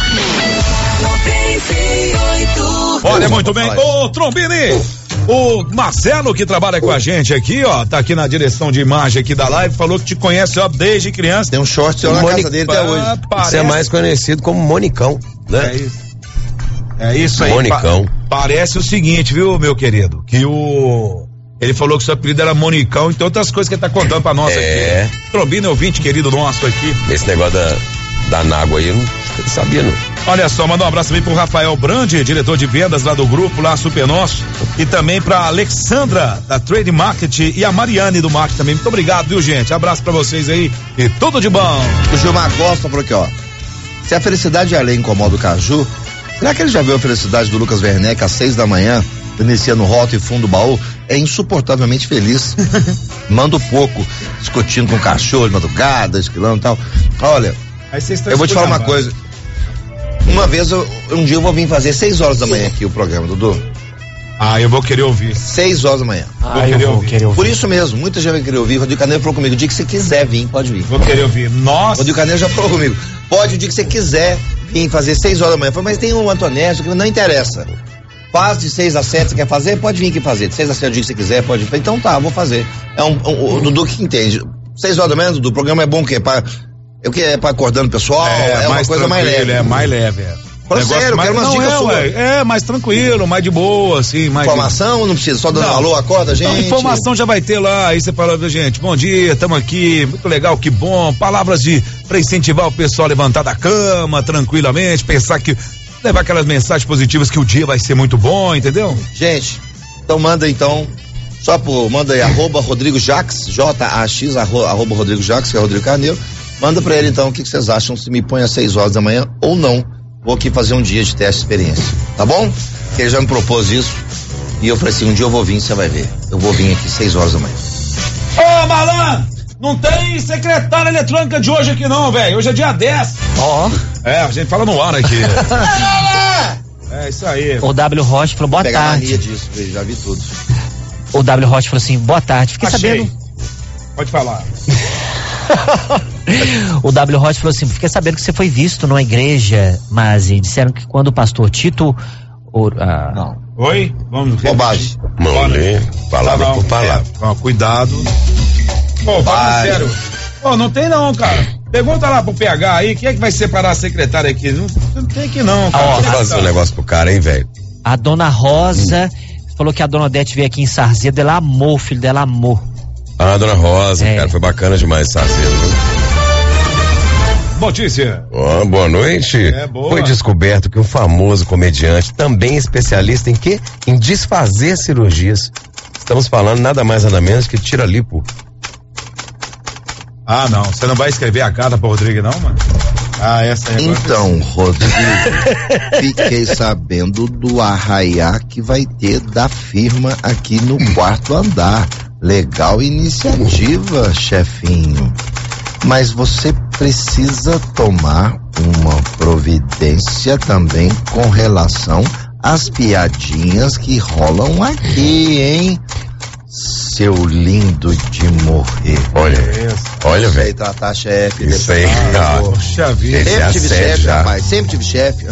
Olha, muito bem, ô Trombini, o Marcelo que trabalha com a gente aqui, ó, tá aqui na direção de imagem aqui da live, falou que te conhece, ó, desde criança. Tem um short seu na casa dele até hoje. Parece... Você é mais conhecido como Monicão, né? É isso. É isso aí. Monicão. Pa parece o seguinte, viu, meu querido? Que o. Ele falou que seu apelido era Monicão, então outras coisas que ele tá contando pra nós é. aqui. Trombino, ouvinte querido nosso aqui. Esse negócio da, da Nágua aí, eu não eu sabia, não. Olha só, manda um abraço também pro Rafael Brandi, diretor de vendas lá do grupo, lá Super Nosso. E também pra Alexandra, da Trade Market, e a Mariane do Market também. Muito obrigado, viu, gente? Abraço pra vocês aí e tudo de bom. O Gilmar Costa falou aqui, ó. Se a felicidade além incomoda o Caju, será que ele já viu a felicidade do Lucas Werneck às seis da manhã, inicia no Rota e Fundo do Baú? é insuportavelmente feliz. Mando pouco, discutindo com o cachorro de madrugada, esquilando e tal. Olha, eu vou te falar uma coisa. Uma vez, eu, um dia eu vou vir fazer seis horas da manhã aqui o programa, Dudu. Ah, eu vou querer ouvir. Seis horas da manhã. Ah, vou, querer, vou ouvir. querer ouvir. Por isso mesmo, muita gente vai querer ouvir. Rodrigo Carneiro falou comigo, o dia que você quiser vir, pode vir. Vou querer ouvir. Nossa. Rodrigo Carneiro já falou comigo. Pode o dia que você quiser vir fazer seis horas da manhã. Eu falei, mas tem um Antonésio que não interessa. Faz de seis a sete, você quer fazer? Pode vir aqui fazer. De seis a sete, o dia que você quiser, pode vir. Então tá, vou fazer. É um, um, o Dudu que entende. Seis horas da manhã, Dudu, o programa é bom o quê? Pra, é o que? É pra acordando o pessoal? É, é uma coisa mais leve. É mais leve, é. Fala sério, mais, quero umas não, dicas é, suas. É, mais tranquilo, mais de boa, assim. Mais informação, de... não precisa, só dando alô, acorda, gente. Não, informação já vai ter lá, aí você fala, gente, bom dia, estamos aqui, muito legal, que bom, palavras de, pra incentivar o pessoal a levantar da cama, tranquilamente, pensar que, levar aquelas mensagens positivas que o dia vai ser muito bom, entendeu? Gente, então manda então, só por, manda aí, arroba Rodrigo Jax, J A X, arroba, arroba Rodrigo Jax, que é Rodrigo Carneiro, manda pra ele então o que, que vocês acham, se me põe às seis horas da manhã ou não. Vou aqui fazer um dia de teste de experiência, tá bom? Porque ele já me propôs isso e eu falei assim, um dia eu vou vir, você vai ver. Eu vou vir aqui seis horas da manhã. Ô, malandro, não tem secretária eletrônica de hoje aqui não, velho. Hoje é dia dez. Ó. Oh. É, a gente fala no ar aqui. É isso aí. O W. Rocha falou, boa Pegar tarde. Mania disso, já vi tudo. O W. Rocha falou assim, boa tarde. Fiquei Achei. sabendo. Pode falar. O W. Rocha falou assim, fiquei sabendo que você foi visto numa igreja, mas disseram que quando o pastor Tito... Or, ah, não. Oi? Vamos. Bobagem. Não lê, palavra não, não, por palavra. É, ó, cuidado. Pô, fala sério. Pô, não tem não, cara. Pergunta lá pro P H aí, quem é que vai separar a secretária aqui? Não, não tem aqui não, cara. Ó, fazer um negócio pro cara, hein, velho? A dona Rosa hum. falou que a dona Odete veio aqui em Sarzedo, ela amou, o filho dela amou. Ah, dona Rosa, é. cara, foi bacana demais Sarzedo, viu? Notícia. Oh, boa noite. É, boa. Foi descoberto que um famoso comediante, também especialista em quê? Em desfazer cirurgias. Estamos falando nada mais nada menos que tira lipo. Ah, não. Você não vai escrever a carta pro Rodrigo, não, mano? Ah, essa é Então, Rodrigo, fiquei sabendo do arraiá que vai ter da firma aqui no quarto andar. Legal iniciativa, chefinho. Mas você precisa tomar uma providência também com relação às piadinhas que rolam aqui, hein? Seu lindo de morrer. Olha, isso. olha, velho. tratar chefe. Isso aí, ah, poxa vida. Sempre tive chefe, rapaz. Sempre tive chefe.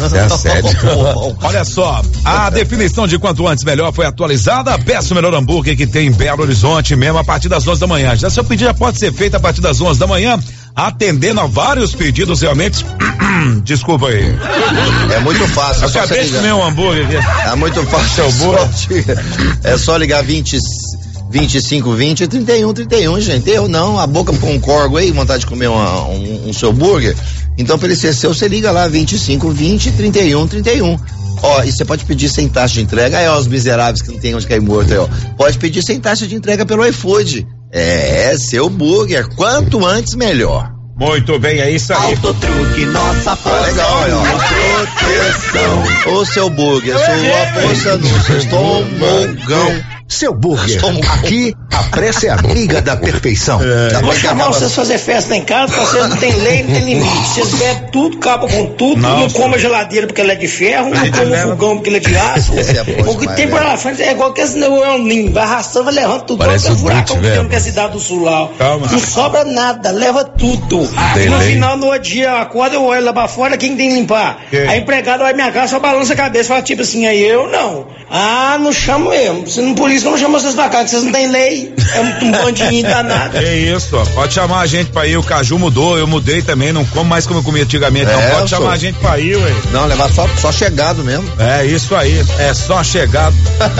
Olha só, a definição de quanto antes melhor foi atualizada. Peça o melhor hambúrguer que tem em Belo Horizonte, mesmo a partir das onze da manhã. Já seu pedido já pode ser feito a partir das onze da manhã, atendendo a vários pedidos realmente. Desculpa aí. É muito fácil. Eu acabei de comer um hambúrguer aqui. É muito fácil. É só, é só ligar vinte, vinte e cinco, vinte e trinta e um, trinta e um, gente. Eu não, a boca com um corgo aí, vontade de comer uma, um, um seu burger. Então, para ele ser seu, você liga lá, vinte e cinco, vinte, trinta e um, trinta e um. Ó, e você pode pedir sem taxa de entrega. Aí, ó, os miseráveis que não tem onde cair morto aí, ó. Pode pedir sem taxa de entrega pelo iFood. É, seu burger. Quanto antes, melhor. Muito bem, é isso aí. Autotruque, nossa força. Legal, ó. Proteção. O seu burger, sua força no seu estômago. Seu burger. Aqui, a pressa é amiga da perfeição. É. Tá, vou chamar vocês fazer festa em casa, porque vocês não tem lei, não tem limite. Vocês bebem tudo, acabam com tudo, não, não comem a geladeira porque ela é de ferro, não comem o fogão porque ela é de aço. É o que tem por lá frente é igual que esse neoninho, vai arrastando, vai levando tudo. Parece igual um furacão que velho. tem na cidade do sul lá. Calma. Não sobra nada, leva tudo. Tem no lei. final, no outro dia, eu acordo, eu olho lá pra fora, quem tem que limpar? Que? A empregada vai minha casa, só balança a cabeça, fala tipo assim, aí eu não. Ah, não chamo eu. Se não, por isso que eu não chamo vocês pra cá, que vocês não têm lei. É um, um bandinho danado. É isso, ó. Pode chamar a gente pra ir. O Caju mudou, eu mudei também. Não como mais como eu comia antigamente. É, então pode chamar sou. a gente pra ir, ué. Não, levar só, só chegado mesmo. É isso aí. É só chegado.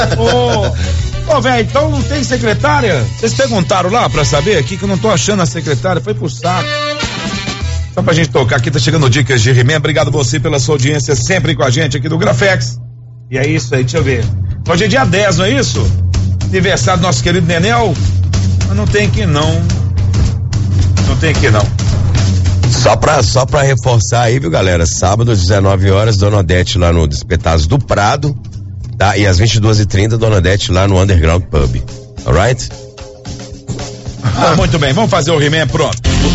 Ô, ô, velho, então não tem secretária? Vocês perguntaram lá pra saber aqui que eu não tô achando a secretária. Foi pro saco. Só pra gente tocar aqui, tá chegando dicas de He-Man. Obrigado você pela sua audiência sempre com a gente aqui do Grafex. E é isso aí, deixa eu ver. Hoje é dia dez, não é isso? Aniversário do nosso querido Nenel. Mas não tem que não. Não tem que não. Só pra, só pra reforçar aí, viu, galera? Sábado, às dezenove horas, Dona Odete lá no Despetados do Prado. Tá? E às vinte e duas e trinta, Dona Odete lá no Underground Pub. Alright? Ah, muito bem, vamos fazer o He-Man, pronto.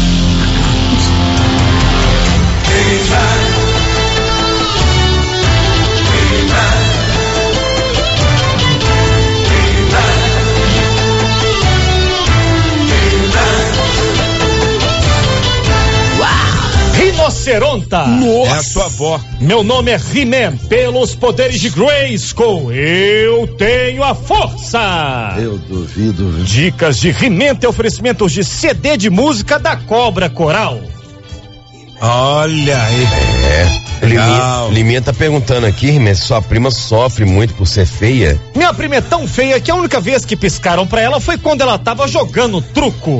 Rinoceronta. Nossa. É a sua avó. Meu nome é He-Man, pelos poderes de Grayskull, eu tenho a força. Eu duvido, viu? Dicas de He-Man tem oferecimentos de C D de música da Cobra Coral. Olha aí. É. Liminha, Liminha tá perguntando aqui, He-Man, sua prima sofre muito por ser feia? Minha prima é tão feia que a única vez que piscaram pra ela foi quando ela tava jogando truco.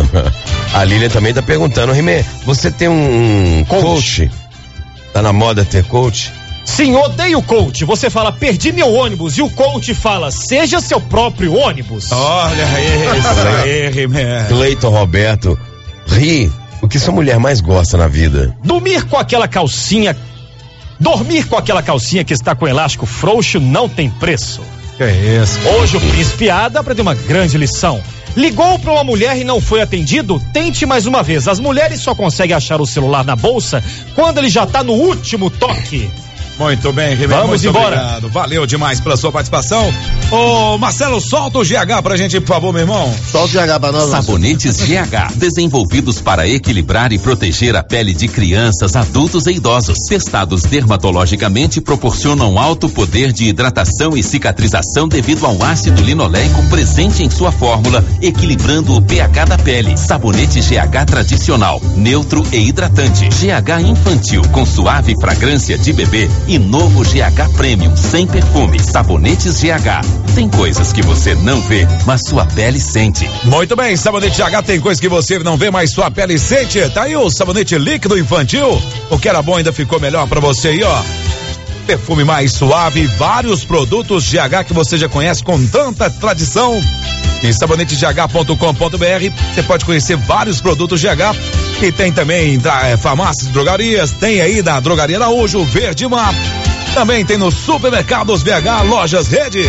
A Lília também tá perguntando, He-Man, você tem um coach. coach? Tá na moda ter coach? Sim, odeio coach. Você fala, perdi meu ônibus, e o coach fala, seja seu próprio ônibus. Olha aí, isso aí, He-Man. Cleiton Roberto, ri. O que sua mulher mais gosta na vida? Dormir com aquela calcinha. Dormir com aquela calcinha que está com elástico frouxo não tem preço. Que é isso? Hoje o Príncipe Ada aprendeu uma grande lição. Ligou para uma mulher e não foi atendido? Tente mais uma vez. As mulheres só conseguem achar o celular na bolsa quando ele já está no último toque. Muito bem, He-Man, vamos muito embora. Obrigado. Valeu demais pela sua participação. Ô, Marcelo, solta o G H pra gente, por favor, meu irmão. Solta o G H pra nós. Sabonetes G H, desenvolvidos para equilibrar e proteger a pele de crianças, adultos e idosos. Testados dermatologicamente, proporcionam alto poder de hidratação e cicatrização devido ao ácido linoleico presente em sua fórmula, equilibrando o pH da pele. Sabonete G H tradicional, neutro e hidratante. G H infantil, com suave fragrância de bebê. E novo G H Premium, sem perfume. Sabonetes G H. Tem coisas que você não vê, mas sua pele sente. Muito bem, sabonete G H tem coisas que você não vê, mas sua pele sente. Tá aí o sabonete líquido infantil. O que era bom ainda ficou melhor pra você aí, ó. Perfume mais suave, vários produtos G H que você já conhece com tanta tradição. Em sabonete G H ponto com ponto B R você pode conhecer vários produtos G H. E tem também da é, farmácias e drogarias, tem aí da Drogaria Araújo, Verde Mar. Também tem nos supermercados B H, lojas Rede.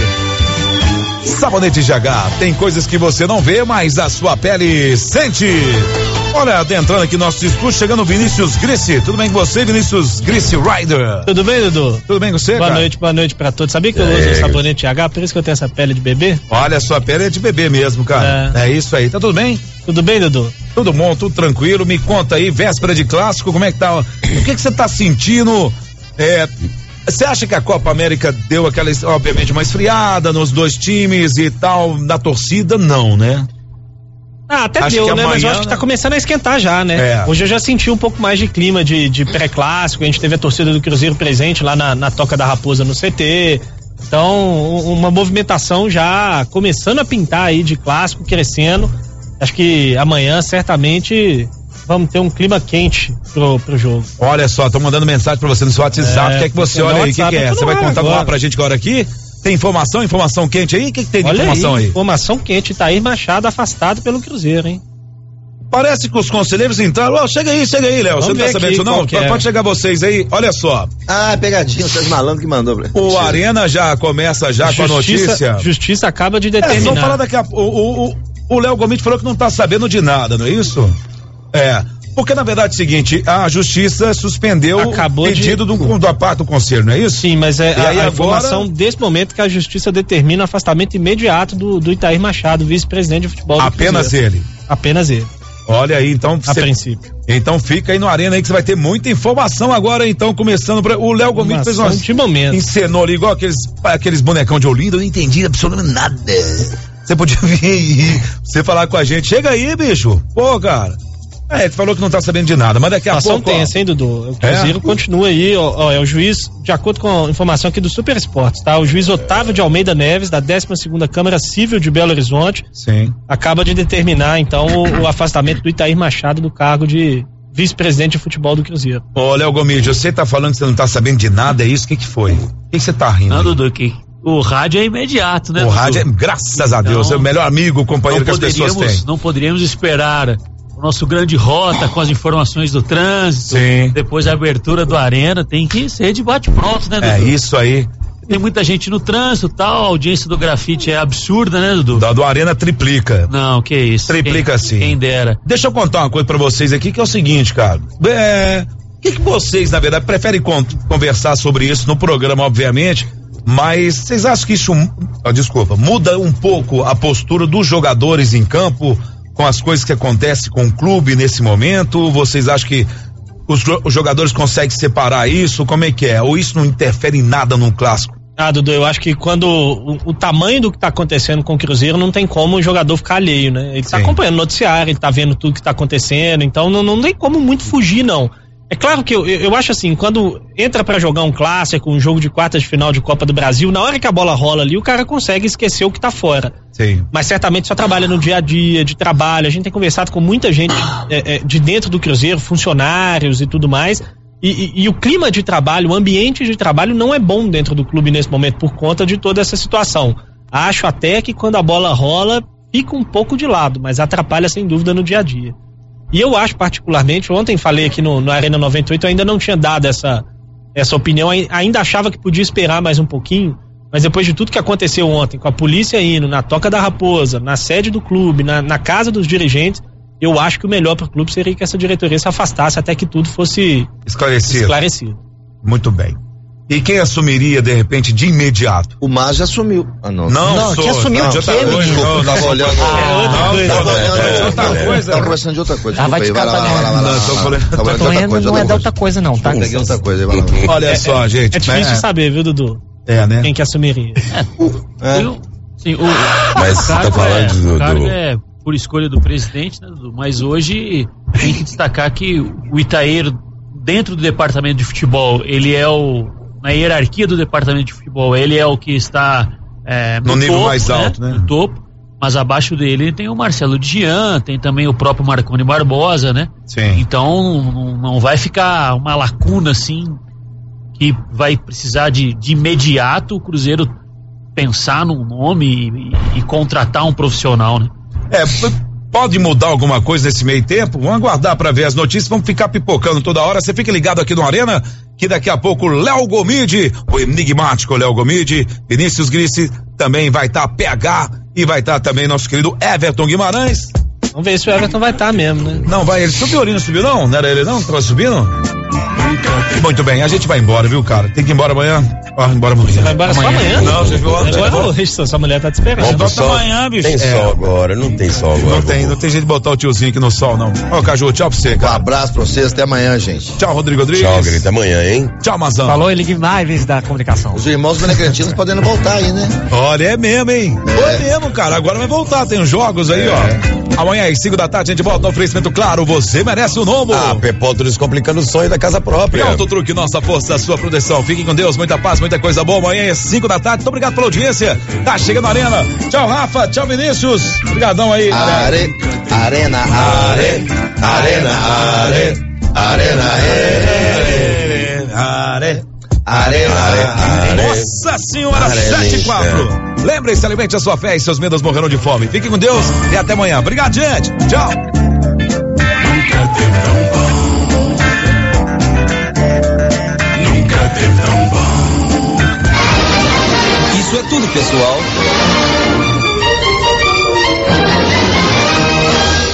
Sabonete G H, tem coisas que você não vê, mas a sua pele sente. Olha, adentrando aqui nosso estúdio, chegando o Vinícius Grice. Tudo bem com você, Vinícius Grice Rider? Tudo bem, Dudu? Tudo bem com você, boa cara? noite, boa noite pra todos. Sabia que eu é. uso sabonete G H, por isso que eu tenho essa pele de bebê? Olha, sua pele é de bebê mesmo, cara. É, é isso aí. Tá tudo bem? Tudo bem, Dudu? Tudo bom, tudo tranquilo. Me conta aí, véspera de clássico, como é que tá? O que que você tá sentindo? É... Você acha que a Copa América deu aquela, obviamente, uma esfriada nos dois times e tal, na torcida? Não, né? Ah, até acho deu, né? Amanhã, mas eu acho que tá começando a esquentar já, né? É. Hoje eu já senti um pouco mais de clima de, de pré-clássico, a gente teve a torcida do Cruzeiro presente lá na, na Toca da Raposa no C T. Então, uma movimentação já começando a pintar aí de clássico, crescendo. Acho que amanhã, certamente, vamos ter um clima quente pro, pro jogo. Olha só, tô mandando mensagem pra você no seu WhatsApp. É, quer que você olhe aí? O que, que é? Você vai contar agora pra gente agora aqui? Tem informação, informação quente aí? O que, que tem de Olha informação aí, aí? Informação quente, Itair Machado afastado pelo Cruzeiro, hein? Parece que os conselheiros entraram. Oh, chega aí, chega aí, Léo. Você não tá sabendo disso, não? É. Pode chegar vocês aí. Olha só. Ah, pegadinha, vocês malandros que mandou. O Chega. Arena já começa já Justiça, com a notícia. Justiça acaba de determinar. É, vamos falar daqui a pouco. O Léo Gomes falou que não tá sabendo de nada, não é isso? É. Porque, na verdade, é o seguinte, a justiça suspendeu Acabou o pedido de... do, do parte do conselho, não é isso? Sim, mas é e a, aí a agora... informação desse momento que a justiça determina o afastamento imediato do, do Itair Machado, vice-presidente de futebol do Apenas Cruzeiro. ele? Apenas ele. Olha aí, então... A cê... princípio. Então fica aí no Arena aí que você vai ter muita informação agora, então, começando pra... O Léo Gomes fez uma... de momento. Encenou ali, igual aqueles, aqueles bonecão de Olinda, eu não entendi absolutamente nada. Você podia vir aí, você falar com a gente. Chega aí, bicho. Pô, cara. É, ele falou que não tá sabendo de nada, mas daqui a pouco... tem, hein, Dudu? O Cruzeiro é? continua aí, ó, ó, é o juiz, de acordo com a informação aqui do Super Esportes, tá? O juiz Otávio de Almeida Neves, da décima segunda Câmara Civil de Belo Horizonte, Sim. acaba de determinar, então, o, o afastamento do Itair Machado do cargo de vice-presidente de futebol do Cruzeiro. Ô, Léo Gomes, você tá falando que você não tá sabendo de nada, é isso? O que que foi? O que você tá rindo? Não, Dudu, que o rádio é imediato, né, O Dudu? rádio é, graças a Deus, então, é o melhor amigo, companheiro que as pessoas têm. Não poderíamos esperar nosso grande rota com as informações do trânsito, Sim. depois a abertura do Arena, tem que ser de bate-pronto, né, Dudu? É isso aí. tem muita gente no trânsito e tal, a audiência do grafite é absurda, né, Dudu? Da do Arena triplica. Não, que isso. Triplica quem, sim. Quem dera. Deixa eu contar uma coisa pra vocês aqui, que é o seguinte, cara. É, o que, que vocês, na verdade, preferem con- conversar sobre isso no programa, obviamente, mas vocês acham que isso, ah, desculpa, muda um pouco a postura dos jogadores em campo com as coisas que acontecem com o clube nesse momento? Vocês acham que os, os jogadores conseguem separar isso? Como é que é? Ou isso não interfere em nada num clássico? Ah, Dudu, eu acho que quando o, o tamanho do que tá acontecendo com o Cruzeiro, não tem como o jogador ficar alheio, né? Ele tá Sim. acompanhando o noticiário, ele tá vendo tudo que tá acontecendo, então não, não tem como muito fugir, não. É claro que eu, eu, eu acho assim, quando entra pra jogar um clássico, um jogo de quartas de final de Copa do Brasil, na hora que a bola rola ali, o cara consegue esquecer o que tá fora. Sim. Mas certamente só trabalha no dia a dia, de trabalho. A gente tem conversado com muita gente é, é, de dentro do Cruzeiro, funcionários e tudo mais. E, e, e o clima de trabalho, o ambiente de trabalho não é bom dentro do clube nesse momento por conta de toda essa situação. Acho até que quando a bola rola, fica um pouco de lado, mas atrapalha sem dúvida no dia a dia. E eu acho particularmente, ontem falei aqui no, no Arena noventa e oito, eu ainda não tinha dado essa, essa opinião, ainda achava que podia esperar mais um pouquinho, mas depois de tudo que aconteceu ontem, com a polícia indo na Toca da Raposa, na sede do clube, na, na casa dos dirigentes, eu acho que o melhor para o clube seria que essa diretoria se afastasse até que tudo fosse esclarecido. esclarecido. Muito bem. E quem assumiria, de repente, de imediato? O Mar já assumiu. Ah, não. Não, não sou, quem assumiu não, o quê, outra coisa, Desculpa, não, eu tava não, olhando. Ah, Tava outra olhando coisa. outra coisa. Tava conversando de outra coisa. Ah, vai Desculpa aí, descartar vai lá, vai lá, vai lá. Não, tô falando- Tava olhando Tô outra indo, coisa, não é da outra outra coisa, não, tá? Peguei outra coisa, vai lá. Olha É- só, é, gente. É difícil né? de saber, viu, Dudu? É, né? Quem que assumiria? É. Eu, sim, o, Mas o você tá cargo falando é, do- o cargo do- é por escolha do presidente, né, Dudu? Mas hoje tem que destacar que o Itaeiro, dentro do departamento de futebol, ele é o, na hierarquia do departamento de futebol, ele é o que está é, no, No nível topo, mais alto, né? No topo. Mas abaixo dele tem o Marcelo Dian, tem também o próprio Marconi Barbosa, né? Sim. Então não, não vai ficar uma lacuna assim que vai precisar de, de imediato o Cruzeiro pensar num nome e, e contratar um profissional, né? É, p- pode mudar alguma coisa nesse meio tempo? Vamos aguardar para ver as notícias, vamos ficar pipocando toda hora. Você fica ligado aqui no Arena, que daqui a pouco Léo Gomide, o enigmático Léo Gomide, Vinícius Grissi também vai estar, tá, P H, e vai estar tá também nosso querido Everton Guimarães. Vamos ver se o Everton vai estar tá mesmo, né? Não, vai, ele subiu ali, não subiu não? Não era ele não? Tava subindo? Muito bem, a gente vai embora, viu, cara? Tem que ir embora amanhã? Ah, embora amanhã. Você vai embora só amanhã? Não, você viu ontem? Agora o resto, sua mulher tá te esperando. Vamos pro Volta sol. amanhã, bicho. Tem É. sol agora, não tem sol agora. Não tem, não tem jeito de botar o tiozinho aqui no sol, não. Ó, Caju, tchau pra você, Um cara. abraço pra vocês, até amanhã, gente. Tchau, Rodrigo Rodrigues. Tchau, grita amanhã, hein? Tchau, Mazão. Falou ele Guimarães da comunicação. Os irmãos benegrantinos podendo voltar aí, né? Olha, é mesmo, hein? Foi mesmo, cara. Agora vai voltar, tem os jogos aí, ó. Amanhã às cinco da tarde a gente volta no oferecimento, claro, você merece o novo. Ah, Pepótero descomplicando o sonho da casa E própria. Auto Truque, nossa força, sua proteção. Fiquem com Deus, muita paz, muita coisa boa. Amanhã às cinco da tarde. Muito obrigado pela audiência. Tá chegando a Arena. Tchau, Rafa. Tchau, Vinícius. Obrigadão aí. Are, arena, are, arena, are, arena, are, Are. arena, are. Nossa senhora, Arenisca. sete e quatro. Lembre-se, alimente a sua fé e seus medos morrerão de fome. Fiquem com Deus e até amanhã. Obrigado, gente. Tchau. Nunca teve tão